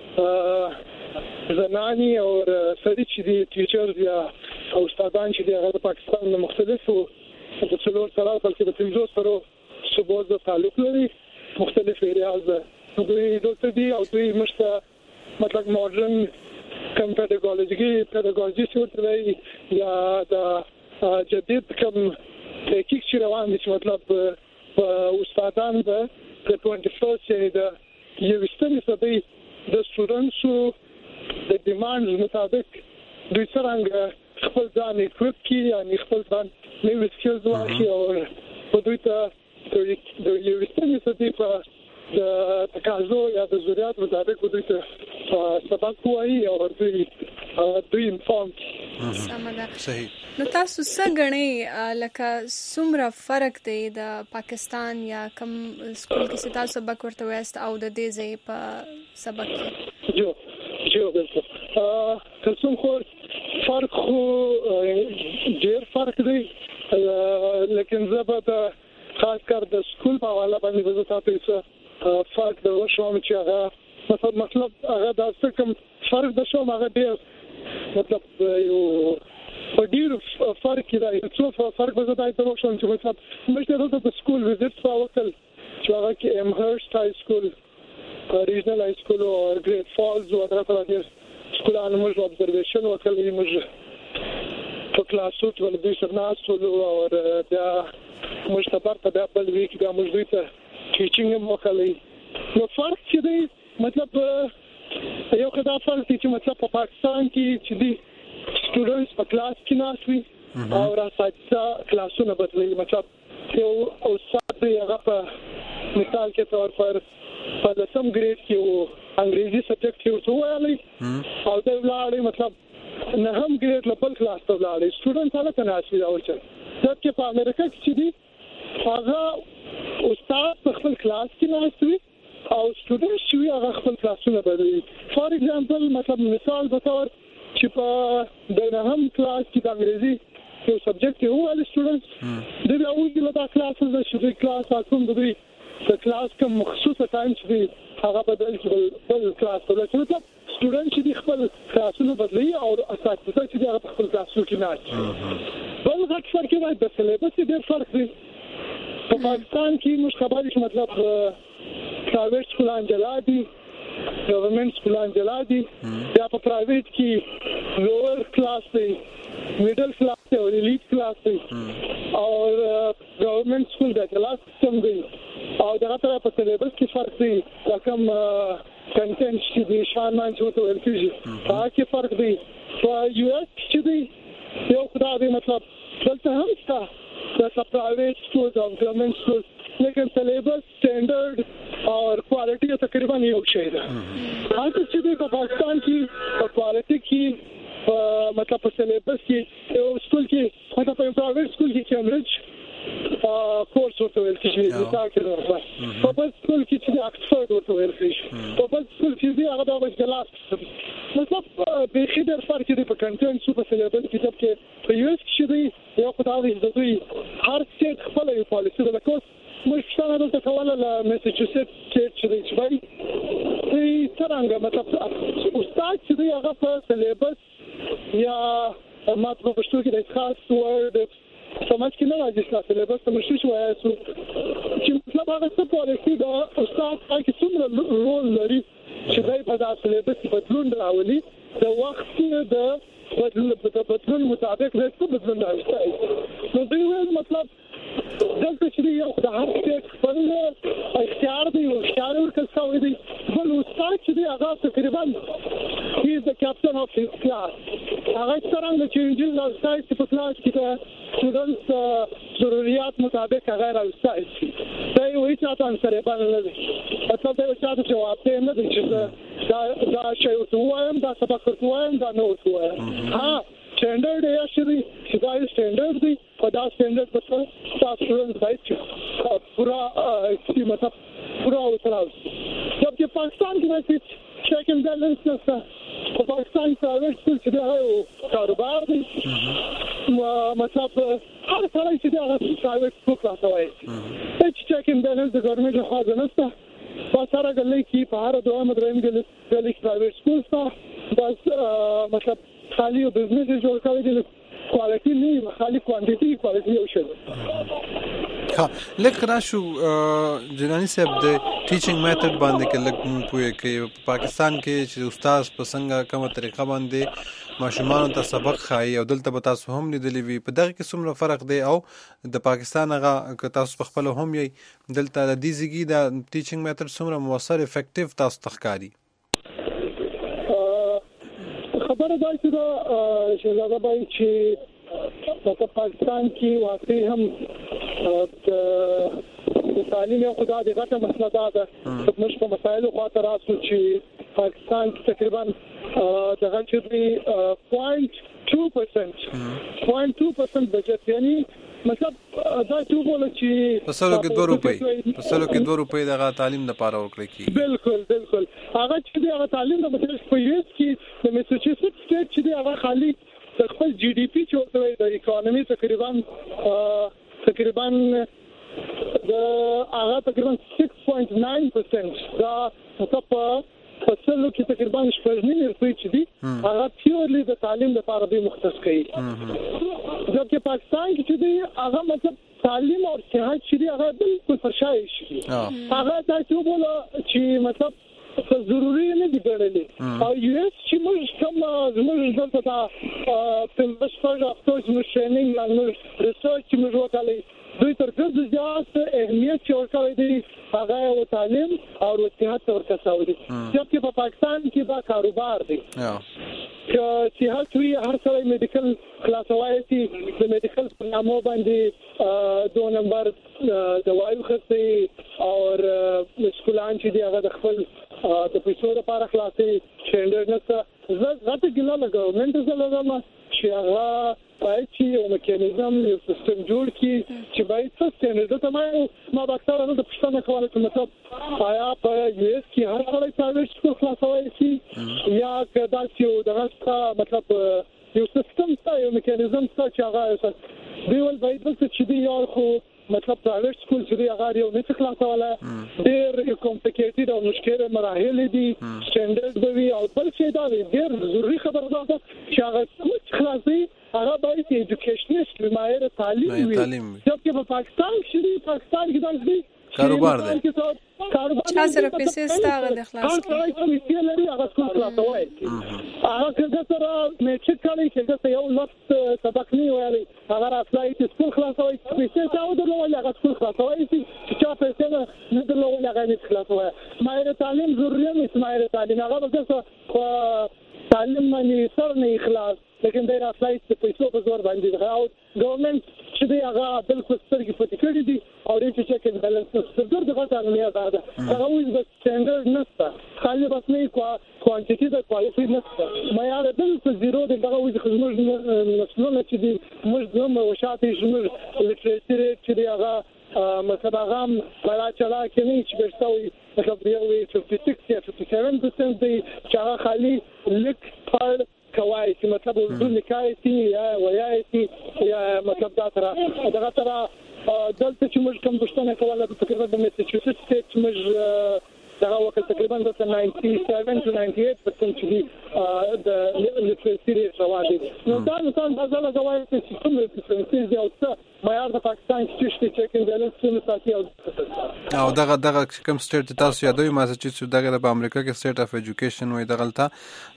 زنانی او سړي چې دي ټیچرز یا استادان چې دي هغه د پاکستان د مختلفو د څلور سره بلکې د 500 سره صوبو د تعلق لري مختلف ایریاز دوی دلته دي او دوی مشته مطلب ماډرن کم پیډاګوژي څه یا د جدید کم تحقیق چې روان دي چې مطلب استادان د 21st century د یوستنی صدۍ د سټوډنټسو د ډیمانډز مطابق دوی څنګه خپل ځان اکوپ کړي یا خپل ځان نوې سکلز واخلي او په دوی ته د یوستنې صدې په د تقاضو یا د ضرورت مطابق دوی ته سبق وایي او دوی انفارم صحیح. نو تاسو څه ګڼئ لکه څومره فرق دی د پاکستان یا کوم سکول کې چې تاسو سبق ورته وایاست او د دې ځای په سبق کې؟ جو بالکل کوم خو فرق خو ډېر فرق دی، لیکن زه به د خاص کار د سکول په حواله باندې به تاسو ته فرق د وشوم چې هغه مطلب هغه د څه کوم فرق د شوم هغه ډېر مطلب یو په ډېر فرق دی. څو فرق به زه ته وشوم چې مطلب مشته د سکول وزټ وکړ چې هغه کې امهرست های سکول، ریجنل های سکول او ګریټ فالز او درته راځي سکولانو موږ observation وکړل، موږ په کلاسو کې ول دوی سره ناست او بیا موږ ته پرته بیا بل ویک بیا موږ دوی ته ټیچینګ وکړل. نو فرق چې دی مطلب یو خدای فرق چې مطلب په پاکستان کې چې دی سټوډنټس په کلاس کې ناست وي او راځي کلاسونه بدلوي، مطلب یو استاد دی هغه په مثال کې تور پر په لسم ګریډ کې وو انګریزي سبجیکټ کې ورته وایي او دا ولاړی مطلب نه هم ګریډ لپل کلاس ته ولاړی سټوډنټ هغه تناسب او چې ځکه په امریکا کې دی هغه استاد په خپل کلاس کې ناست وي او سټوډنټ چې هغه خپل کلاسونه بدلوي. فار ایگزامپل مطلب مثال به تور چې په دغه کلاس کې د انګریزي یو سبجیکټ یو ول سټوډنټ د اوږدې له کلاس د شوې کلاس اکوم د دوی د کلاس کوم مخصوصه ټایم چې هغه بدل بل کلاس ته مطلب سټوډنټ چې خپل کلاسونه بدلوي او اساتذه چې هغه خپل کلاسونه کې ناست بل غټ فرق دی د سلیبس ډېر فرق دی. په پاکستان کې موږ خبرې چې مطلب پرایویټ سکولان جلا دي، گورنمنت سکولان جلا دي، یا په پرایویټ کې لوور کلاس دی، میډل کلاس دی او الیټ کلاس دی او گورنمنت سکول د کلاس سم دی او دغه تر په سلیبس کې فرق دی. کوم کنټنټ چې دی شان مان چې ته ورکیږي هغه کې فرق دی. په یو اس چې دی یو خدای دی مطلب دلته هم شته د پرایویټ سکول او گورنمنت سکول لیکن سلیبس سټانډرډ او کوالټي تقریبا یو شی ده. هغه چې په پاکستان کې په کوالټي کې مطلب په سلیبس کې یو سکول کې مطلب په پرایویټ سکول کې کیمبرج کورس ورته ویل کېږي مثال کې راځي په بل سکول کې چې اکسفورد ورته ویل کېږي په بل سکول چې هغه د وجلاس مطلب به خبر فرق دی په کنټنټ سو په سلیبس کې چې په یو اس کې دی یو خدای د دوی هر څه خپل یو پالیسي د کوس مشتانه دلته کوله له میساچوسټس چې دی چې وایي څنګه مطلب استاد چې دی هغه په سلیبس یا ماته په پښتو کې د خاص ورډ سمج کې نه راځي چې سلیبس ته مشوش وایي چې مطلب هغه څه پالیسي دا استاد هغه څومره رول لري چې دای په داسې سلیبس بدلون راولي د وخت د بدلون مطابق د څه بدلون راځي. نو دوی مطلب دلته چې یو د هر څه خپل اختیار دی او اختیار ورکړل دی بل استاد چې هغه تقریبا he is the captain of his class. هغه څنګه چې انجیل راځي په کلاس کې د سټوډنټس ضرورت مطابق هغه راځي دا یو هیڅ تاسو سره باندې نه دی مطلب دا چې تاسو جواب ته نه دی چې دا شی وایم دا سبق وایم دا نو وایم ها سټانډرډ یې چې دا سټانډرډ دی په دا سټانډرډ په تاسو سټوډنټ راځي پورا مطلب پورا وتراو جبکې پاکستان کې راځي چیک اینڈ بیلنس نشته. په پاکستان کې پرایویټ سکول چې دا کاروبار دی مطلب هر څه چې دا پرایویټ سکول راځي هیڅ چیک اینڈ بیلنس د ګورنمنت له خوا نشته. په سره غلې کې په هر دوه مدرسې کې پرایویټ سکول شته بس مطلب خالي او بزنس جوړ کړی دی کوالټي نه خالي کوانټیټي کوالټي یو شی. ها لکه راشو جنانی صاحب د ټیچینګ میتھډ باندې کې لکه مونږ پوهه کې پاکستان کې چې استاد په څنګه کومه طریقه باندې ماشومان ته سبق خایي او دلته به تاسو هم لیدلی وي په دغه کې څومره فرق دی او د پاکستان هغه که تاسو په خپل هم یې دلته د دې ځګي د ټیچینګ میتھډ څومره موثر افیکټیو تاسو تخکاری خبره ده چې دا شهزاده بای چې په پاکستان کې واقعي هم د تعلیم یو خدای د غټه مسله ده چې موږ په مسایلو خاطر راسو چې پاکستان تقریبا دغه چې 0.2% بجټ یعنی مطلب دا چې وګورئ چې په سلو کې 2 روپۍ دغه تعلیم لپاره ورکړي کی بالکل هغه چې دغه تعلیم د مثلا په یوس کې د میساچوسټس سټیټ چې دغه خالي خپل جی ډي پی چې ورته د اکانومي تقریبا هغه تقریبا 6.9% دا مطلب په سلو کې تقریبا 8.9% چې دي هغه پیورلی د تعلیم لپاره به مختص کړي ځکه پاکستان کې چې دی هغه مطلب تعلیم او صحت چې دی هغه بالکل فرشای شي هغه تاسو وګورئ چې مطلب ضروري نه دي ګڼلې او یو اس چې موږ کوم زموږ دلته په مشفاج افسوس مشنینګ لاندې ریسرچ چې موږ وکړلې دوی تر څو زیات اهمیت چې ورکوي دي هغه او تعلیم او صحت ورکوي دي چې په پاکستان کې دا کاروبار دی چې صحت وی هر څه میډیکل کلاسوي چې د میډیکل په نامو باندې 2 نمبر دوايو خرڅي او مسکولان چې دی هغه د خپل د پیسو لپاره خلاصي شندر نه زه ګل له ګورنمنت سره لګم چې هغه باید چې یو میکانیزم یو سیستم جوړ کړي چې باید څه ستنه ته ما باکتر نه د پښتنه کوله چې مطلب آیا په یو اس کې هر څه پرایویټ سکول خلاصوي شي یا کدا چې دغه مطلب یو سیستم یو میکانیزم چې هغه دیول باید چې دی یو خو مطلب پرایویټ سکول چې هغه یو نه خلاصوله ډېر کمپلیکیټډ او مشکل مراحل دي سټانډرډ دی او بل څه دا ډېر ضروري خبره ده چې هغه خلاصي هغه باید ایجوکیشنست ماهر تعلیم وي چې په پاکستان کې دا کاروبار دی چا سره پیسې ستاغه د خلاص هغه سکول خلاصوي هغه څنګه سره مې چې کړی چې یو لفظ سبق نه ویلي هغه راځي چې سکول خلاصوي پیسې تاو درلودل هغه سکول خلاصوي چې پیسې نه درلودل هغه نه خلاصوي ماهر تعلیم ضروري نه ماهر تعلیم هغه څه تعلیم باندې سر نه اخلاص لیکن دا راځي چې پیسې په زور باندې غاوت ګورنمنت چې دی هغه بالکل سترګې پټې کړې دي او دې چې چک اند بیلنس ستر دغه تعلیمي ده هغه وایي د سټانډرډ نشته خالي بس نه کوانټیټي د کوالټي نشته معیار بالکل زیرو دی دغه وایي چې موږ نسلونه چې دی موږ زموږ وشاتې موږ لیټریسي چې دی هغه مثلا هغه بلا چلا کې نه چې بشتوي مطلب دی 56 یا 57% دی چې هغه خالي لیک پر کوي چې مطلب اردو لیکایتي یا وایي یا مطلب دا تر دغه تر دلته چې موږ کوم پښتنه کوله تقریبا د میساچوسټس سټیټ موږ دغه وخت تقریبا د 97 to 98% چې د لیټریسي راوړي نو دا مثلا ځله غواړي چې کوم لیټریسي دی او څه معیار د پاکستان چې چک اند بیلنس څه ساتي او دغه کوم سټیټ تاسو یادوي ماساچوسټس دغه په امریکا کې سټیټ اف ایجوکیشن وي دغلطه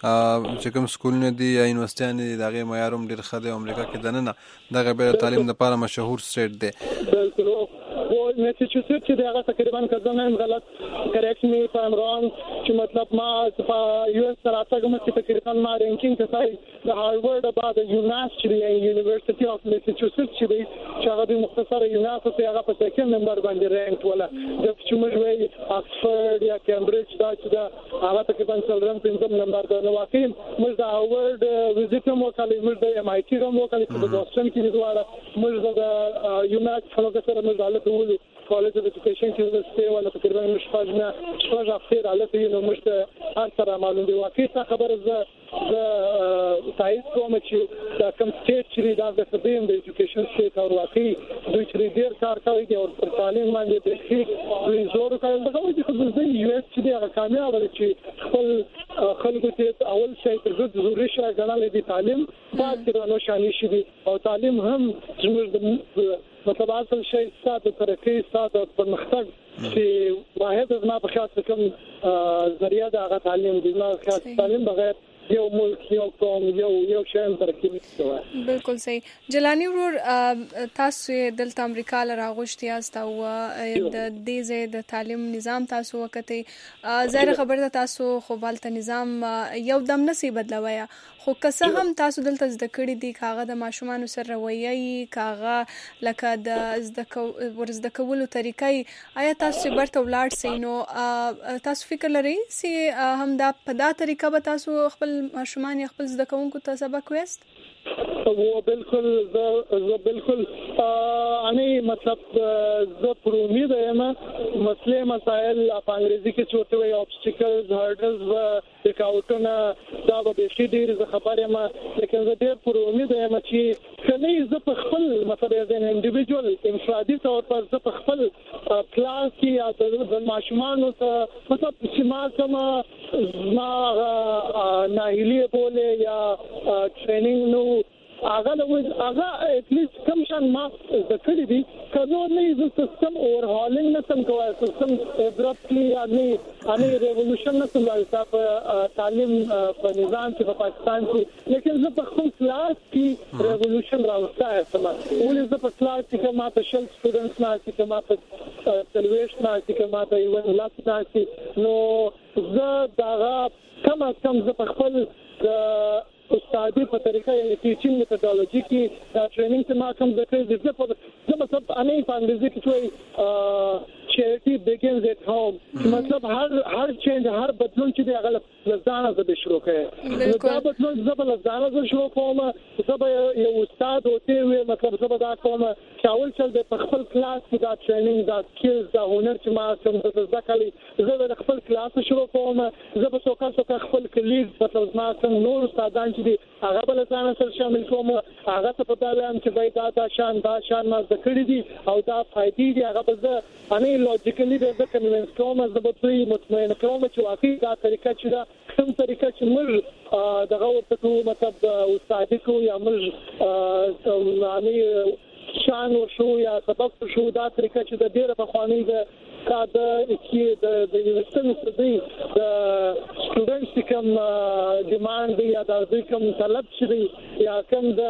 چې کوم سکولونه دي یا یونیورسيټیان دي دغه معیار هم ډیر ښه دی امریکا کې دنه دغه به تعلیم لپاره مشهور سټیټ دی بالکل میساچوسټس چې دغه تقریبا کزنه غلط کریکشن می فام رانګ چې مطلب ما په یو اس سره تاسو چې تقریبا ما رینکینګ ته ځای د هارورډ اباوت د یونیورسيټي اف میساچوسټس چې هغه د مختصر یونیورسيټي هغه په سیکنډ نمبر باندې رانک ولا د چې موږ وی اکسفورد یا کمبرج دا چې هغه تقریبا څلورم پنځم نمبر دا نو واقعي موږ د هارورډ وزټ مو کالي موږ د ام آی ټي مو کالي په بوسټن کې دواړه موږ د یونیټ څنګه سره موږ حالت وولو کالج د ایجوکیشن کې ورسته ولا تقریبا مشفاجنا شوجه اخیر حالت یې نو موږ هر سره معلوم دی واقعي خبره زه تایید کوم چې دا کوم سټیټ چې دا د سبیم د ایجوکیشن سټیټ او واقعي دوی چې ډیر کار کوي او پر تعلیم باندې د دوی زور کوي دا کوم چې د یو اس چې هغه کامیاب دي چې خپل خلکو ته اول شی تر ضروري شی غواړي د تعلیم بعد نو شانې شي او تعلیم هم زموږ مطلب اصل شی ستاسو ترقی ستاسو پرمختګ چې واحد ما په خاص کوم ذریعہ د هغه تعلیم دی نو خاص تعلیم بغیر یو ملک یو قوم یو شان ترکیب شوی. بالکل صحیح. جلانی ورور تاسو دلته امریکا له راغوښتي یاست او د دې ځای د تعلیم نظام تاسو وکړئ. ظاهر خبر ده تاسو خو بالته نظام یو دم نسی بدلوي، خو که هم تاسو دلته زده کړی دي کاغه د ماشومان سره رویه کاغه لکه د ورزده کولو طریقې، آیا تاسو برته ولاړ سئ نو تاسو فکر لرئ چې هم دا په دا طریقه به تاسو خپل ماشومان یا خپل زده کوونکو ته سبق ویست؟ بالکل بالکل اني مطلب زه پر امید یم مسئله مسائل په انګریزي کې چورته وي obstacles hurdles رکاوټونه دا به شي ډیر زه خبر یم، لیکن زه ډیر پر امید یم چې کله زه په خپل مطلب د انډیویډوال انفرادي تور پر زه په خپل کلاس کې یا د ماشومانو ته مطلب چې ما کوم ناهیلي بوله یا ټریننګ نو هغه اتلیست کم شان ما ذکر دي کله نه ز سیستم اوورهالینګ نه سم کوي، سیستم ابرپټلی اني ریولوشن نه سم راځي تعلیم په نظام کې په پاکستان کې، لیکن زه په خپل کلاس کې ریولوشن راوستای سم. ولې زه په کلاس کې ما ته شل سټوډنټس نه چې ما په تلويش نه چې ما ته یو لاس نه نو زه دا کم زه په خپل استادي په طریقه یې ټیچینګ میتودولوژي کې دا ټریننګ ته ما کوم د کړې د په مطلب اني په انګلیسي کې کوي charity begins at home. مطلب هر چینج هر بدلون چې دی هغه لزانه زده شروع کړي. دا بدلون زبر لزانه زده شروع کوم، زبر یو استاد اوته وي مطلب زبر دا کوم چاول چل د خپل کلاس کې دا ټریننګ دا سکلز دا هنر چې ما کوم زده کړی زبر خپل کلاس شروع کوم، زبر څوک خپل کلیګ مطلب ما کوم نور استادان چې دی هغه بل ځان سره شامل کوم، هغه ته پته لرم چې وای دا شان ما ذکر دي او دا فائدې دي هغه به اني لوجیکلی د کنوینس کوم از د بطري مطمئن کوم چې واقعي دا طریقه چې دا کوم طریقه چې موږ دغه ورته مطلب استاد کو یا موږ اني شان شو یا سبق شو دا طریقه چې د ډیره په خواني د د یونیورسيټي د سټوډنټس کوم ډیماند یا د کوم طلب شي یا کوم د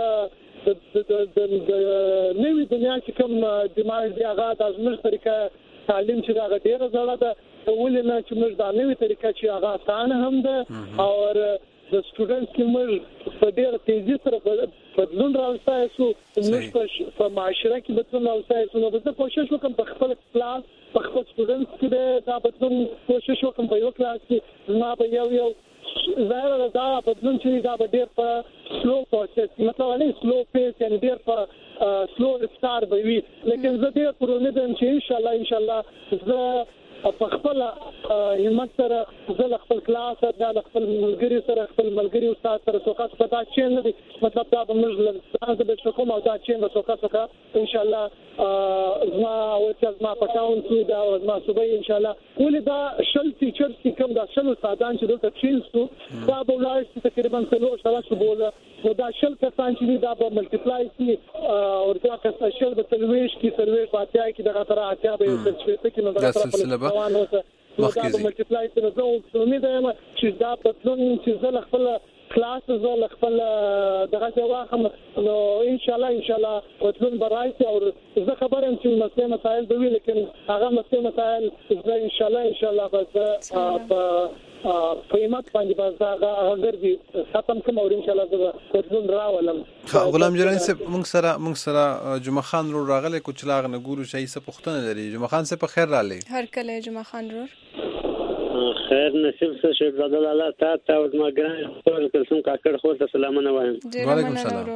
نوې دنیا چې کوم ډیماند دی هغه د ازمر طریقه تعلیم چې دا ډیره زړه ده، ولې نه چې موږ دا نوې طریقه چې هغه آسان هم ده او د سټوډنټس کې موږ په ډیره تیزی سره بدلون راوستای شو، موږ په معاشره کې بدلون راوستای شو. نو زه کوشش وکم په خپل کلاس په خپل سټوډنټس کې دا بدلون کوشش وکم په یو کلاس کې ما به یو ظاهر دا بدلون چې دا به ډیر په سلو پروسس مطلب نه سلو پیس یعنی ډیر په سلو رفتار به وي، لیکن زه ډیر پر امید یم چې ان شاء الله زه په خپل همت سره زه خپل کلاس د خپل ملګری سره خپل ملګری استاد سره څوکا پتا چې نه دي مطلب دا به موږ ځان د شکوم او دا چې څوکا ان شاء الله ما او چې ما پټاون چې دا ما صبح ان شاء الله ولې دا شل ټیچرز چې کوم دا شل استادان چې دلته چینسو دا به ولای تقریبا 3 شو بوله نو دا شل کسان چې دا به ملټیپلای شي او دا کسان شل به تلويش کې سرویس پاتیا کې دغه تر اتیا به سرویس کې نو دا سلسله نو دا به ملټیپلای سره زه امید یم چې دا بدلون چې زه خپل کلاس زه خپل دغه ځواخم نو ان شاء الله بدلون برایته او زه خبرم چې مسائل به وي، لیکن هغه مسائل زه ان شاء الله بس په ایمت باندې بس هغه ګرځي ختم کوم او ان شاء الله زه بدلون راولم. غلام جلانی صاحب موږ سره جمعه خان رو راغله کوچلاغ نه ګورو شي څه پښتنه لري. جمعه خان صاحب خیر رالی هر کله جمعه خان رو خیر نصیب څه شي بدل الله تا او ما ګران کلسم کاکړ خو ته سلامونه وایم. وعلیکم السلام.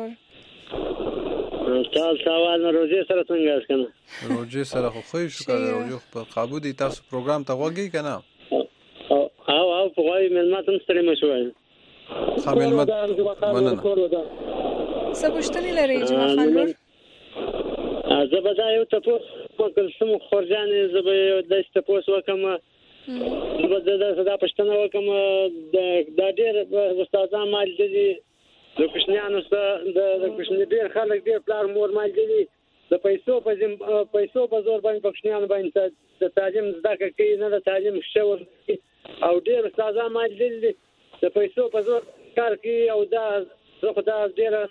تاسو سوال روزي سره څنګه اسکنه روزي سره خو شو کړه روزي په قابو دي تاسو پروګرام ته وګی کنه او په وای ملماتم ستړي مشوي خامل مت مننه سبشتنی لري جمعه خان رو زبدا یو تاسو په کلسم خورجان زبې د تاسو وکم دا پښتنه وکم د ډېر استادان مال دي د کوشنیانو سره د کوشنی ډېر خلک ډېر پلار مور مال دي د پیسو په زور باندې کوشنیانو باندې د تعلیم زده کوي نه د تعلیم شو او ډېر استادان مال دي د پیسو په زور کار کوي او دا زه خو دا ډېره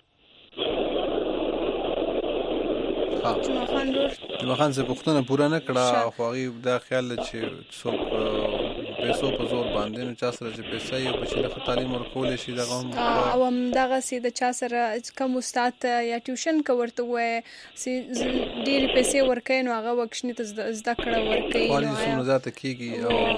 جمعه خان صاحب پوښتنه پوره نه کړه خو هغې دا خیال ده چې څوک پیسو په زور باندې نو چا سره چې پیسه یو په چې ښه تعلیم ورکولی شي دغه هم او همدغسې د چا سره کوم استاد ته یا ټیوشن که ورته ووایې چې ډېرې پیسې ورکوي نو هغه وکشني ته زده کړه ورکوي والي څومره زیاته کېږي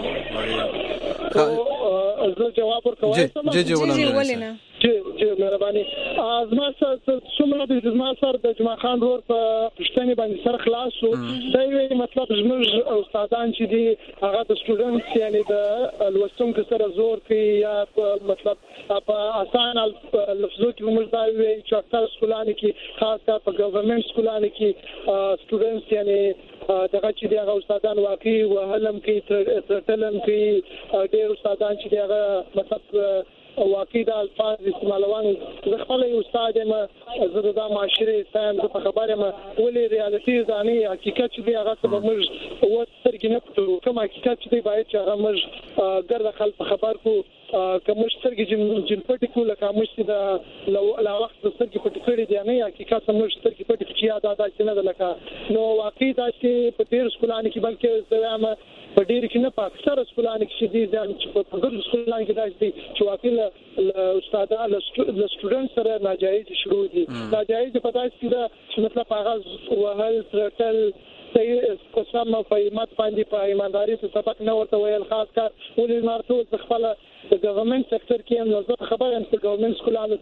او زه جواب ورکولی شم ولې نه جی مهرباني زما څومره د زما سره د جمعه خان ورور په پوښتنې باندې سر خلاص شو دا یو مطلب زموږ استادان چې دي هغه د سټوډنټس یعنی د لوستونکو سره زور کوي یا مطلب په اسان لفظو کې موږ دا وایي چې اکثر سکولانو کې خاص کار په ګورنمنت سکولانو کې سټوډنټس یعنی دغه چې دغه استادان واقعي وهلم کې ترتلم کې ډېر استادان چې دغه مطلب واقعي د الفاظ استعمالوان زه خپل یو استاد یم زه د معاشري ساينس په خبره یم ولې ریالټي ځاني حقیقت چې هغه څه موږ وڅرګ نه پټو کوم حقیقت چې باید چې هغه موږ ګرځ خلک خبر کو کوم سترګې جن پټ کول کوم چې د لا وخت سترګې پټ کړې دي نه حقیقت موږ سترګې پټ چې یاد ادا نه لکه نو واقعي دا چې په تیر سکولانو کې بلکې زما په ډیر کې نه په اکثر سکولانو کې دي چې په ګرځ سکولانو کې داسې چې واقعي استادان له سټوډنټ سره ناجایز شروع دي ناجایز په تاسو کې چې مطلب هغه وهل ترټل قسم په ایمت باندې په ایمانداري څخه سبق نه ورته ویل خاص کار ولې مرته خپل د ګورنمنت سکتور کې هم نو خبره ان په ګورنمنت سکولانو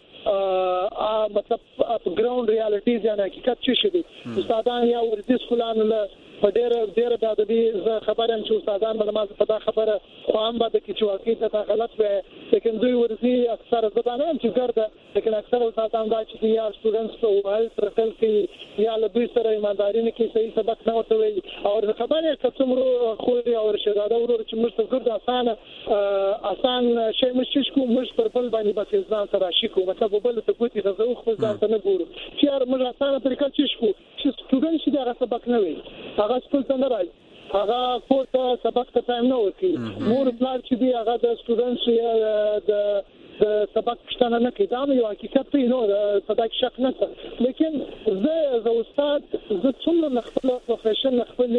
څخه مطلب ګراوند ریالټیز یا حقیقت څه شي دي استادان یا ورته سکولانو له په ډېر د دې خبره چې استادان به ما په دا خبره خو هم به د چې واقعي ته غلط وي لیکن دوی ورته اکثر زبانه هم چې ګرځي لیکن اکثر استادان دا چې یا سټوډنټس په هل ترتل کې یا له دوی سره ایمانداري نه کې صحیح سبق نه ورته وي او خبره کومه خو او رشاده ورور چې موږ ته ګرځي آسان شی مشش کو موږ پر بل باندې بس ځان سره شي کو مطلب بل ته کوتي د زو خپل ځان ته نه ګورو چې موږ آسان طریقه چې شو چې سټوډنټ چې دا سبق نه وي هغه سکول څنګه راځي هغه کوټه سبق ته ټایم نه ورکړي مور پلان چې دی هغه د سټوډنټس د سبق پښتنه نه کوي دا یو حقیقت دی نو صدق شک نه لیکن زه استاد زه څومره خپل پروفیشن خپل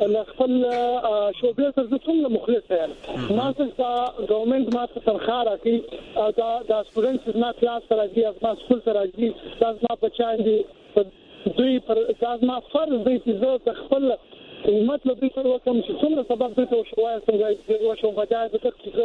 شوبې ته زه څومره مخلص یم ما څه ګورنمنت ما څه تنخواه راکړي دا سټوډنټس نه کلاس سره دي ما سکول سره دي دا ما بچان دي دوی پر اساس ما فرض دی چې زه خپل مطلب دې سره کوم چې څومره سبب دې ته شوای څنګه یو شو غواړي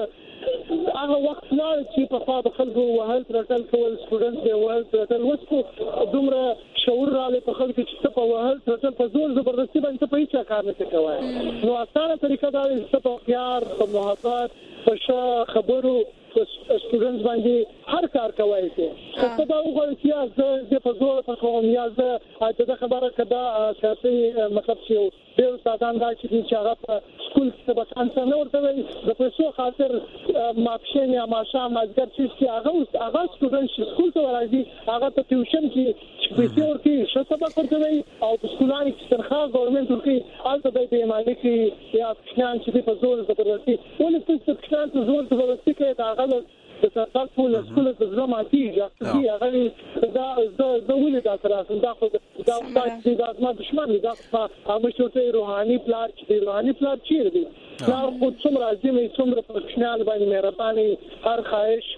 چې هغه وخت نه چې په خاطر خلکو وهل ترټل کول سټوډنټس دی وهل ترټل وڅ دومره شعور را لې په خلکو چې په وهل ترټل په زور زبردستي باندې په هیڅ کار نه کوي نو اسانه طریقه دا چې په خيار په محبت په خبرو سټوډنټس باندې هر کار کوي چې په دا وګورئ چې زه په زور په کوم یا زه دا خبره کده سیاسي مطلب چې ډېر استادان دا چې هغه په سکول کې سبق نه ورته وي د پیسو خاطر ماکشن یا ماشام مازګر چې هغه سټوډنټ چې سکول ته راځي هغه په ټیوشن کې پیسې ورکړي څه سبق ورته وي او په سکولانو کې تنخواه ګورنمنت ورکړي هلته د دې مالک یا کښنان چې په زور زبردستي ولې څه کښنان په زور زبردستي کوي دا هغه د سرکار سکول ته ځما کیږي دا ولې دا سره دا خو دا ما دشمن دا هغه شوته روحاني پلار چیرې دی دا خو څومره عظیم څومره پرشنال باندې مهرباني هر خواهش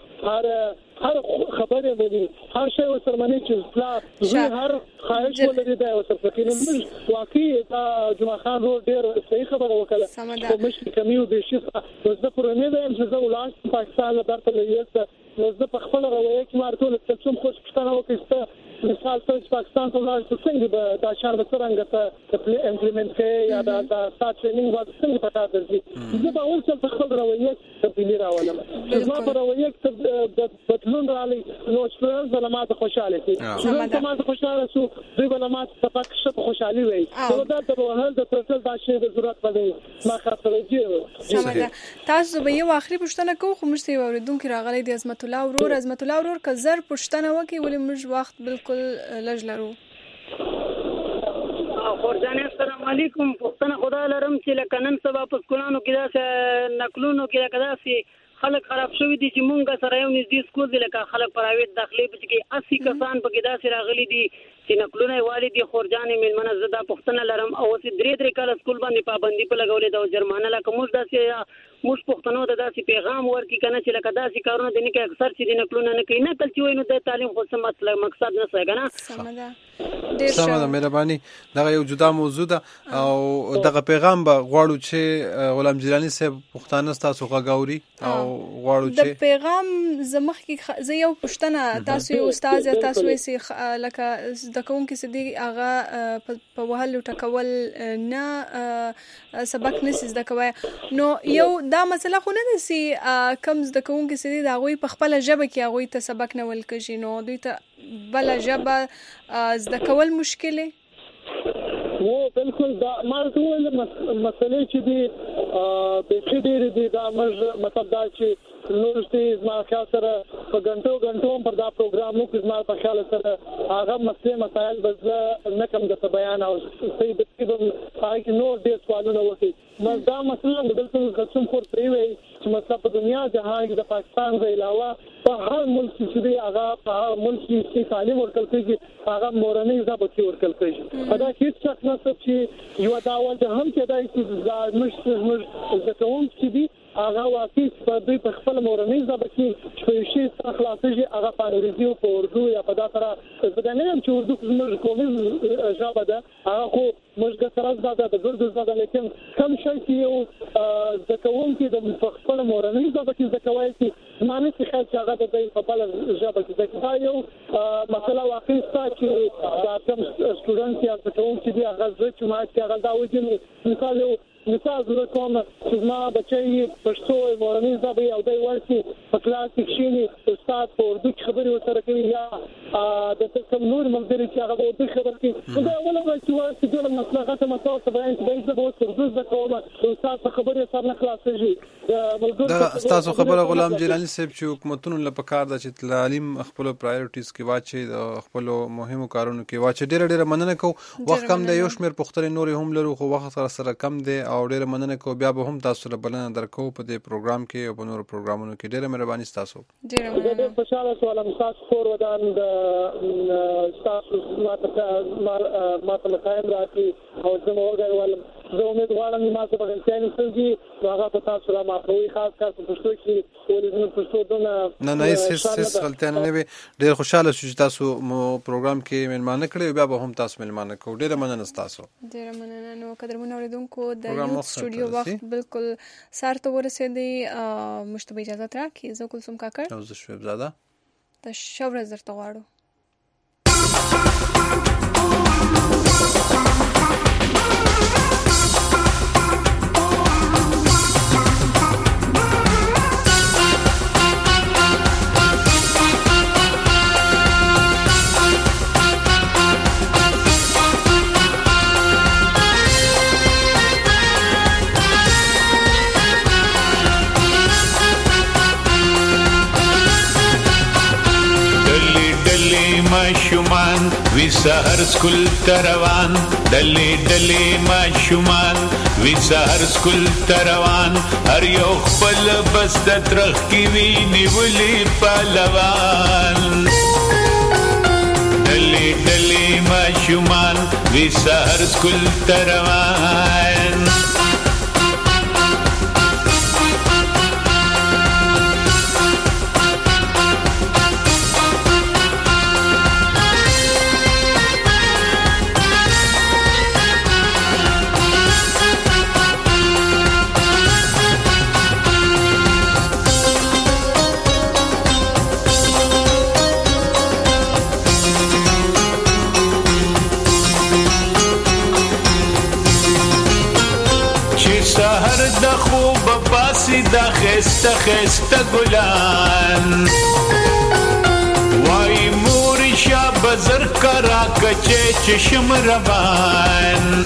هر خبره ودی هر شی وسرمنه چې پلا هر خواهش ولري دا وسره کې واقعي دا جمعه خان ورو ډېر صحیح خبره وکړه په مشکل کمیو د شي زه پرونه ده چې زه ولایت پاکستان له درته لېږه زه په خپل روایت کې مارته له څوم خوش پښتنه وکړم مثال ته پاکستان ته لاړ څنګه به دا شهر به څنګه ته امپلیمنت کوي یا دا سات ټریننګ وځي څنګه پتا درځي زه به اول څه خپل روایت تبدیلی راولم زما په روایت د بدلون رالی نو څنګه زلمات خوشاله شي زلمات خوشاله شو دوی زلمات سپک شپ خوشالي وي دا د وهل د ترڅل دا شی د ضرورت باندې ما خاطرېږي تاسو به یو اخري پوښتنه کوو خو موږ یې اوریدونکو راغلي د عظمت الله ورور کزر پوښتنه وکي ولې موږ وخت بالکل لږ لرو خورجان السلام علیکم پښتنه خدای لرم چې لکه نن سبا په سکولانو کې دا نقلونو کې دا سي خلک خراب شوي دي چې مونږ سره یو نږدې سکول دی لکه خلک پرایویټ داخلي پکې 80 کسان پکې داسې راغلي دي چې نقلونه یې والي دي خورجانې میلمنه زه دا پوښتنه لرم او اوس 3 کاله سکول باندې پابندي په لګولې ده او جرمانه لکه موږ داسې موږ پښتنو ته داسې پیغام ورکړي کنه چې لکه داسې کارونه دي نه کوي اکثر چې نقلونه نه کوي نقل چې وایي نو د تعلیم خو څه مطلب مقصد نه څه کنه سمه ده مهرباني دغه یو جدا موضوع ده او دغه پیغام به غواړو چې غلام جیلانی صاحب پښتانه تاسو غاوري او غواړو چې د پیغام زمخ کې زه یو پښتنه تاسو یو استاد تاسو یې لکه د کوم کې سدي هغه په وهلو ټکول نه سبق نسیز د کوي نو یو دا مسله خو نه دي چې کم زده کوونکي سدي دا غوي په خپل ژبه کې هغه ته سبق نه ول کېږي نو دوی ته بل ژبه زده کول مشکله وو بالکل دا مرزول مسلې چې دي په دې ډېر دي دا مطلب دا چې نورستي ما خیال سره په غنټو پر دا پروګرام کې ما په خیال سره هغه مسائل بس نه کوم د بیان او صحیح د هغه نور ډېر سوالونه وکړي دا مثلا د بالکل قسم خور پریوي چې مطلب په دنیا جهان کې د پاکستان څخه علاوه په هر ملک کې هغه په هر ملک کې تعلیم ورکول کېږي هغه مورنۍ ځبه کې ورکول کېږي دا هیڅ څه نه چې یو دا ول د هم کې دا چې مش زکوم چې دي هغه واقعي په دې په خپل مورنۍ ځبه کې چې شي خلاصيږي هغه په انګریزي او په اردو یا په دا سره زه نه یم چې اردو کومه کومه ژبه ده هغه خو موږ سره زده د ګردو زده لیکن کم شي چې یو زکوم کې د خپل مورنۍ ځبه کې زکوي چې معنی څه خیال چې هغه د خپل ژبه کې زکوي یو مثلا واقعي چې دا کوم سټوډنټ یا زکوم چې دی هغه چې ما چې هغه دا وځي مثال زه کوم چې ما بچي پښتو مورنۍ ژبه او د ورسي په کلاس کې شینی استاد په اردو خبري ورسره کوي یا د کوم نور ملګری چې هغه اردو خبري کوي دا اوله چې ورسي د مصلحت مساوات بیان چې د اردو د کومه استاد خبري سره نه خلاصيږي دا استاد خبره غلام جیلانی صاحب چې حکومتونو له پکار د چې تعلیم خپل پرایورټیز کې واچي د خپل مهمو کارونو کې واچي ډېر مننه کو وخت کم د یو شمیر پختري نور هم لرو خو وخت سره کم دی او ډېر مننه کو بیا به هم تاسو له بلنه درکو په دې پروګرام کې او په نورو پروګرامونو کې ډېر مهرباني تاسو ډېر خوشاله سوالم تاسو فور ودان د تاسو ماته قائم راځي او زموږ ول زه امید غواړم چې تاسو په ځای کې هغه په تاسو را ماخوي خاص کار په پښتو کې ولې نو پښتو دونه نه هیڅ غلطی نه وي ډېر خوشاله شو چې تاسو پروګرام کې ملمانه کړی بیا به هم تاسو ملمانه کو ډېر مننه تاسو ډېر مننه نو قدرمن اوریدونکو د سټوډیو وخت بالکل سار ته ورسېدی مشتبه اجازه راکړئ زه کوم کاکړ او زه شویب زاده د شورز درته غواړو ماشومان وی سحر سکول تروان ډلې ماشومان وی سحر سکول تروان هر یو خپل بس د ترخ کی وی نیولې پهلوان ډلې ماشومان وی سحر سکول تروان دا خسته ګلان وای مور شاه بزر کرا کچې چشم روان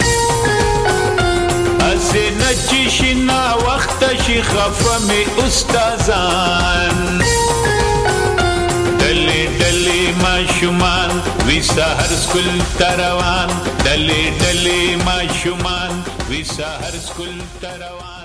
اسه نچ شنا وخت شي خفه می استادان دلې ماشومان وی سحر سکول تروان دلې ماشومان وی سحر سکول تروان